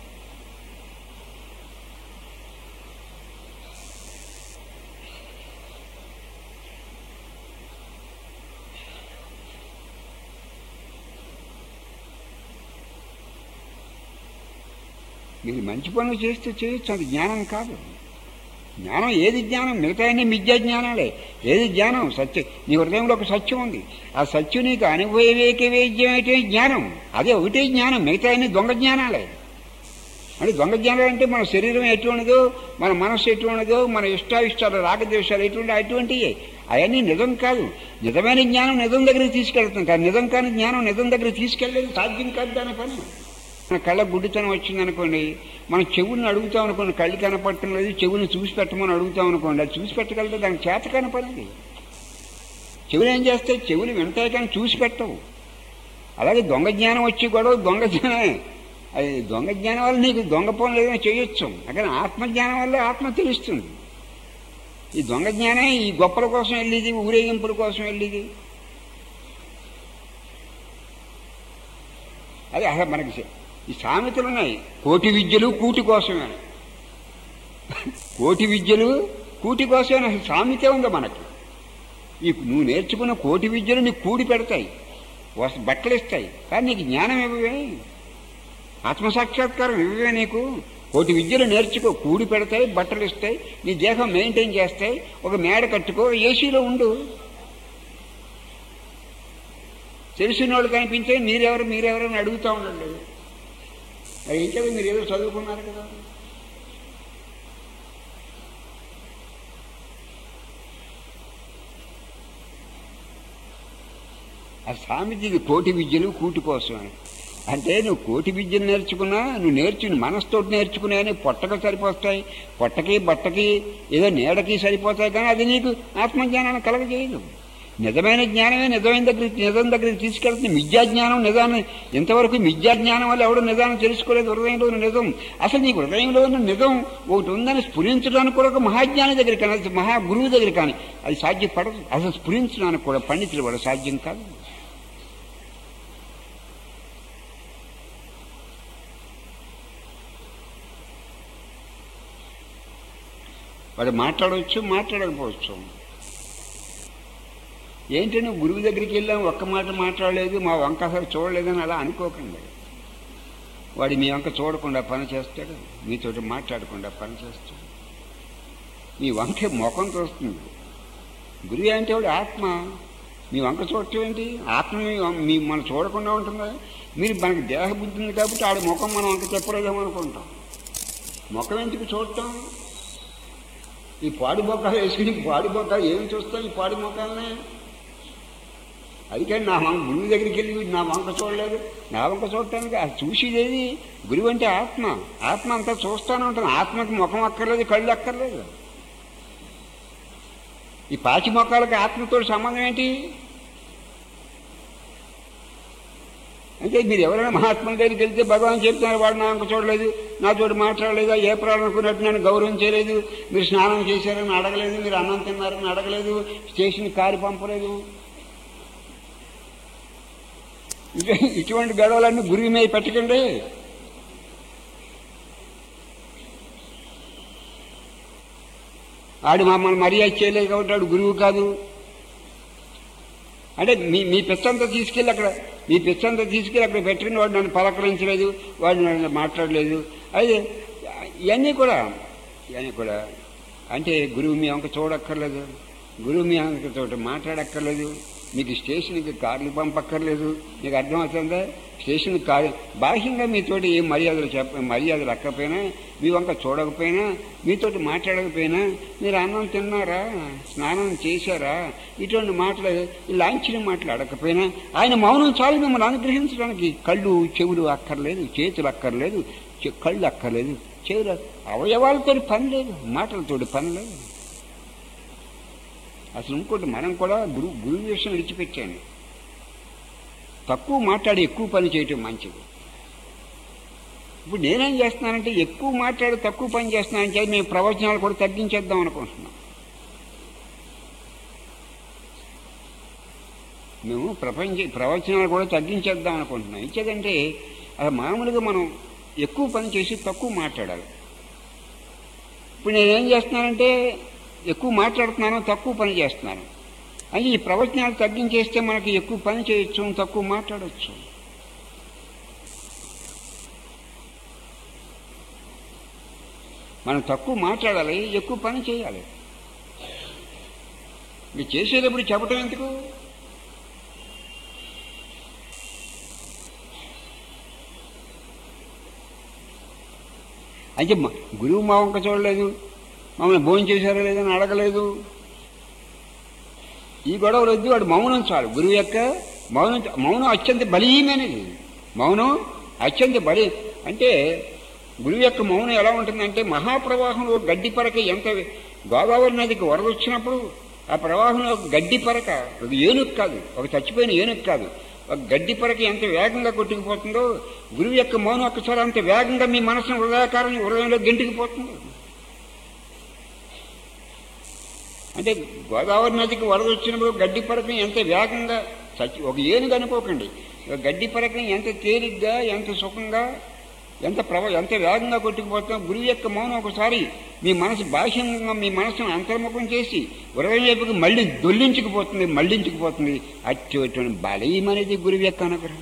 మీరు మంచి పనులు చేస్తే చేయొచ్చు, అది జ్ఞానం కాదు. జ్ఞానం ఏది జ్ఞానం? మిగతా అన్ని మిథ్యా జ్ఞానాలే. ఏది జ్ఞానం? సత్యం. నీ హృదయంలో ఒక సత్యం ఉంది, ఆ సత్యం నీకు అనుభవేక వేద్యం అయితే జ్ఞానం, అదే ఒకటే జ్ఞానం. మిగతా అన్ని దొంగ జ్ఞానాలే. అంటే దొంగ జ్ఞానాలు అంటే మన శరీరం ఎటువంటిదో, మన మనస్సు ఎటువంటిదో, మన ఇష్టాయిష్టాలు, రాగద్వేషాలు ఎటువంటి అటువంటివి అవన్నీ నిజం కాదు. నిజమైన జ్ఞానం నిజం దగ్గరికి తీసుకెళ్తాం కానీ నిజం కాని జ్ఞానం నిజం దగ్గరికి తీసుకెళ్ళలేదు, సాధ్యం కాదు దాని పని. మన కళ్ళ గుడ్డితనం వచ్చిందనుకోండి, మనం చెవుని అడుగుతాం అనుకోండి, కళ్ళు కనపడటం లేదు, చెవుని చూసి పెట్టమని అడుగుతాం అనుకోండి, అది చూసి పెట్టగలిగితే దానికి చేత కనపడింది. చెవులు ఏం చేస్తాయి? చెవులు వింటాయి కానీ చూసి పెట్టవు. అలాగే దొంగ జ్ఞానం వచ్చి గొడవ దొంగ జ్ఞానమే. అది దొంగ జ్ఞానం వల్ల నీకు దొంగ పనులు ఏదైనా చేయొచ్చు, అక్కడ ఆత్మజ్ఞానం వల్ల ఆత్మ తెలుస్తుంది. ఈ దొంగ జ్ఞానం ఈ గొప్పల కోసం వెళ్ళేది, ఊరేగింపుల కోసం వెళ్ళేది. అది అసలు మనకి ఈ సామెతలు ఉన్నాయి, కోటి విద్యలు కూటి కోసమే. కోటి విద్యలు కూటి కోసమే అసలు సామెతే ఉందా మనకి? ఈ నువ్వు నేర్చుకున్న కోటి విద్యలు నీకు కూడి పెడతాయి, బట్టలు ఇస్తాయి, కానీ నీకు జ్ఞానం ఇవ్వవే, ఆత్మసాక్షాత్కారం ఇవ్వవే. నీకు కోటి విద్యలు నేర్చుకో, కూడి పెడతాయి, బట్టలు ఇస్తాయి, నీ దేహం మెయింటైన్ చేస్తాయి. ఒక మేడ కట్టుకో, ఏసీలో ఉండు. తెలిసిన వాళ్ళు కనిపించే మీరెవరు మీరెవరు అని అడుగుతూ ఉండండి. అది ఏం కదా, మీరు ఏదో చదువుకున్నారు కదా. ఆ సామెత ఇది, కోటి విద్యలు కూటి కోసం. అంటే నువ్వు కోటి విద్యను నేర్చుకున్నా, నువ్వు నేర్చుని మనసుతోటి నేర్చుకునే పొట్టకు సరిపోతాయి, పొట్టకి బట్టకి ఏదో నీడకి సరిపోతాయి, కానీ అది నీకు ఆత్మజ్ఞానాన్ని కలగజేయదు. నిజమైన జ్ఞానమే నిజమైన దగ్గరికి నిజం దగ్గరికి తీసుకెళ్తుంది. మిథ్యా జ్ఞానం నిజాన్ని ఇంతవరకు మిథ్యా జ్ఞానం వల్ల ఎవడో నిజాన్ని తెలుసుకోలేదు. హృదయంలో ఉన్న నిజం, అసలు నీకు హృదయంలో ఉన్న నిజం ఒకటి ఉందని స్ఫురించడానికి కూడా ఒక మహాజ్ఞాని దగ్గర కానీ, మహా గురువు దగ్గర కానీ అది సాధ్యపడదు. అసలు స్ఫురించడానికి కూడా పండితులు కూడా సాధ్యం కాదు. వాడు మాట్లాడవచ్చు, మాట్లాడకపోవచ్చు. ఏంటి నువ్వు గురువు దగ్గరికి వెళ్ళాము, ఒక్క మాట మాట్లాడలేదు, మా వంక అసలు చూడలేదని అలా అనుకోకండి. వాడు మీ వంక చూడకుండా పని చేస్తాడు, మీతోటి మాట్లాడకుండా పని చేస్తాడు. మీ వంక ముఖం చూస్తుంది. గురువు అంటే వాడు ఆత్మ, మీ వంక చూడటం ఏంటి? ఆత్మ మీ మనం చూడకుండా ఉంటుందా? మీరు మనకి దేహ బుద్ధి ఉంది కాబట్టి ఆడ ముఖం మనం వంక చెప్పలేదేమో అనుకుంటాం. ముఖం ఎందుకు చూడటం? ఈ పాడి మొక్కలు వేసుకుని పాడి మొక్కలు ఏమి చూస్తాం? ఈ పాడి మొక్కల్ని అందుకని నా వంక గురువు దగ్గరికి వెళ్ళి నా వంక చూడలేదు, నా వంక చూడటానికి అది చూసేదేది గురువు అంటే ఆత్మ. ఆత్మ అంతా చూస్తానే ఉంటుంది. ఆత్మకి ముఖం అక్కర్లేదు, కళ్ళు అక్కర్లేదు. ఈ పాచి మొక్కలకి ఆత్మతో సంబంధం ఏంటి? అంటే మీరు ఎవరైనా మహాత్ముల దగ్గరికి వెళ్తే భగవాన్ చెప్తున్నారు, వాడు నా వంక చూడలేదు, నాతోటి మాట్లాడలేదు, ఏ ప్రాణం అనుకున్నట్టు నన్ను గౌరవించలేదు, మీరు స్నానం చేశారని అడగలేదు, మీరు అన్నం తిన్నారని అడగలేదు, స్టేషన్ కారు పంపలేదు. ఇటువంటి గొడవలన్నీ గురువు మీద పెట్టకండి. ఆడు మమ్మల్ని మర్యాద చేయలేదు కాబట్టి ఆడు గురువు కాదు అంటే మీ మీ పిచ్చంతా తీసుకెళ్ళి అక్కడ మీ పిచ్చంతా తీసుకెళ్ళి అక్కడ పెట్టిన వాడు నన్ను పలకరించలేదు, వాడు నన్ను మాట్లాడలేదు. అది ఇవన్నీ కూడా ఇవన్నీ కూడా అంటే గురువు మీ అంక చూడక్కర్లేదు, గురువు మీ అంక చోట మాట్లాడక్కర్లేదు, మీకు స్టేషన్కి కార్లు పంపక్కర్లేదు. మీకు అర్థమవుతుందా? స్టేషన్కి కారు బాహ్యంగా మీతోటి ఏ మర్యాదలు చెప్ప మర్యాదలు అక్కకపోయినా, మీ వంక చూడకపోయినా, మీతోటి మాట్లాడకపోయినా, మీరు అన్నం తిన్నారా, స్నానం చేశారా, ఇటువంటి మాటలు లాంఛన మాట్లాడకపోయినా ఆయన మౌనం చాలు మిమ్మల్ని అనుగ్రహించడానికి. కళ్ళు చెవులు అక్కర్లేదు, చేతులు అక్కర్లేదు, కళ్ళు అక్కర్లేదు, చెవులు అవయవాలతో పని లేదు, మాటలతో పని లేదు. అసలు ఇంకోటి మనం కూడా గురువు గురువు విషయం విడిచిపెట్టాను. తక్కువ మాట్లాడి ఎక్కువ పని చేయటం మంచిది. ఇప్పుడు నేనేం చేస్తున్నానంటే ఎక్కువ మాట్లాడి తక్కువ పని చేస్తున్నానని చెప్పి మేము ప్రవచనాలు కూడా తగ్గించేద్దాం అనుకుంటున్నాం. మేము ప్రపంచ ప్రవచనాలు కూడా తగ్గించేద్దాం అనుకుంటున్నాం. ఇచ్చేదంటే అది మామూలుగా మనం ఎక్కువ పని చేసి తక్కువ మాట్లాడాలి. ఇప్పుడు నేనేం చేస్తున్నానంటే ఎక్కువ మాట్లాడుతున్నాను, తక్కువ పని చేస్తున్నాను. అంటే ఈ ప్రవచనాలు తగ్గించేస్తే మనకి ఎక్కువ పని చేయొచ్చు, తక్కువ మాట్లాడవచ్చు. మనం తక్కువ మాట్లాడాలి, ఎక్కువ పని చేయాలి. మీరు చేసేటప్పుడు చెప్పటం ఎందుకు? అయితే గురువు మా వంక చూడలేదు, మమ్మల్ని భోజనం చేశారో లేదని అడగలేదు. ఈ గొడవలు వద్దు, వాడు మౌనం చాలు. గురువు యొక్క మౌనం మౌనం అత్యంత బలీయమైనది. మౌనం అత్యంత బలి అంటే గురువు యొక్క మౌనం ఎలా ఉంటుందంటే మహాప్రవాహంలో గడ్డి పరక ఎంత గోదావరి నదికి వరద వచ్చినప్పుడు ఆ ప్రవాహంలో ఒక గడ్డి పరక, ఒక ఏనుగు కాదు, ఒక చచ్చిపోయిన ఏనుగు కాదు, ఒక గడ్డి పరక ఎంత వేగంగా కొట్టుకుపోతుందో గురువు యొక్క మౌనం ఒక్కసారి అంత వేగంగా మీ మనసును హృదయకారం హృదయంలో గెంటుకుపోతుంది. అంటే గోదావరి నదికి వరద వచ్చినప్పుడు గడ్డి పరకం ఎంత వేగంగా చచ్చి ఒక ఏనుగు అనుకోకండి, గడ్డి పరకం ఎంత తేలిగ్గా ఎంత సుఖంగా ఎంత ప్రభ ఎంత వేగంగా కొట్టుకుపోతుందో గురువు యొక్క మౌనం ఒకసారి మీ మనసు బాహ్యంగా మీ మనసును అంతర్ముఖం చేసి హృదయం వైపుకి మళ్ళీ దొల్లించుకుపోతుంది, మళ్లించుకుపోతుంది. అటువంటి బలయం అనేది గురువు యొక్క అనుగ్రహం.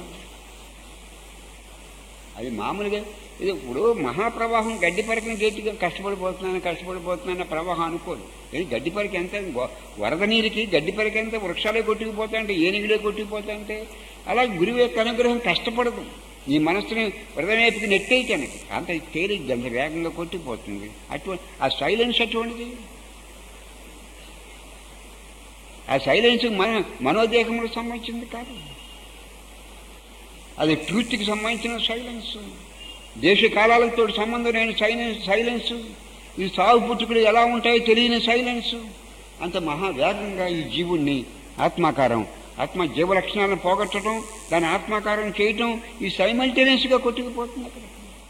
అది మామూలుగా ఇది ఇప్పుడు మహాప్రవాహం గడ్డి పరకని గట్టిగా కష్టపడిపోతున్నాను కష్టపడిపోతున్నాను ప్రవాహం అనుకోదు. ఇది గడ్డి పరక ఎంత వరద నీరుకి గడ్డి పరక ఎంత వృక్షాలే కొట్టుకుపోతాయంటే ఏనుగులే కొట్టుకుపోతాయంటే అలా గురువు యొక్క అనుగ్రహం కష్టపడదు. ఈ మనస్సుని హృదయం వైపుకి నెట్టేయటానికి అంత తేలిగ్గా అంత వేగంగా కొట్టుకుపోతుంది. అటువంటి ఆ సైలెన్స్ అటువంటిది. ఆ సైలెన్స్ మన మనోదేహములకు సంబంధించింది కాదు, అది ట్రూత్కి సంబంధించిన సైలెన్స్. దేశ కాలాలతో సంబంధం లేని సైలెన్స్ సైలెన్స్ ఈ సాగు పుట్టుకులు ఎలా ఉంటాయో తెలియని సైలెన్స్. అంత మహావేగంగా ఈ జీవుణ్ణి ఆత్మాకారం ఆత్మ జీవ లక్షణాలను పోగొట్టడం, దాన్ని ఆత్మాకారం చేయటం ఈ సైమల్టేనియస్గా కొట్టుకుపోతుంది. అక్కడ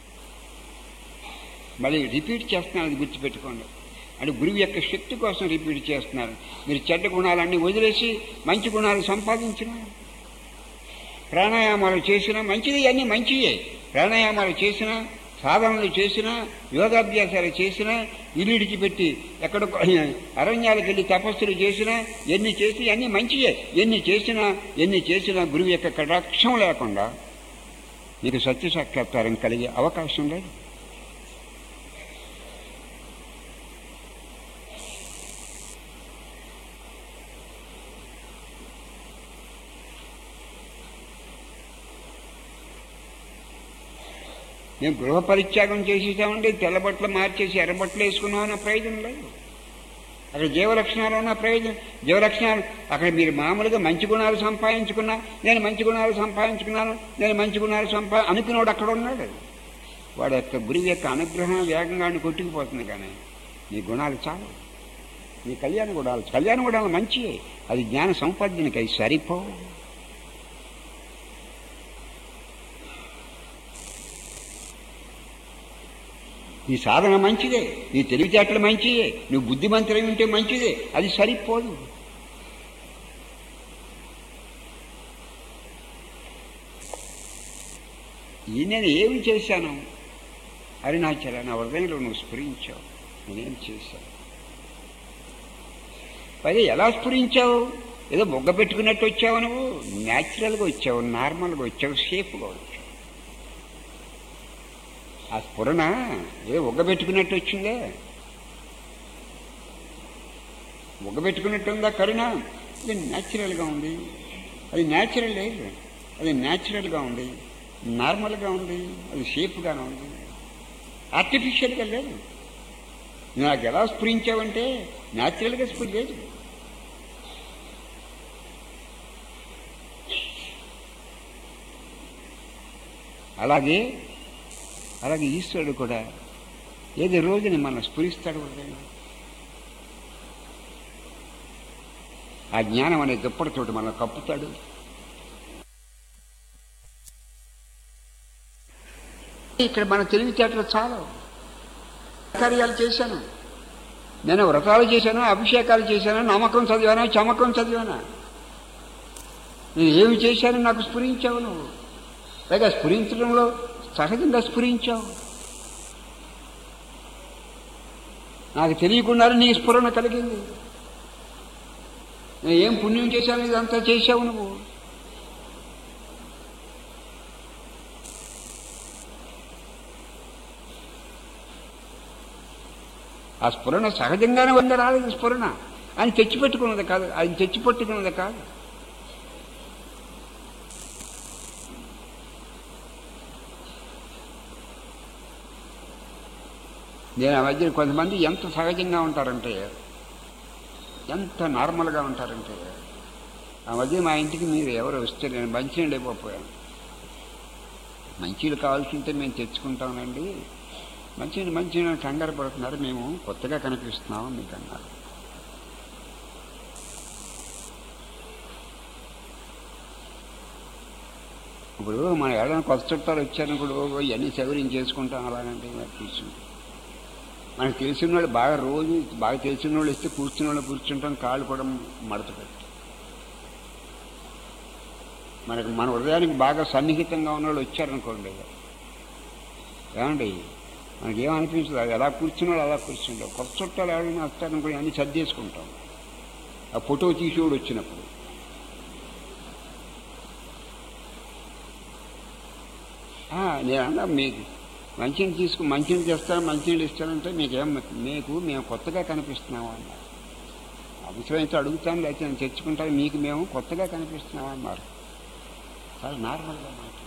మళ్ళీ రిపీట్ చేస్తున్నారు, అది గుర్తుపెట్టుకోండి. అంటే గురువు యొక్క శక్తి కోసం రిపీట్ చేస్తున్నారు. మీరు చెడ్డ గుణాలన్నీ వదిలేసి మంచి గుణాలు సంపాదించిన ప్రాణాయామాలు చేసినా మంచిది, అన్నీ మంచియే. ప్రాణాయామాలు చేసినా సాధనలు చేసినా యోగాభ్యాసాలు చేసినా ఇల్లు విడిచిపెట్టి ఎక్కడ అరణ్యాలకు వెళ్ళి తపస్సులు చేసినా ఎన్ని చేసి అన్నీ మంచియే. ఎన్ని చేసినా ఎన్ని చేసినా గురువు యొక్క కటాక్షం లేకుండా మీకు సత్య సాక్షాత్కారం కలిగే అవకాశం లేదు. మేము గృహ పరిత్యాగం చేసేసామంటే తెల్లబట్టలు మార్చేసి ఎర్రబట్టలు వేసుకున్నామన్న ప్రయోజనం లేదు. అక్కడ జీవలక్షణాలు ఉన్న ప్రయోజనం జీవలక్షణాలు అక్కడ మీరు మామూలుగా మంచి గుణాలు సంపాదించుకున్నా నేను మంచి గుణాలు సంపాదించుకున్నాను నేను మంచి గుణాలు సంపా అనుకున్నాడు అక్కడ ఉన్నాడు. వాడు యొక్క గురువు యొక్క అనుగ్రహం వేగంగా కొట్టుకుపోతుంది. కానీ నీ గుణాలు చాలు, నీ కళ్యాణ గుణాలు కళ్యాణ గుణాలు మంచియే, అది జ్ఞాన సంపాదనకి అవి సరిపోవు. నీ సాధన మంచిదే, నీ తెలివితేటలు మంచిదే, నువ్వు బుద్ధిమంతులై ఉంటే మంచిదే, అది సరిపోదు. ఈ నేను ఏమి చేశాను అరుణాచల, నా హృదయంలో నువ్వు స్ఫురించావు, నేనేం చేశాను. పైగా ఎలా స్ఫురించావు? ఏదో బొగ్గ పెట్టుకున్నట్టు వచ్చావు, నువ్వు న్యాచురల్గా వచ్చావు, నార్మల్గా వచ్చావు, సేఫ్గా వచ్చావు. ఆ స్ఫురణ ఏదో ఒగ్గ పెట్టుకున్నట్టు వచ్చిందే, ఒగ్గ పెట్టుకున్నట్టు ఉందా కరుణ? అది న్యాచురల్గా ఉంది, అది న్యాచురల్ లేదు, అది న్యాచురల్గా ఉంది, నార్మల్గా ఉంది, అది సేఫ్గానే ఉంది, ఆర్టిఫిషియల్గా లేదు. నాకు ఎలా స్ఫురించావంటే న్యాచురల్గా స్ఫురించలేదు. అలాగే అలాగే ఈశ్వరుడు కూడా ఏదో రోజుని మనం స్ఫురిస్తాడు. ఆ జ్ఞానం అనే దుప్పటితోటి మనం కప్పుతాడు. ఇక్కడ మన తెలివితేటలు చాలా కార్యాలు చేశాను, నేను వ్రతాలు చేశాను, అభిషేకాలు చేశాను, నమ్మకం చదివానా, చమకం చదివానా, నేను ఏమి చేశాను నాకు స్ఫురించావు నువ్వు. పైగా స్ఫురించడంలో సహజంగా స్ఫురించావు. నాకు తెలియకుండా నీ స్ఫురణ కలిగింది. నేను ఏం పుణ్యం చేశాను, ఇదంతా చేశావు నువ్వు. ఆ స్ఫురణ సహజంగానే వంద రాలేదు. స్ఫురణ ఆయన తెచ్చిపెట్టుకున్నది కాదు, ఆయన తెచ్చిపెట్టుకున్నది కాదు. నేను ఆ మధ్య కొంతమంది ఎంత సహజంగా ఉంటారంటే, ఎంత నార్మల్గా ఉంటారంటే, ఆ మధ్య మా ఇంటికి మీరు ఎవరు వస్తే నేను మంచినీళ్ళు అయిపోయాను. మంచినీళ్ళు కావాల్సి ఉంటే మేము తెచ్చుకుంటామండి, మంచినీళ్ళు మంచినీళ్ళు కంగారు పడుతున్నారు, మేము కొత్తగా కనిపిస్తున్నాము మీకు అన్నారు. ఇప్పుడు మన ఏదైనా కొత్త చుట్టాలు వచ్చారనుకో ఇవన్నీ సౌకర్యం చేసుకుంటాం. అలాగంటే కూర్చుంటాం. మనకు తెలిసిన వాళ్ళు బాగా రోజు బాగా తెలిసిన వాళ్ళు ఇస్తే కూర్చున్న వాళ్ళు కూర్చుంటాం, కాళ్ళు కూడా మడత పెట్టి. మనకు మన హృదయానికి బాగా సన్నిహితంగా ఉన్న వాళ్ళు వచ్చారనుకోండి, ఏమండి మనకేమనిపించదు, అది ఎలా కూర్చున్నాడు అలా కూర్చుంటాం. కొత్త చుట్టాలు ఎవరైనా వస్తారనుకోండి అన్నీ సర్దేసుకుంటాం. ఆ ఫోటో తీసేవాడు వచ్చినప్పుడు నేను అన్నా మీకు మంచిని తీసుకు మంచిని చేస్తాను మంచినీళ్ళు ఇస్తానంటే మీకేం మీకు మేము కొత్తగా కనిపిస్తున్నాము అన్నారు. అవసరమైతే అడుగుతాను, లేకపోతే నేను తెచ్చుకుంటాను, మీకు మేము కొత్తగా కనిపిస్తున్నాము అన్నారు. చాలా నార్మల్గా మాట్లాడారు.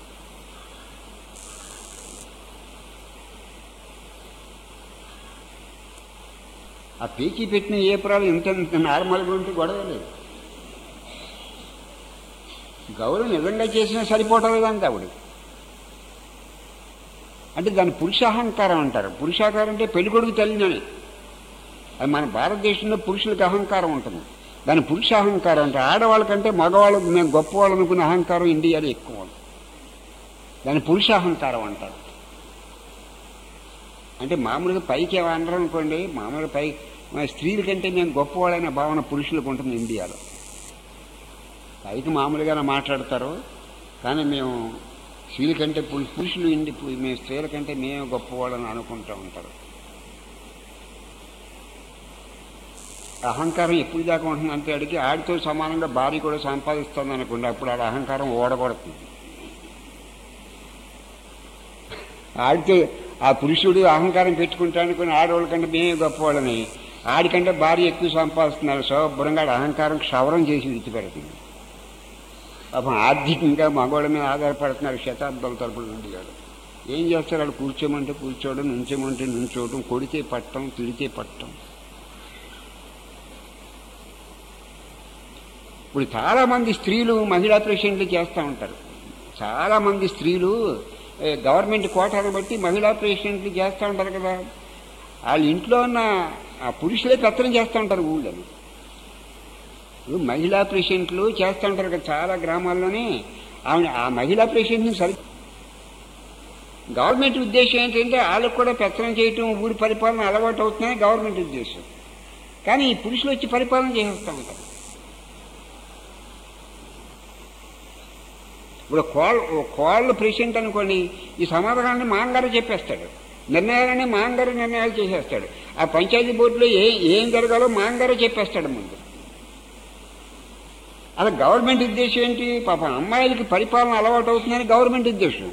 ఆ పీకి పెట్టిన ఏ ప్రాబ్లం ఇంత ఇంత నార్మల్గా ఉంటే గొడవ లేదు. గౌరవం నిజంగా చేసినా సరిపోవటం లేదంటే ఆవిడ అంటే దాని పురుషాహంకారం అంటారు. పురుషాకారం అంటే పెళ్ళికొడుకు తల్లినని. అది మన భారతదేశంలో పురుషులకు అహంకారం ఉంటుంది, దాని పురుషాహంకారం అంటే. ఆడవాళ్ళకంటే మగవాళ్ళకు మేము గొప్పవాళ్ళు అనుకునే అహంకారం ఇండియాలో ఎక్కువ, దాని పురుషాహంకారం అంటారు. అంటే మామూలుగా పైకి ఏమన్నారు అనుకోండి, మామూలుగా పై స్త్రీల కంటే మేము గొప్పవాళ్ళైన భావన పురుషులకు ఉంటుంది ఇండియాలో. పైకి మామూలుగానే మాట్లాడతారు, కానీ మేము స్త్రీల కంటే పురుషులు ఇండి మేము స్త్రీల కంటే మేము గొప్పవాళ్ళని అనుకుంటూ ఉంటారు. అహంకారం ఎప్పుడు దాకా ఉంటుంది అంటే అడిగి ఆడితో సమానంగా భార్య కూడా సంపాదిస్తుంది అనుకోండి, అప్పుడు ఆడ అహంకారం ఓడగొడుతుంది. ఆడితో ఆ పురుషుడు అహంకారం పెట్టుకుంటానుకుని ఆడవాళ్ళ కంటే మేమే గొప్పవాళ్ళని, ఆడికంటే భార్య ఎక్కువ సంపాదిస్తున్నారు, శుభ్రంగా అహంకారం క్షవరం చేసి విడిచిపెడుతుంది. పాపం ఆర్థికంగా మగవాళ్ళ మీద ఆధారపడుతున్నారు శతాబ్దాల తరపున నుండి. గారు ఏం చేస్తారు, వాళ్ళు కూర్చోమంటే కూర్చోవడం, నుంచోమంటే నుంచోవడం, కొడితే పట్టడం, తిడితే పట్టడం. ఇప్పుడు చాలామంది స్త్రీలు మహిళా పేషెంట్లు చేస్తూ ఉంటారు. చాలామంది స్త్రీలు గవర్నమెంట్ కోటాను బట్టి మహిళా పేషెంట్లు చేస్తూ ఉంటారు కదా, వాళ్ళ ఇంట్లో ఉన్న ఆ పురుషులే పెత్తనం చేస్తూ ఉంటారు ఊళ్ళో. మహిళా పేషెంట్లు చేస్తూ ఉంటారు కదా చాలా గ్రామాల్లోనే. ఆమె ఆ మహిళా పేషెంట్ని సరి గవర్నమెంట్ ఉద్దేశం ఏంటంటే వాళ్ళకు కూడా పెత్తనం చేయటం, ఊరి పరిపాలన అలవాటు అవుతుందని గవర్నమెంట్ ఉద్దేశం. కానీ ఈ పురుషులు వచ్చి పరిపాలన చేసేస్తూ ఉంటారు. ఇప్పుడు కోళ్ళ కోళ్ళ పేషెంట్ అనుకోండి, ఈ సమాధానాన్ని మాంగారు చెప్పేస్తాడు, నిర్ణయాలని మాంగారు నిర్ణయాలు చేసేస్తాడు. ఆ పంచాయతీ బోర్డులో ఏ ఏం జరగాలో మాంగారే చెప్పేస్తాడు ముందు. అలా గవర్నమెంట్ ఉద్దేశం ఏంటి? పాప అమ్మాయిలకి పరిపాలన అలవాటు అవుతుందని గవర్నమెంట్ ఉద్దేశం.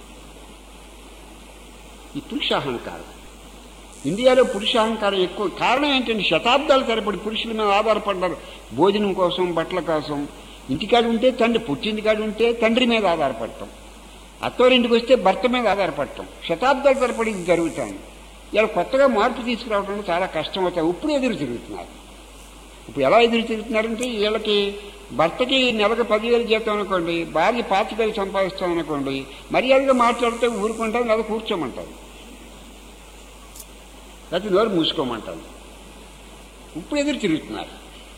ఈ పురుషాహంకారం, ఇండియాలో పురుషాహంకారం ఎక్కువ. కారణం ఏంటంటే శతాబ్దాల తరబడి పురుషుల మీద ఆధారపడ్డారు. భోజనం కోసం, బట్టల కోసం. ఇంటికాడు ఉంటే తండ్రి, పుట్టింటికాడు ఉంటే తండ్రి మీద ఆధారపడటం, అత్తోరింటికి వస్తే భర్త మీద ఆధారపడటం. శతాబ్దాల తరబడి ఇది జరుగుతుంది. ఇలా కొత్తగా మార్పు తీసుకురావడం చాలా కష్టం అవుతాయి. ఇప్పుడు ఎదురు తిరుగుతున్నారు. ఇప్పుడు ఎలా ఎదురు తిరుగుతున్నారంటే వీళ్ళకి భర్తకి నెలకు పదివేలు జీతం అనుకోండి, భార్య పాతికేలు సంపాదిస్తాం అనుకోండి, మర్యాదగా మాట్లాడితే ఊరుకుంటారు, లేదా కూర్చోమంటారు, లేకపోతే నోరు మూసుకోమంటారు. ఇప్పుడు ఎదురు తిరుగుతున్నారు.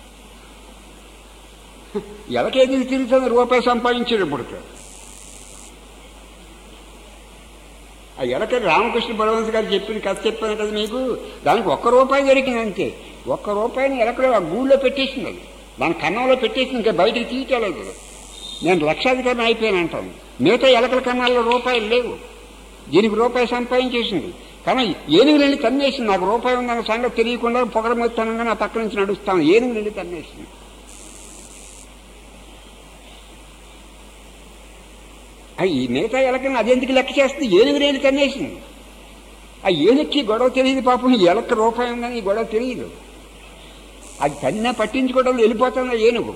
ఎలాకి ఎదురు తిరుగుతుంది? రూపాయి సంపాదించేటప్పుడు ఆ ఎలక రామకృష్ణ పరమహంస గారు చెప్పిన కథ చెప్పాను కదా మీకు, దానికి ఒక్క రూపాయి దొరికింది అంతే. ఒక్క రూపాయిని ఎలకలో ఆ గూళ్ళో పెట్టేసింది, అది దాని కన్నంలో పెట్టేసింది, ఇంకా బయటకు తీయటలేదు. నేను లక్షాధికారిని అయిపోయాను అంటాను. మిగతా ఎలకల కన్నాల్లో రూపాయలు లేవు. దీనికి రూపాయి సంపాదించేసింది. కానీ ఏనుగు వెళ్ళి తన్నేసింది. నాకు రూపాయి ఉందన్న సంగతి తెలియకుండా పొగరమొత్తానంగా నా పక్క నుంచి నడుస్తాను. ఏనుగు వెళ్ళి తన్నేసింది. ఈ మిగతా ఎలకని అదెందుకు లెక్క చేస్తుంది? ఏనుగు వెళ్ళి తన్నేసింది. ఆ ఏనుక్కి గొడవ తెలియదు పాపం. ఈ ఎలక్క రూపాయి ఉందని ఈ గొడవ తెలియదు. అది తన్నా పట్టించుకోవడం వెళ్ళిపోతుంది ఏనుగు.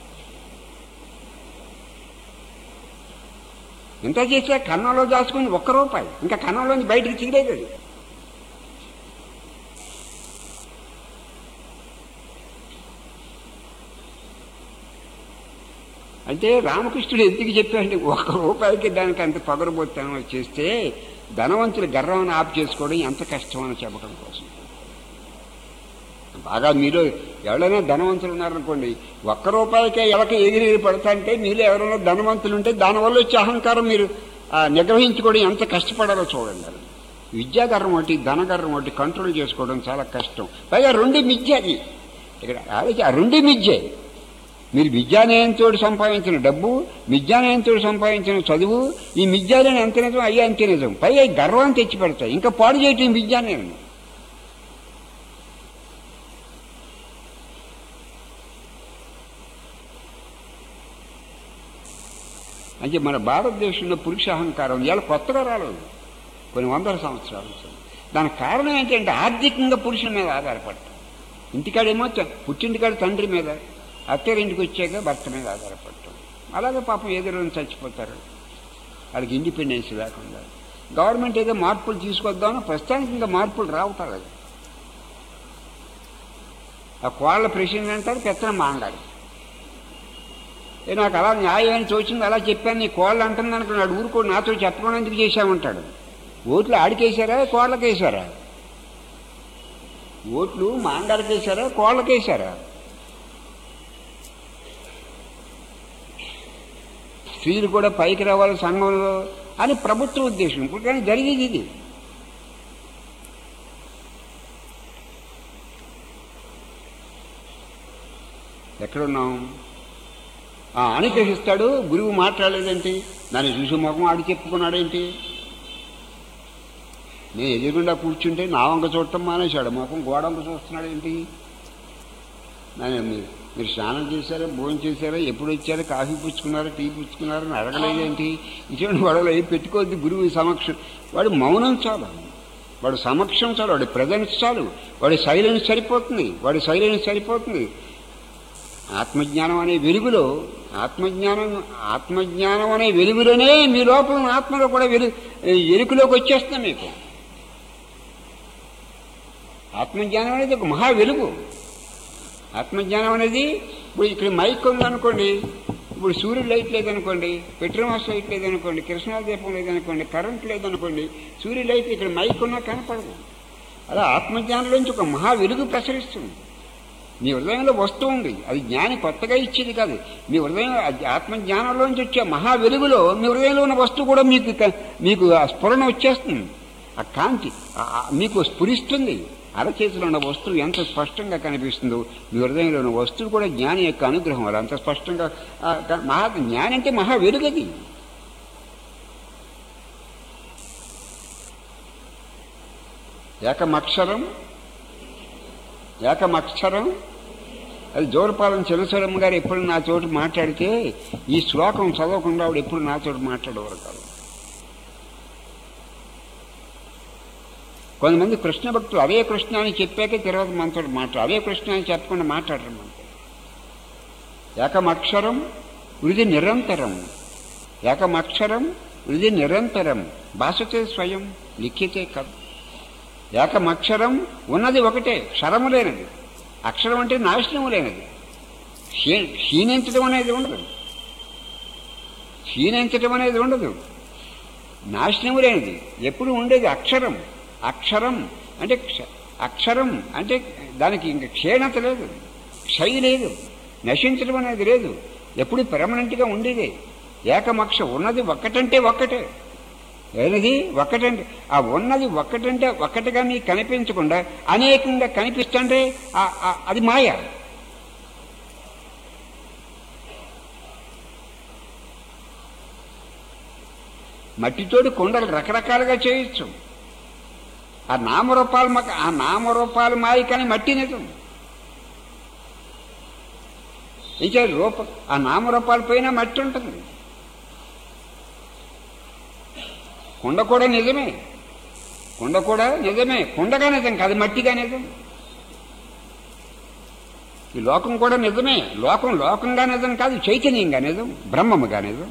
ఇంత చేసా కన్నంలో దాచుకుని ఒక్క రూపాయి, ఇంకా కన్నంలోంచి బయటికి తీయలేదు అది. అంటే రామకృష్ణుడు ఎందుకు చెప్పాడంటే ఒక్క రూపాయికి దానికి అంత పొగరబోత్తానం వచ్చేస్తే ధనవంతులు గర్వం ఆపు చేసుకోవడం ఎంత కష్టమని చెప్పడం కోసం. బాగా మీరు ఎవరైనా ధనవంతులు ఉన్నారనుకోండి, ఒక్క రూపాయికే ఎవరికి ఎగిరి పడతా అంటే మీరు ఎవరైనా ధనవంతులు ఉంటే దానివల్ల వచ్చే అహంకారం మీరు నిగ్రహించుకోవడం ఎంత కష్టపడాలో చూడండి. అది విద్యాగర్వం ఒకటి, ధనగర్వం ఒకటి కంట్రోల్ చేసుకోవడం చాలా కష్టం. పైగా రెండు మిథ్య. అది ఇక్కడ ఆ రెండు మిథ్యే. మీరు విద్యానయంతో సంపాదించిన డబ్బు, విద్యానయంతో సంపాదించిన చదువు, ఈ మిథ్యాలని ఎంత నిజం అయ్యా అంతే నిజం. పైగా గర్వాన్ని తెచ్చి పెడతాయి. ఇంకా పాడు చేయటం విద్యానయం. అంటే మన భారతదేశంలో పురుషాహంకారం ఇవాళ కొత్తగా రాలేదు, కొన్ని వందల సంవత్సరాలు. దానికి కారణం ఏంటంటే ఆర్థికంగా పురుషుల మీద ఆధారపడటం. ఇంటికాడేమో పుట్టింటికాడ తండ్రి మీద, అత్తగారింటికి వచ్చాక భర్త మీద ఆధారపడటం. అలాగే పాపం ఎదురు చచ్చిపోతారు, వాళ్ళకి ఇండిపెండెన్స్ లేకుండా. గవర్నమెంట్ ఏదో మార్పులు తీసుకొద్దామని ప్రస్తుతానికి ఇంకా మార్పులు రావటం లేదు. ఆ కోళ్ళ ప్రెసిడెంట్ అంటారు, పెత్తనం మాండాడు. ఏ నాకు అలా న్యాయం అని తోచింది, అలా చెప్పాను, నీ కోళ్ళు అంటుంది అనుకున్నాడు. ఊరుకో, నాతో చెప్పకుండా ఎందుకు చేశామంటాడు. ఓట్లు ఆడికేశారా, కోళ్ళకేశారా? ఓట్లు మాండాలకేశారా, కోళ్ళకేశారా? స్త్రీలు కూడా పైకి రావాలి సంఘంలో అని ప్రభుత్వ ఉద్దేశం. ఇప్పుడు కానీ జరిగేది ఇది. ఎక్కడున్నాం? అనుగ్రహిస్తాడు. గురువు మాట్లాడలేదేంటి? నన్ను చూసి ముఖం ఆడి చెప్పుకున్నాడేంటి? నేను ఎదురుగుండా కూర్చుంటే నా వంక చూడటం మానేశాడు, ముఖం గోడంక చూస్తున్నాడేంటి? నేను మీరు మీరు స్నానం చేశారా, భోజనం చేశారా, ఎప్పుడు వచ్చారో, కాఫీ పుచ్చుకున్నారా, టీ పుచ్చుకున్నారని అడగలేదేంటి? ఇటువంటి గొడవలు అవి పెట్టుకోవద్దు. గురువు సమక్షం, వాడు మౌనం చాలు, వాడు సమక్షం చాలు, వాడి ప్రజెన్స్ చాలు, వాడి సైలెన్స్ సరిపోతుంది, వాడి సైలెన్స్ సరిపోతుంది. ఆత్మజ్ఞానం అనే వెలుగులో, ఆత్మజ్ఞానం ఆత్మజ్ఞానం అనే వెలుగులోనే మీ లోపల ఆత్మలో కూడా వెలు ఎరుకులోకి వచ్చేస్తుంది మీకు. ఆత్మజ్ఞానం అనేది ఒక మహా వెలుగు. ఆత్మజ్ఞానం అనేది ఇప్పుడు ఇక్కడ మైక్ ఉందనుకోండి, ఇప్పుడు సూర్యుడు లైట్ లేదనుకోండి, పెట్రోమాస్ లైట్ లేదనుకోండి, కృష్ణా దీపం లేదనుకోండి, కరెంట్ లేదనుకోండి, సూర్యుడు లైట్ ఇక్కడ మైక్ ఉన్నా కనపడదు. అలా ఆత్మజ్ఞానంలోంచి ఒక మహా వెలుగు ప్రసరిస్తుంది. మీ హృదయంలో వస్తూ ఉంది. అది జ్ఞాని కొత్తగా ఇచ్చేది కాదు. మీ హృదయం ఆత్మజ్ఞానంలోంచి వచ్చే మహా వెలుగులో మీ హృదయంలో ఉన్న వస్తువు కూడా మీకు మీకు స్ఫురణ వచ్చేస్తుంది. ఆ కాంతి మీకు స్ఫురిస్తుంది. అరచేతిలో ఉన్న వస్తువు ఎంత స్పష్టంగా కనిపిస్తుందో మీ హృదయంలో ఉన్న వస్తువు కూడా జ్ఞాని యొక్క అనుగ్రహం వల్ల అంత స్పష్టంగా. మహా జ్ఞాని అంటే మహా వెలుగది. ఏకమక్షరం ఏకమక్షరం. అది జోరపాలెం చిన్నస్వరమ్మ గారు ఎప్పుడు నా చోటు మాట్లాడితే ఈ శ్లోకం చదవకుండా ఆవిడ ఎప్పుడు నా చోటు మాట్లాడేవారు కాదు. కొంతమంది కృష్ణ భక్తులు అవే కృష్ణ అని చెప్పాకే తర్వాత మనతో మాట్లాడు, అవే కృష్ణ అని చెప్పకుండా మాట్లాడరు మనతో. ఏకమక్షరం వృద్ధి నిరంతరం, ఏకమక్షరం వృద్ధి నిరంతరం, భాషతే స్వయం లిఖితే కథ. ఏకమక్షరం ఉన్నది ఒకటే, క్షరము లేనిది. అక్షరం అంటే నాశనము లేనిది, క్షీ క్షీణించడం అనేది ఉండదు, క్షీణించడం అనేది ఉండదు, నాశనము లేనిది ఎప్పుడు ఉండేది అక్షరం. అక్షరం అంటే అక్షరం అంటే దానికి ఇంక క్షీణత లేదు, క్షయ లేదు, నశించడం అనేది లేదు, ఎప్పుడు పెర్మనెంట్గా ఉండేదే. ఏకమక్ష ఉన్నది ఒక్కటంటే ఒక్కటే, ఏది ఒక్కటంటే ఆ ఉన్నది ఒక్కటంటే ఒక్కటిగా మీకు కనిపించకుండా అనేకంగా కనిపిస్తుంటే అది మాయ. మట్టితోటి కొండలు రకరకాలుగా చేయొచ్చు. ఆ నామరూపాలు మాకు ఆ నామరూపాలు మాయ కానీ మట్టి నిజం. ఇంకా రూప ఆ నామరూపాల పైన మట్టి ఉంటుంది. కుండ కూడా నిజమే, కుండ కూడా నిజమే, కుండగా నిజం కాదు, మట్టిగా నిజం. ఈ లోకం కూడా నిజమే, లోకం లోకంగా నిజం కాదు, చైతన్యంగా నిజం, బ్రహ్మముగా నిజం.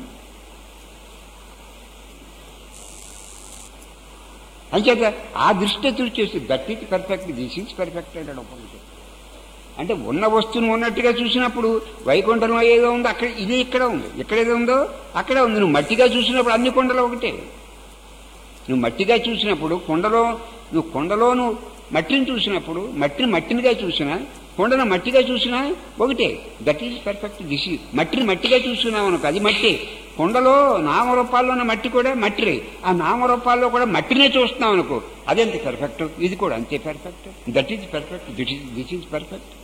అంచేత ఆ దృష్టి చూసి that is perfect, this is perfect అంటాడు ఉపనిషత్తు. అంటే ఉన్న వస్తువును ఉన్నట్టుగా చూసినప్పుడు వైకుంఠంలో ఏదో ఉందో అక్కడ ఇది ఇక్కడ ఉంది, ఇక్కడ ఏదో ఉందో అక్కడ ఉంది. నువ్వు మట్టిగా చూసినప్పుడు అన్ని కొండలు ఒకటే. నువ్వు మట్టిగా చూసినప్పుడు కొండలో నువ్వు కొండలో నువ్వు మట్టిని చూసినప్పుడు మట్టిని మట్టినిగా చూసినా కొండను మట్టిగా చూసినా ఒకటే. That is perfect, this is. మట్టిని మట్టిగా చూస్తున్నావు అనుకో అది మట్టి. కొండలో నామరూపాల్లో ఉన్న మట్టి కూడా మట్టి, ఆ నామరూపాల్లో కూడా మట్టినే చూస్తున్నావు అనుకో అదెంత పర్ఫెక్ట్, ఇది కూడా అంతే perfect. That is perfect, that is this is perfect.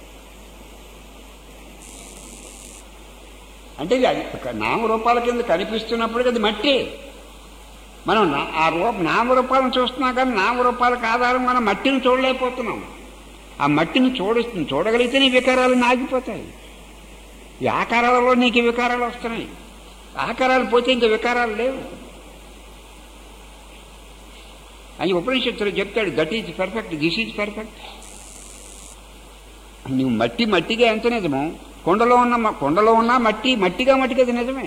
అంటే నామరూపాల కింద కనిపిస్తున్నప్పుడు అది మట్టి. మనం ఆ రూప నామరూపాలను చూస్తున్నాం కానీ నామరూపాలకు ఆధారం మనం మట్టిని చూడలేకపోతున్నాం. ఆ మట్టిని చూడుస్తుంది, చూడగలిగితే నీ వికారాలు నాగిపోతాయి. ఈ ఆకారాలలో నీకు వికారాలు వస్తున్నాయి, ఆకారాలు పోతే ఇంక వికారాలు లేవు అని ఉపనిషత్తులు చెప్తాడు. That is perfect, this is perfect. నువ్వు మట్టి మట్టిగా ఎంత నిజమో కొండలో ఉన్న కొండలో ఉన్న మట్టి మట్టిగా మట్టిగా అది నిజమే.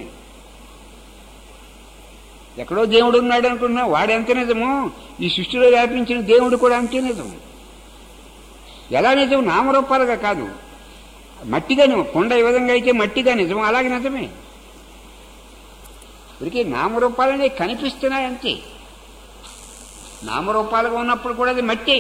ఎక్కడో దేవుడు ఉన్నాడు అనుకున్నా వాడెంత నిజమో ఈ సృష్టిలో వ్యాపించిన దేవుడు కూడా అంతే నిజం. ఎలా నిజం? నామరూపాలుగా కాదు, మట్టిగా నువ్వు కొండ ఏ విధంగా అయితే మట్టిగా నిజం అలాగే నిజమే. ఇప్పటికీ నామరూపాలనే కనిపిస్తున్నాయి అంతే. నామరూపాలుగా ఉన్నప్పుడు కూడా అది మట్టే.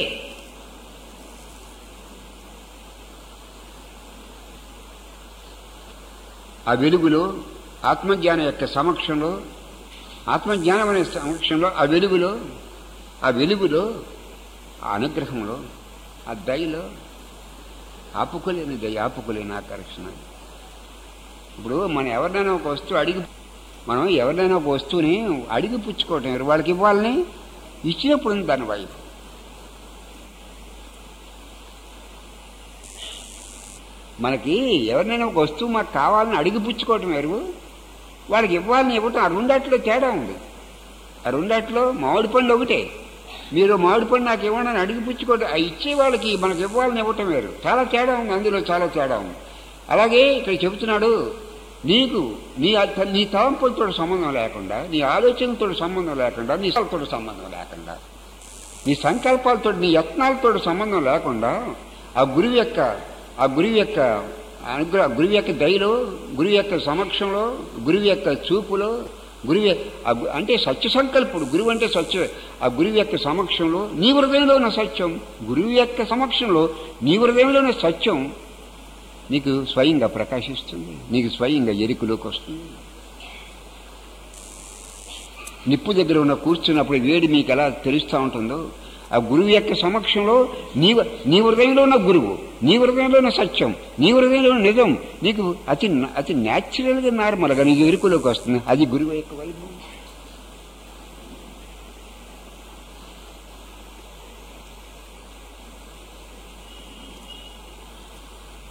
ఆ వెలుగులో ఆత్మజ్ఞానం యొక్క సమక్షంలో ఆత్మజ్ఞానం అనే సమక్షంలో ఆ వెలుగులో ఆ వెలుగులో ఆ అనుగ్రహంలో ఆ దయలో ఆపుకోలేని దయ, ఆపుకోలేని ఆకర్షణ. ఇప్పుడు మనం ఎవరినైనా ఒక వస్తువు అడిగి మనం ఎవరినైనా ఒక వస్తువుని అడిగి పుచ్చుకోవటం, వాళ్ళకి ఇవ్వాలని ఇచ్చినప్పుడు ఉంది దాని వైపు. మనకి ఎవరినైనా ఒక వస్తువు మాకు కావాలని అడిగి పుచ్చుకోవటం ఎరువు, వాళ్ళకి ఇవ్వాలని ఇవ్వటం ఆ రెండాట్లో తేడా ఉంది. ఆ రెండాట్లో మామిడి పండు ఒకటే. మీరు మామిడి పండు నాకు ఇవ్వండి అని అడిగి పుచ్చుకోవటం, ఆ ఇచ్చే వాళ్ళకి మనకి ఇవ్వాలని ఇవ్వటం వేరు, చాలా తేడా ఉంది, అందులో చాలా తేడా ఉంది. అలాగే ఇక్కడ చెబుతున్నాడు, నీకు నీ నీ తలంపులతో సంబంధం లేకుండా, నీ ఆలోచనలతో సంబంధం లేకుండా, నీ తోడు సంబంధం లేకుండా, నీ సంకల్పాలతో నీ యత్నాలతో సంబంధం లేకుండా ఆ గురువు యొక్క ఆ గురువు యొక్క అనుగ్రహ గురువు యొక్క దయలో, గురువు యొక్క సమక్షంలో, గురువు యొక్క చూపులో, గురువు అంటే సత్య సంకల్పుడు, గురువు అంటే సత్య, ఆ గురువు యొక్క సమక్షంలో నీ హృదయంలో ఉన్న సత్యం, గురువు యొక్క సమక్షంలో నీ హృదయంలో ఉన్న సత్యం నీకు స్వయంగా ప్రకాశిస్తుంది, నీకు స్వయంగా ఎరుకలోకి వస్తుంది. నిప్పు దగ్గర ఉన్న కూర్చున్నప్పుడు వేడి మీకు ఎలా తెలుస్తూ ఉంటుందో, ఆ గురువు యొక్క సమక్షంలో నీ నీ హృదయంలో ఉన్న గురువు, నీ హృదయంలో ఉన్న సత్యం, నీ హృదయంలో ఉన్న నిజం నీకు అతి అతి న్యాచురల్గా నార్మల్గా నీకు ఎరుకలోకి వస్తుంది. అది గురువు యొక్క వైభవం.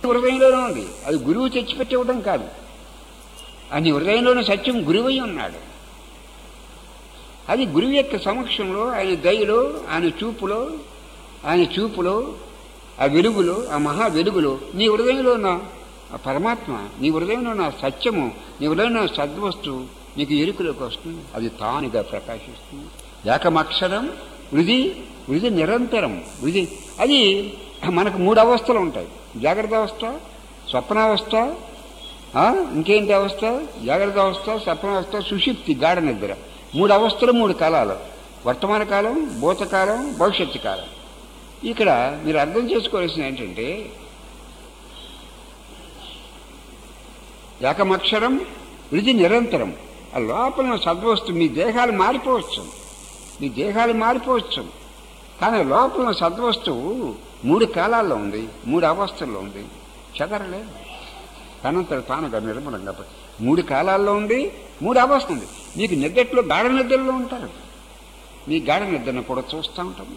హృదయంలోనే ఉంది. అది గురువు తెచ్చిపెట్టివ్వడం కాదు. అని హృదయంలోని సత్యం గురువై ఉన్నాడు. అది గురువు యొక్క సమక్షంలో, ఆయన దయలో, ఆయన చూపులో, ఆయన చూపులో, ఆ వెలుగులో, ఆ మహా వెలుగులో నీ హృదయంలో ఉన్న ఆ పరమాత్మ, నీ హృదయంలో ఉన్న సత్యము, నీ హృదయంలో ఉన్న సద్వస్తువు నీకు ఎరుకలోకి వస్తుంది. అది తానుగా ప్రకాశిస్తుంది. ఏకమక్షరం వృధి వృధి నిరంతరం వృధి. అది మనకు మూడు అవస్థలు ఉంటాయి. జాగ్రత్త అవస్థ, స్వప్నావస్థ, ఇంకేంటి అవస్థ? జాగ్రత్త అవస్థ, స్వప్నావస్థ, సుషుప్తి, గాఢ నిద్ర. మూడు అవస్థలు, మూడు కాలాలు. వర్తమాన కాలం, భూతకాలం, భవిష్యత్తు కాలం. ఇక్కడ మీరు అర్థం చేసుకోవాల్సింది ఏంటంటే ఏకమక్షరం వృధి నిరంతరం. ఆ లోపల సద్వస్తు, మీ దేహాలు మారిపోవచ్చు, మీ దేహాలు మారిపోవచ్చు, కానీ లోపల సద్వస్తువు మూడు కాలాల్లో ఉంది, మూడు అవస్థల్లో ఉంది, చెదరలేదు. తనంతట తానుగా నిర్మలంగా మూడు కాలాల్లో ఉంది, మూడు అవస్థ ఉంది. మీకు నిద్రలో గాఢ నిద్రలో ఉంటారు. మీ గాఢ నిద్రను కూడా చూస్తూ ఉంటాం.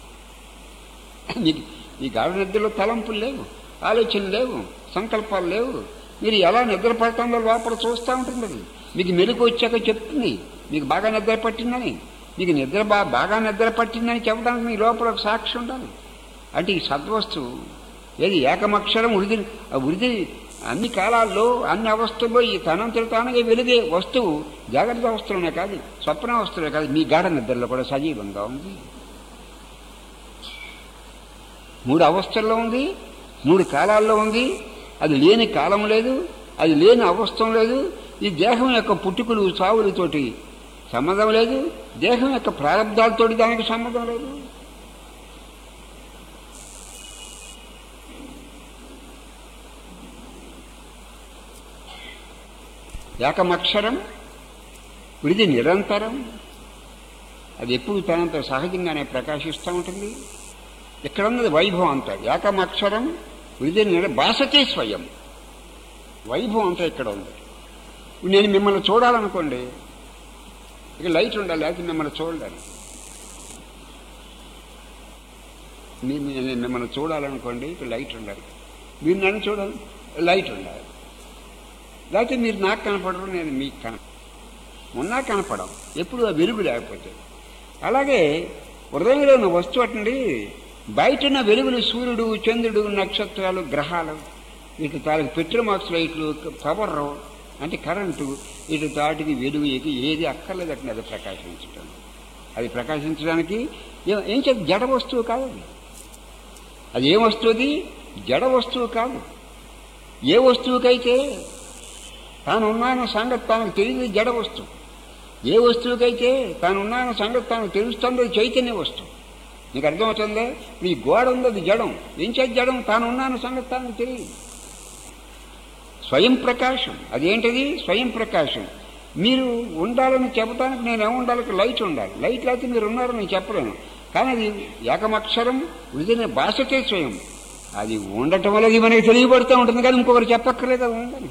మీకు ఈ గాఢ నిద్రలో తలంపులు లేవు, ఆలోచనలు లేవు, సంకల్పాలు లేవు. మీరు ఎలా నిద్ర పడటంలో లోపల చూస్తూ ఉంటుంది. అది మీకు మెలకు వచ్చాక చెప్తుంది మీకు బాగా నిద్ర పట్టిందని. మీకు నిద్ర బా బాగా నిద్ర పట్టిందని చెప్పడానికి మీ లోపల ఒక సాక్షి ఉండాలి. అంటే ఈ సద్వస్తువు ఏది ఏకమక్షరం వృద్ధి. ఆ వృద్ధి అన్ని కాలాల్లో, అన్ని అవస్థల్లో ఈ తనంతట తానుగా వెలిగే వస్తువు జాగ్రత్త అవస్థలోనే కాదు, స్వప్నావస్థలో కాదు, మీ గాఢ నిద్రలో కూడా సజీవంగా ఉంది. మూడు అవస్థల్లో ఉంది, మూడు కాలాల్లో ఉంది. అది లేని కాలం లేదు, అది లేని అవస్థం లేదు. ఈ దేహం యొక్క పుట్టుకులు చావులతోటి సంబంధం లేదు, దేహం యొక్క ప్రారంభాలతోటి దానికి సంబంధం లేదు. ఏకమక్షరం వృధి నిరంతరం. అది ఎప్పుడు తనంత సహజంగానే ప్రకాశిస్తూ ఉంటుంది. ఇక్కడ ఉన్నది వైభవం అంతా. ఏకమక్షరం వృధి నిర భాసతే స్వయం. వైభవం అంతా ఇక్కడ ఉంది. నేను మిమ్మల్ని చూడాలనుకోండి, ఇక లైట్ ఉండాలి, లేకపోతే మిమ్మల్ని చూడాలి. నేను మిమ్మల్ని చూడాలనుకోండి, ఇక లైట్ ఉండాలి. మీరు నన్ను చూడాలి, లైట్ ఉండాలి. లేకపోతే మీరు నాకు కనపడరు, నేను మీకు కన ఉన్నా కనపడం. ఎప్పుడు ఆ వెలుగు లేకపోతే. అలాగే హృదయంలో ఉన్న వస్తువు అటండి, బయట ఉన్న వెలుగులు సూర్యుడు, చంద్రుడు, నక్షత్రాలు, గ్రహాలు, ఇటు తాలూకు పెట్రోమాక్స్ లైట్లు, పవర్ అంటే కరెంటు, ఇటు తాటికి వెలుగు ఎకి ఏది అక్కర్లేదటండి అది ప్రకాశించటం. అది ప్రకాశించడానికి ఏం చేత జడ వస్తువు కాదు. అది అది ఏం వస్తువుది? జడ వస్తువు కాదు. ఏ వస్తువుకైతే తానున్నాన సంగతి తాను తెలియదు జడ వస్తువు. ఏ వస్తువుకైతే తానున్నాన సంగతి తాను తెలుస్తుందో చైతన్య వస్తువు. నీకు అర్థమవుతుందా? ఈ గోడ ఉంది, అది జడం. ఏం చేతి జడం? తానున్నాన సంగతి తాను తెలియదు. స్వయం ప్రకాశం. అదేంటిది? స్వయం ప్రకాశం. మీరు ఉండాలని చెప్పడానికి నేనేం ఉండాలి? లైట్ ఉండాలి. లైట్ లేకపోతే మీరు ఉన్నారని నేను చెప్పలేను. కానీ అది ఏకమక్షరం వృధిన భాషకే స్వయం. అది ఉండటం వల్ల అది మనకి తెలియబడుతూ ఉంటుంది, కానీ ఇంకొకరు చెప్పక్కర్లేదు అది ఉందని.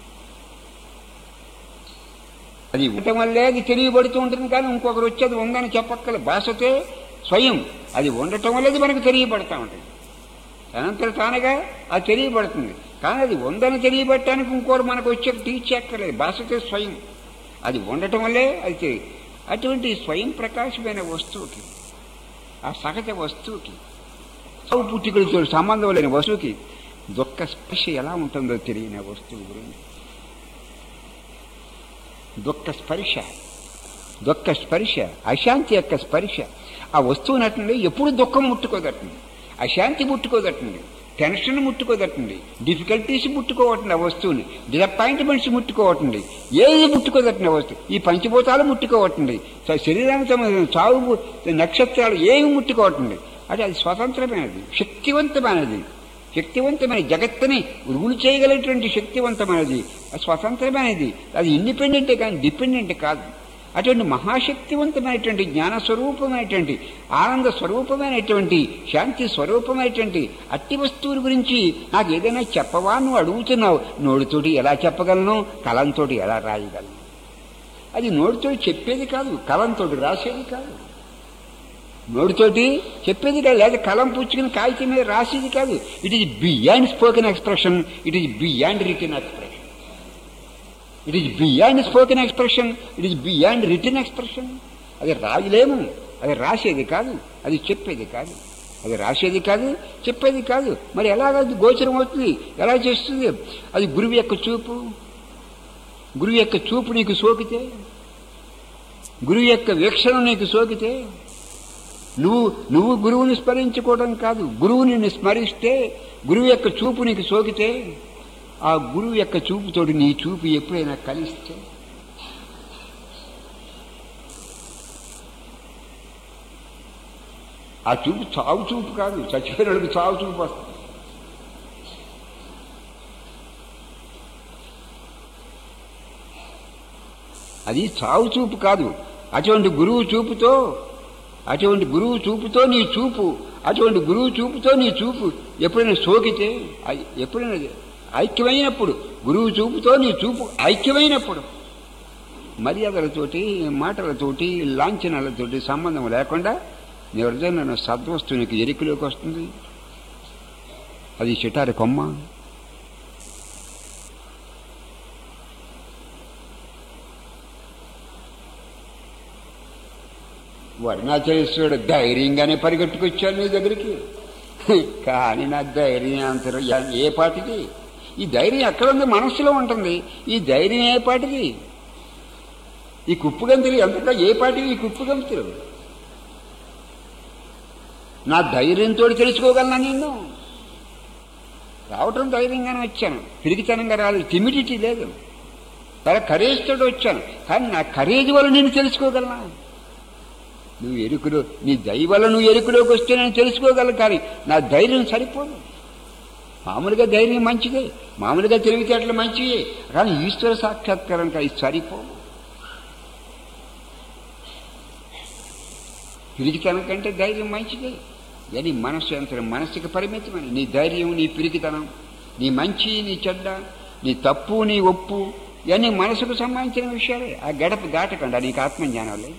అది ఉండటం వల్లే అది తెలియబడుతూ ఉంటుంది, కానీ ఇంకొకరు వచ్చి అది ఉందని చెప్పక్కర్లేదు. భాషతే స్వయం. అది ఉండటం వల్ల అది మనకు తెలియబడతా ఉంటుంది. అనంతర తానుగా అది తెలియబడుతుంది, కానీ అది ఉందని తెలియబట్టడానికి ఇంకోటి మనకు వచ్చే టీచ్ ఎక్కర్లేదు. భాషతే స్వయం. అది ఉండటం వల్లే అది తెలియదు. అటువంటి స్వయం ప్రకాశమైన వస్తువుకి, ఆ సహజ వస్తువుకి, చావు పుట్టుకలతో సంబంధం లేని వస్తువుకి దుఃఖ స్పర్శ ఎలా ఉంటుందో తెలియని వస్తువు గురించి. దుఃఖ స్పర్శ, దుఃఖ స్పర్శ, అశాంతి యొక్క స్పర్శ. ఆ వస్తువు నటండి ఎప్పుడు దుఃఖం ముట్టుకోదట్టండి, అశాంతి ముట్టుకోదట్టండి, టెన్షన్ ముట్టుకోదట్టండి, డిఫికల్టీస్ ముట్టుకోవటండి, ఆ వస్తువుని డిసప్పాయింట్మెంట్స్ ముట్టుకోవటండి, ఏది ముట్టుకోదట్టండి ఆ వస్తువు. ఈ పంచభూతాలు ముట్టుకోవటండి, శరీరానికి సంబంధించిన చావు నక్షత్రాలు ఏమి ముట్టుకోవటండి. అంటే అది స్వతంత్రమైనది, శక్తివంతమైనది, శక్తివంతమైన జగత్తుని రూల్ చేయగలిగినటువంటి శక్తివంతమైనది, స్వతంత్రమైనది. అది ఇండిపెండెంటే కానీ డిపెండెంట్ కాదు. అటువంటి మహాశక్తివంతమైనటువంటి జ్ఞానస్వరూపమైనటువంటి ఆనంద స్వరూపమైనటువంటి శాంతి స్వరూపమైనటువంటి అట్టి వస్తువుల గురించి నాకు ఏదైనా చెప్పవా నువ్వు అడుగుతున్నావు. నోటితోటి ఎలా చెప్పగలను, కలంతో ఎలా రాయగలను. అది నోటితో చెప్పేది కాదు, కలంతో రాసేది కాదు. నోటితోటి చెప్పేది కాదు, లేదా కలం పుచ్చుకుని కాగితం మీద రాసేది కాదు. It is beyond spoken expression, it is beyond written expression. It is beyond spoken expression, it is beyond written expression. అది రాయలేము, అది రాసేది కాదు, అది చెప్పేది కాదు. అది రాసేది కాదు, చెప్పేది కాదు. మరి ఎలాగది గోచరం అవుతుంది, ఎలా చేస్తుంది? అది గురువు యొక్క చూపు. గురువు యొక్క చూపు నీకు సోకితే, గురువు యొక్క వీక్షణ నీకు సోకితే, నువ్వు నువ్వు గురువుని స్మరించుకోవడం కాదు, గురువుని నిన్ను స్మరిస్తే, గురువు యొక్క చూపు నీకు సోకితే, ఆ గురువు యొక్క చూపుతోటి నీ చూపు ఎప్పుడైనా కలిస్తే, ఆ చూపు చావు చూపు కాదు, చచ్చిపోయినోడికి చావు చూపు వస్తుంది. అది చావు చూపు కాదు. అటువంటి గురువు చూపుతో, అటువంటి గురువు చూపుతో నీ చూపు, అటువంటి గురువు చూపుతో నీ చూపు ఎప్పుడైనా సోకితే, ఎప్పుడైనా ఐక్యమైనప్పుడు, గురువు చూపుతో నీ చూపు ఐక్యమైనప్పుడు, మర్యాదలతోటి, మాటలతోటి, లాంఛనాలతోటి సంబంధం లేకుండా నీ హృదయంలో సద్వస్తు నీకు ఎరికలోకి వస్తుంది. అది చిటారి కొమ్మ. అరుణాచలేశ్వరుడు ధైర్యంగానే పరిగెట్టుకొచ్చాను నీ దగ్గరికి, కానీ నా ధైర్యం అంతరం ఏ పాటికి? ఈ ధైర్యం ఎక్కడుంది? మనస్సులో ఉంటుంది. ఈ ధైర్యం ఏ పాటికి? ఈ కుప్పుగంతులు ఎంతగా ఏ పాటికి? ఈ కుప్పుగంతులు నా ధైర్యంతో తెలుసుకోగలనా? నిన్ను రావటం ధైర్యంగానే వచ్చాను, పిరిగితనంగా రాలేదు, టిమిడిటీ లేదు, చాలా కరేజ్ తోటి వచ్చాను. కానీ నా కరేజ్ వల్ల నేను తెలుసుకోగలనా? నువ్వు ఎరుకులో, నీ దయ వల్ల నువ్వు ఎరుకులోకి వస్తే నేను తెలుసుకోగలను, కానీ నా ధైర్యం సరిపోదు. మామూలుగా ధైర్యం మంచిదే, మామూలుగా తెలివితేటలు మంచివే, కానీ ఈశ్వర సాక్షాత్కారం ఇది సరిపోదు. పిరికితనం కంటే ధైర్యం మంచిదే. కానీ మనస్సు ఎంత మనస్సుకి పరిమితమని నీ ధైర్యం, నీ పిరికితనం, నీ మంచి, నీ చెడ్డ, నీ తప్పు, నీ ఒప్పు, ఇవన్నీ మనసుకు సంబంధించిన విషయాలే. ఆ గడప దాటకుండా నీకు ఆత్మజ్ఞానం లేదు.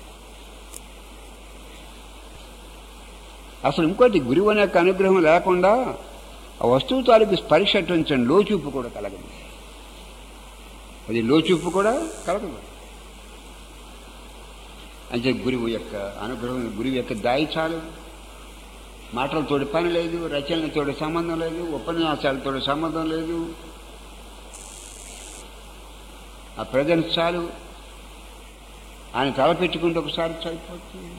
అసలు ఇంకోటి, గురువు అనే అనుగ్రహం లేకుండా ఆ వస్తువు తాలూకు స్పర్శ అటుంచండి, లోచూపు కూడా కలగదు. అది లోచూపు కూడా కలగదు. అంటే గురువు యొక్క అనుగ్రహం, గురువు యొక్క దాయి చాలు. మాటలతోటి పని లేదు, రచనలతోటి సంబంధం లేదు, ఉపన్యాసాలతో సంబంధం లేదు. ఆ ప్రజెన్స్ చాలు. ఆయన తలపెట్టుకుంటే ఒకసారి సరిపోతుంది.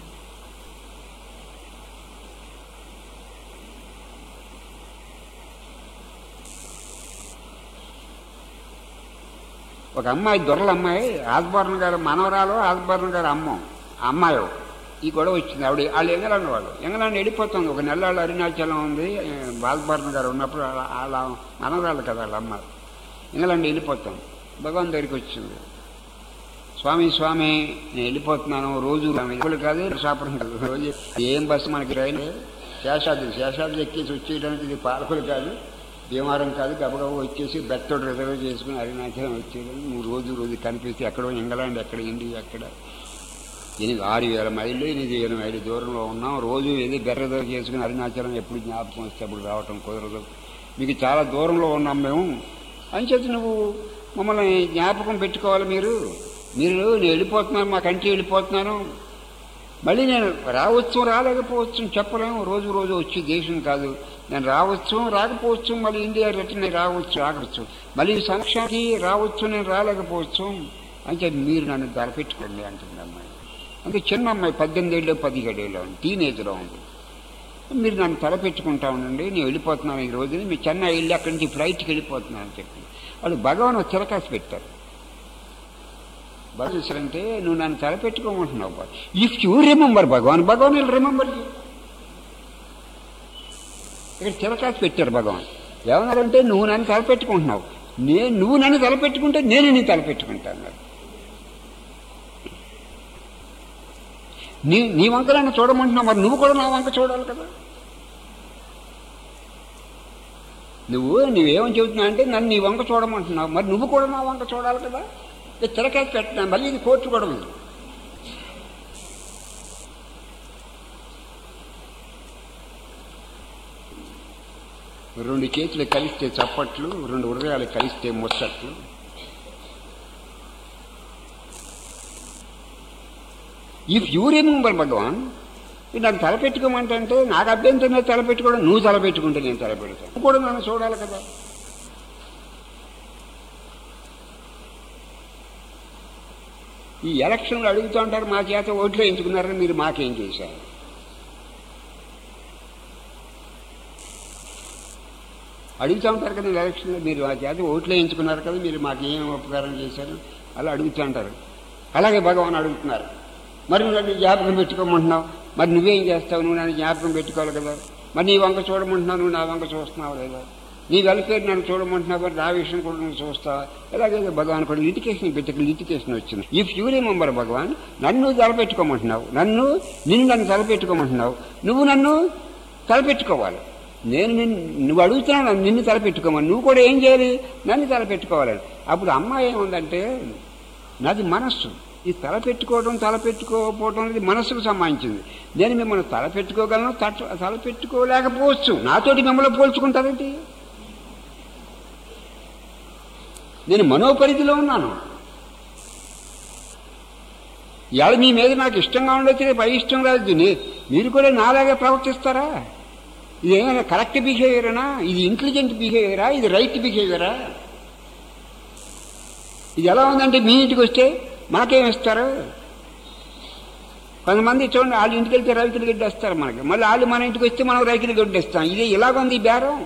ఒక అమ్మాయి, దొరల అమ్మాయి, ఆస్బర్న్ గారు మనవరాలు, ఆస్బర్న్ గారు అమ్మ అమ్మాయి ఈ గొడవ వచ్చింది. ఆవిడ వాళ్ళు ఇంగ్లాండ్ వాళ్ళు ఇంగ్లాండ్ వెళ్ళిపోతుంది. ఒక నెల వాళ్ళు అరుణాచలం ఉంది, ఆస్బర్న్ గారు ఉన్నప్పుడు వాళ్ళ మనవరాలు కదా వాళ్ళ అమ్మాయి. ఇంగ్లాండ్ వెళ్ళిపోతాం. భగవాన్ దగ్గరికి వచ్చింది. స్వామి స్వామి నేను వెళ్ళిపోతున్నాను, రోజు కాదు, శాపరం కాదు, రోజు ఏం బస్సు మనకి రైలు శేషాద్రి శేషాద్రి ఎక్కేసి వచ్చేయడానికి ఇది పాలకులు కాదు, భీమారం కాదు, గబగబ వచ్చేసి బెత్తోడు రిజర్వ్ చేసుకుని అరుణాచలం వచ్చేయడం. నువ్వు రోజు రోజు కనిపిస్తే ఎక్కడో ఇంగ్లాండ్, ఎక్కడ ఇండియా, ఎక్కడ ఎనిమిది ఆరు వేల మైళ్ళు ఎనిమిది వేల మైళ్ళు దూరంలో ఉన్నాం. రోజు ఏదో బెర్ర రిజర్వ్ చేసుకుని అరుణాచలం ఎప్పుడు జ్ఞాపకం వస్తే అప్పుడు రావటం కుదరదు. మీకు చాలా దూరంలో ఉన్నాం మేము అని చెప్పి నువ్వు మమ్మల్ని జ్ఞాపకం పెట్టుకోవాలి. మీరు మీరు నేను వెళ్ళిపోతున్నాను, మా కంట్రీ వెళ్ళిపోతున్నాను, మళ్ళీ నేను రావచ్చు రాలేకపోవచ్చు చెప్పలేము. రోజు రోజు వచ్చి దేశం కాదు, నేను రావచ్చు రాకపోవచ్చు, మళ్ళీ ఇండియా రిటర్న్ రావచ్చు రాకపోవచ్చు, మళ్ళీ సంక్షానికి రావచ్చు, నేను రాలేకపోవచ్చు అని చెప్పి మీరు నన్ను తలపెట్టుకోండి అంటుంది అమ్మాయి. అంటే చిన్న అమ్మాయి, పద్దెనిమిది ఏళ్ళు పదిహేడు ఏళ్ళు టీనేజ్లో ఉంది. మీరు నన్ను తలపెట్టుకుంటా ఉండండి, నేను వెళ్ళిపోతున్నాను ఈ రోజుని, మీ చెన్నై వెళ్ళి అక్కడి నుంచి ఫ్లైట్కి వెళ్ళిపోతున్నాను అని చెప్పి వాళ్ళు భగవాన్ చిరకాసి పెట్టారు. భగవాన్ అంటే నువ్వు నన్ను తలపెట్టుకోమంటున్నావు. If you remember Bhagavan, Bhagavan will remember you. ఇక్కడ చిరకాసి పెట్టారు భగవాన్. ఏమన్నారంటే నువ్వు నన్ను తలపెట్టుకుంటున్నావు, నేను నువ్వు నన్ను తలపెట్టుకుంటే నేను నీ తలపెట్టుకుంటా అన్నారు. నీ నీ వంక నన్ను చూడమంటున్నావు, మరి నువ్వు కూడా నా వంక చూడాలి కదా. నువ్వు నువ్వేమని చెబుతున్నావు అంటే నన్ను నీ వంక చూడమంటున్నావు, మరి నువ్వు కూడా నా వంక చూడాలి కదా. తిరకాసి పెట్టినా మళ్ళీ ఇది కోర్టు కూడా ఉంది. రెండు చేతులు కలిస్తే చప్పట్లు, రెండు హృదయాలు కలిస్తే ముచ్చట్లు. ఇఫ్ యూ రిమెంబర్ భగవాన్, నన్ను తలపెట్టుకోమంటే నాకు అభ్యంతరం నేను తలపెట్టుకోవడం, నువ్వు తలపెట్టుకుంటే నేను తలపెడతాను. నువ్వు కూడా నన్ను చూడాలి కదా. ఈ ఎలక్షన్లు అడుగుతూ ఉంటారు, మా చేత ఓట్లు వేయించుకున్నారని మీరు మాకేం చేశారు? అడుగుతూ ఉంటారు కదా ఎలక్షన్లో, మీరు మా చేత ఓట్లు వేయించుకున్నారు కదా, మీరు మాకు ఏం ఉపకారం చేశారు అలా అడుగుతూ ఉంటారు. అలాగే భగవాన్ అడుగుతున్నారు, మరి నువ్వు నన్ను జ్ఞాపకం పెట్టుకోమంటున్నావు, మరి నువ్వేం చేస్తావు? నువ్వు నన్ను జ్ఞాపకం పెట్టుకోవాలి కదా. మరి నీ వంక చూడమంటున్నావు, నువ్వు నా వంక చూస్తున్నావు లేదా? నీ వెల్ఫేర్ నన్ను చూడమంటున్నావు, మరి నా విషయం కూడా నువ్వు చూస్తావా? ఎలాగే భగవాన్ కూడా లిటికేషన్ పెట్టి లిటికేషన్ వచ్చింది. ఇఫ్ యూ రిమెంబర్ భగవాన్, నన్ను తలపెట్టుకోమంటున్నావు, నన్ను నిన్ను నన్ను తలపెట్టుకోమంటున్నావు, నువ్వు నన్ను తలపెట్టుకోవాలి. నేను నిన్ను నువ్వు అడుగుతున్నావు నిన్ను తలపెట్టుకోమని, నువ్వు కూడా ఏం చేయాలి? నన్ను తలపెట్టుకోవాలని. అప్పుడు అమ్మాయి ఏముందంటే, నాది మనస్సు. ఈ తలపెట్టుకోవడం తలపెట్టుకోకపోవడం అనేది మనస్సుకు సంబంధించింది. నేను మిమ్మల్ని తలపెట్టుకోగలను, తల తలపెట్టుకోలేకపోవచ్చు. నాతోటి మిమ్మల్ని పోల్చుకుంటారేంటి? నేను మనోపరిధిలో ఉన్నాను. ఇవాళ మీ మీద నాకు ఇష్టంగా ఉండొచ్చు, పై ఇష్టం రాదు. మీరు కూడా నాలాగే ప్రవర్తిస్తారా? ఇది ఏమైనా కరెక్ట్ బిహేవియరేనా? ఇది ఇంటెలిజెంట్ బిహేవియరా? ఇది రైట్ బిహేవియరా? ఇది ఎలా ఉందంటే, మీ ఇంటికి వస్తే మనకేమిస్తారు? కొంతమంది చూడండి, వాళ్ళ ఇంటికి వెళ్తే రైతులు గడ్డి వస్తారు మనకి, మళ్ళీ వాళ్ళు మన ఇంటికి వస్తే మనం రైతులు గడ్డి ఇస్తాం. ఇది ఇలాగుంది ఈ బేరం.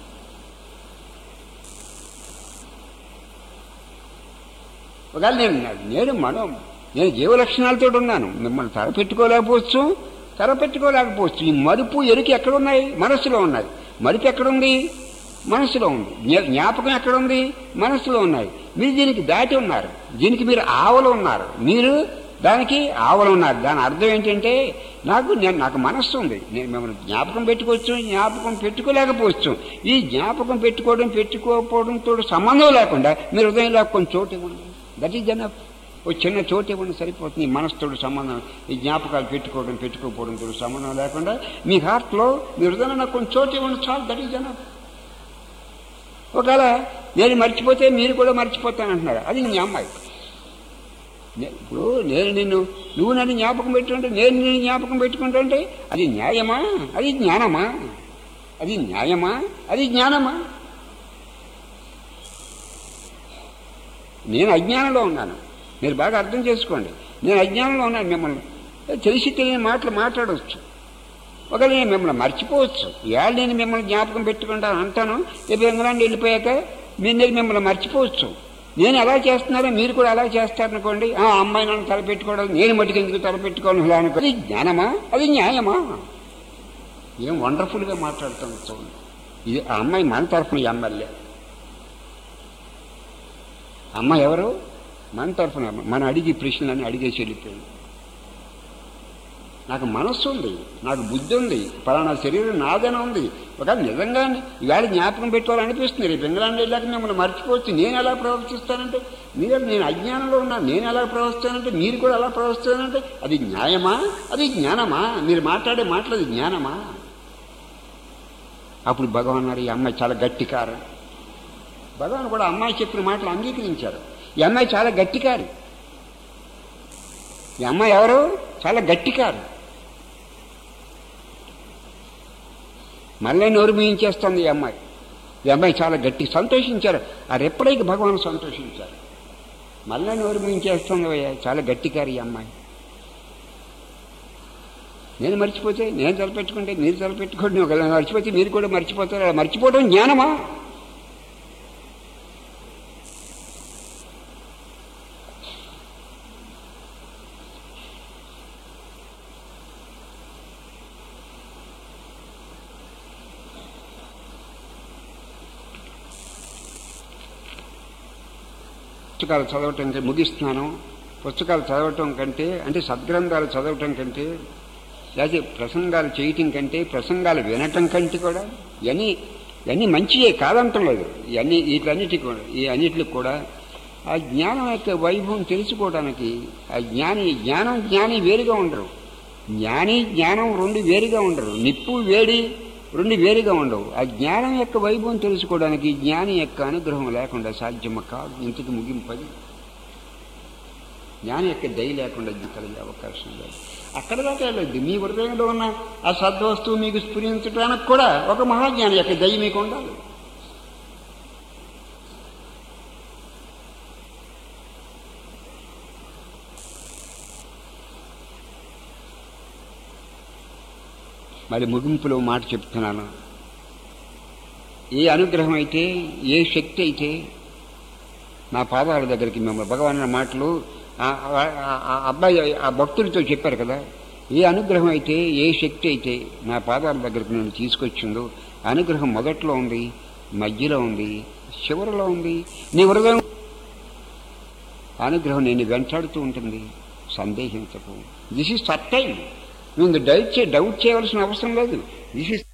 ఒకవేళ నేను నేను మనం నేను జీవలక్షణాలతో ఉన్నాను, మిమ్మల్ని తలపెట్టుకోలేకపోవచ్చు తలపెట్టుకోలేకపోవచ్చు ఈ మరుపు ఎరుకు ఎక్కడున్నాయి? మనస్సులో ఉన్నాయి. మరుపు ఎక్కడుంది? మనస్సులో ఉంది. జ్ఞాపకం ఎక్కడుంది? మనస్సులో ఉన్నాయి. మీరు దీనికి దాటి ఉన్నారు, దీనికి మీరు ఆవలు ఉన్నారు, మీరు దానికి ఆవలు ఉన్నారు. దాని అర్థం ఏంటంటే, నాకు నేను నాకు మనస్సు ఉంది, నేను మిమ్మల్ని జ్ఞాపకం పెట్టుకోవచ్చు, జ్ఞాపకం పెట్టుకోలేకపోవచ్చు. ఈ జ్ఞాపకం పెట్టుకోవడం పెట్టుకోకపోవడంతో సంబంధం లేకుండా మీరు హృదయంలో కొంచెం చోటు ఇవ్వండి. That is enough. ఓ చిన్న చోటు ఇవ్వండి సరిపోతుంది. ఈ మనసుతో సంబంధం, ఈ జ్ఞాపకాలు పెట్టుకోవడం పెట్టుకోకపోవడంతో సంబంధం లేకుండా మీ హార్ట్లో మీ హృదయంలో నాకు కొంచెం చోటు ఇవ్వండి చాలు. That is enough. ఒకవేళ నేను మర్చిపోతే మీరు కూడా మర్చిపోతానంటున్నారు, అది నీ అమ్మాయి. ఇప్పుడు నేను నిన్ను నువ్వు నన్ను జ్ఞాపకం పెట్టుకుంటే, నేను నేను జ్ఞాపకం పెట్టుకుంటుంటే అది న్యాయమా? అది జ్ఞానమా? అది న్యాయమా? అది జ్ఞానమా? నేను అజ్ఞానంలో ఉన్నాను, మీరు బాగా అర్థం చేసుకోండి. నేను అజ్ఞానంలో ఉన్నాను. మిమ్మల్ని తెలిసి తెలియని మాటలు మాట్లాడవచ్చు. ఒకవేళ నేను మిమ్మల్ని మర్చిపోవచ్చు. ఇవాళ నేను మిమ్మల్ని జ్ఞాపకం పెట్టుకుంటాను అంటాను, రేపు ఇంగ్లాండ్ వెళ్ళిపోయాక మీరు నేను మిమ్మల్ని మర్చిపోవచ్చు. నేను ఎలా చేస్తున్నారో మీరు కూడా అలా చేస్తారనుకోండి. ఆ అమ్మాయి నన్ను తలపెట్టుకోవడం, నేను మటుకు ఎందుకు తలపెట్టుకోవడం ఇలా అనుకో. అది జ్ఞానమా? అది న్యాయమా? ఏం వండర్ఫుల్గా మాట్లాడుతాను చూడండి. ఇది ఆ అమ్మాయి మన తరఫున ఎమ్మెల్యే. అమ్మాయి ఎవరు? మన తరఫున. మనం అడిగి ప్రశ్నలని అడిగేసి వెళ్ళిపోయింది. నాకు మనస్సు ఉంది, నాకు బుద్ధి ఉంది, పలానా శరీరం నాదన ఉంది. ఒకవేళ నిజంగా ఇవాళ జ్ఞాపకం పెట్టుకోవాలనిపిస్తుంది, రేపు ఇంగ్లాండ్ వెళ్ళాక మిమ్మల్ని మర్చిపోవచ్చు. నేను ఎలా ప్రవర్తిస్తానంటే, మీరు నేను అజ్ఞానంలో ఉన్నాను, నేను ఎలా ప్రవర్తిస్తానంటే మీరు కూడా ఎలా ప్రవర్తిస్తానంటే అది న్యాయమా? అది జ్ఞానమా? మీరు మాట్లాడే మాటలు అది జ్ఞానమా? అప్పుడు భగవాన్ అన్నారు, ఈ అమ్మాయి చాలా గట్టికారు. భగవాన్ కూడా అమ్మాయి చెప్పిన మాటలు అంగీకరించారు. ఈ అమ్మాయి చాలా గట్టికారు. ఈ అమ్మాయి ఎవరు? చాలా గట్టికారు. మళ్ళీ నోరు మూయించేస్తుంది ఈ అమ్మాయి. ఈ అమ్మాయి చాలా గట్టి. సంతోషించారు ఆ రెప్పటికి భగవాన్ సంతోషించారు. మళ్ళీ నోరు మూయించేస్తుంది, చాలా గట్టికారు ఈ అమ్మాయి. నేను మర్చిపోతే నేను తలపెట్టుకుంటే మీరు తలపెట్టుకోండి, ఒకవేళ మర్చిపోతే మీరు కూడా మర్చిపోతారు. అలా మర్చిపోవడం జ్ఞానమా? పుస్తకాలు చదవటం కంటే ముగిస్తున్నాను. పుస్తకాలు చదవటం కంటే అంటే సద్గ్రంథాలు చదవటం కంటే, లేకపోతే ప్రసంగాలు చేయటం కంటే, ప్రసంగాలు వినటం కంటే కూడా ఇవన్నీ ఇవన్నీ మంచియే కాదంటం లేదు. ఇవన్నీ వీటన్నిటి కూడా ఈ అన్నిటికి కూడా ఆ జ్ఞానం యొక్క వైభవం తెలుసుకోవడానికి ఆ జ్ఞాని జ్ఞానం జ్ఞాని వేరుగా ఉండరు. జ్ఞాని జ్ఞానం రెండు వేరుగా ఉండరు. నిప్పు వేడి రెండు వేరుగా ఉండవు. ఆ జ్ఞానం యొక్క వైభవం తెలుసుకోవడానికి జ్ఞాని యొక్క అనుగ్రహం లేకుండా సాధ్యమ కాదు. ఇంతకు ముగింపది జ్ఞాని యొక్క దయ లేకుండా కలిగే అవకాశం లేదు. అక్కడ దాకా వెళ్ళదు. మీ హృదయంలో ఉన్న ఆ సద్వస్తువు మీకు స్ఫురించడానికి కూడా ఒక మహాజ్ఞాని యొక్క దయ మీకు ఉండాలి. మరి ముగింపులో మాట చెప్తున్నాను. ఏ అనుగ్రహం అయితే, ఏ శక్తి అయితే నా పాదాల దగ్గరికి మిమ్మల్ని భగవాన్ మాటలు అబ్బాయి ఆ భక్తుడితో చెప్పారు కదా, ఏ అనుగ్రహం అయితే, ఏ శక్తి అయితే నా పాదాల దగ్గరికి నేను తీసుకొచ్చిందో అనుగ్రహం మొదట్లో ఉంది, మధ్యలో ఉంది, చివరిలో ఉంది. నీ హృదయం అనుగ్రహం నేను వెంటాడుతూ ఉంటుంది. సందేహించకు. This is certain. నువ్వు డౌట్ చే డౌట్ చేయవలసిన అవసరం లేదు. దిస్ ఈజ్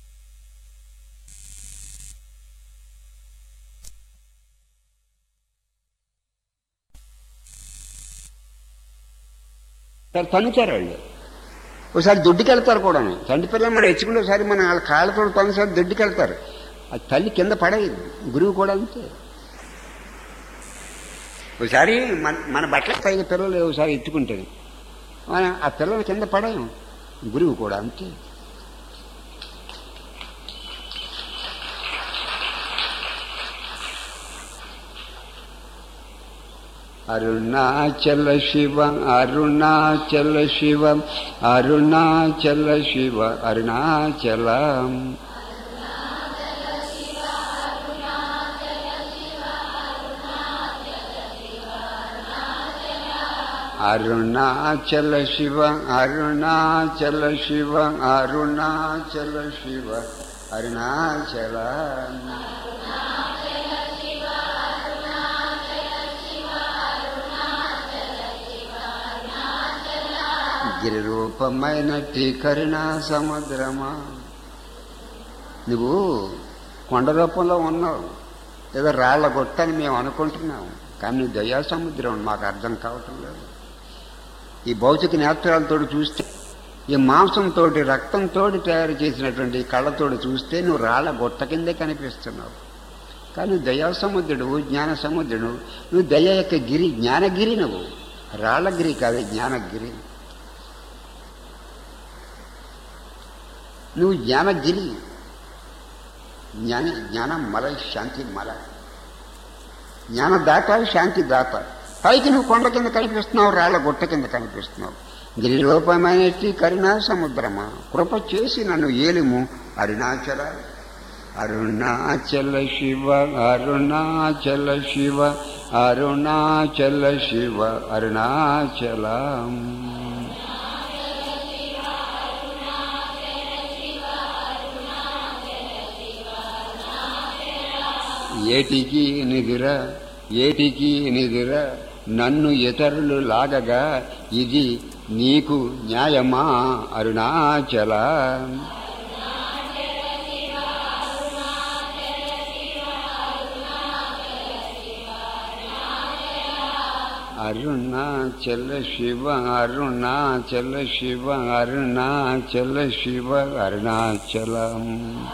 తన్నుతారు వాళ్ళు. ఒకసారి దొడ్డుకి వెళ్తారు కూడా. తండ్రి పిల్లలు మనం హెచ్చుకుంటే ఒకసారి మన వాళ్ళ కాళ్ళతో తొనిసారి దొడ్డుకి వెళ్తారు. ఆ తల్లి కింద పడేది. గురువు కూడా అంతే. ఒకసారి మన మన బట్టల పైన పిల్లలు ఒకసారి ఎత్తుకుంటుంది, ఆ పిల్లలు కింద పడాము. గురువు కూడా అంతే. అరుణాచల శివ అరుణాచల శివ అరుణాచల శివ అరుణాచలం అరుణాచల శివ అరుణాచల శివ అరుణాచల శివ అరుణాచలం గిరిరూపమైనట్టి కరుణా సముద్రమా. నువ్వు కొండ రూపంలో ఉన్నావు, ఏదో రాళ్ల గొట్టని మేము అనుకుంటున్నాము, కానీ నువ్వు దయా సముద్రం మాకు అర్థం కావటం లేదు. ఈ భౌతిక నేత్రాలతో చూస్తే, ఈ మాంసంతో రక్తంతో తయారు చేసినటువంటి కళ్ళతో చూస్తే నువ్వు రాళ్ల గొట్ట కిందే కనిపిస్తున్నావు. కానీ దయా సముద్రుడు, జ్ఞాన సముద్రుడు. నువ్వు దయ యొక్క గిరి, జ్ఞానగిరి. నువ్వు రాళ్లగిరి కాదు, జ్ఞానగిరి. నువ్వు జ్ఞానగిరి, జ్ఞాని జ్ఞానం మల, శాంతి మల. జ్ఞాన దాత, శాంతి దాత. పైకి నువ్వు కొండ కింద కనిపిస్తున్నావు, రాళ్ల గుట్ట కింద కనిపిస్తున్నావు. గిరిరూపమైనట్టి కరుణా సముద్రమా, కృప చేసి నన్ను ఏలుము అరుణాచల. అరుణాచల శివ అరుణాచల శివ అరుణాచల శివ అరుణాచలం ఏటికి నిదుర ఏటికి నిదుర నన్ను ఇతరులు లాగగా ఇది నీకు న్యాయమా అరుణాచల. అరుణాచల శివ అరుణాచల శివ అరుణాచల శివ అరుణాచలం.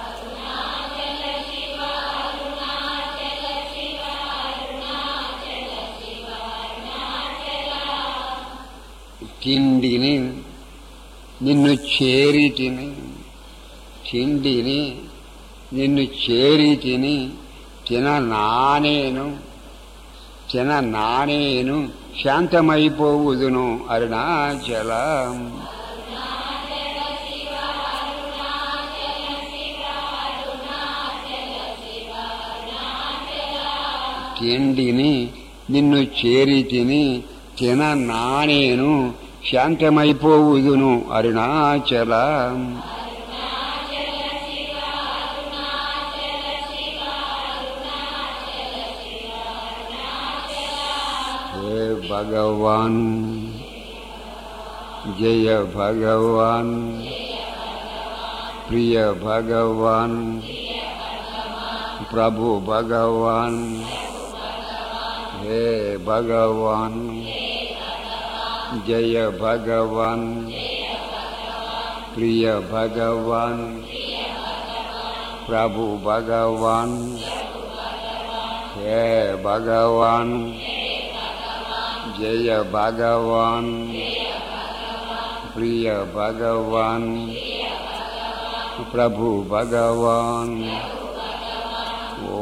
తిండిని నిన్ను చేరి తిని తిండిని నిన్ను చేరి తిని తిన నానేను తిన నానేను శాంతమైపోవుదును అరుణాచలం. తిండిని నిన్ను చేరి తిని తిన నానేను శాంతమైపోవుదును అరుణాచలం. హే భగవాన్, జయ భగవాన్, ప్రియ భగవాన్, ప్రభు భగవాన్. హే భగవాన్, జయ భగవాన్, ప్రియ భగవాన్, ప్రభు భగవాన్ హే భగవాన్ జయ భగవాన్ ప్రియ భగవాన్ ప్రభు భగవాన్ ఓ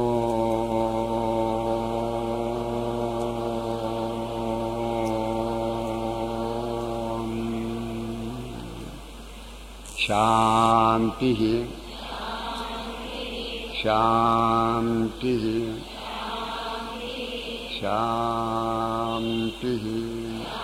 శాంతి శాంతి శాంతి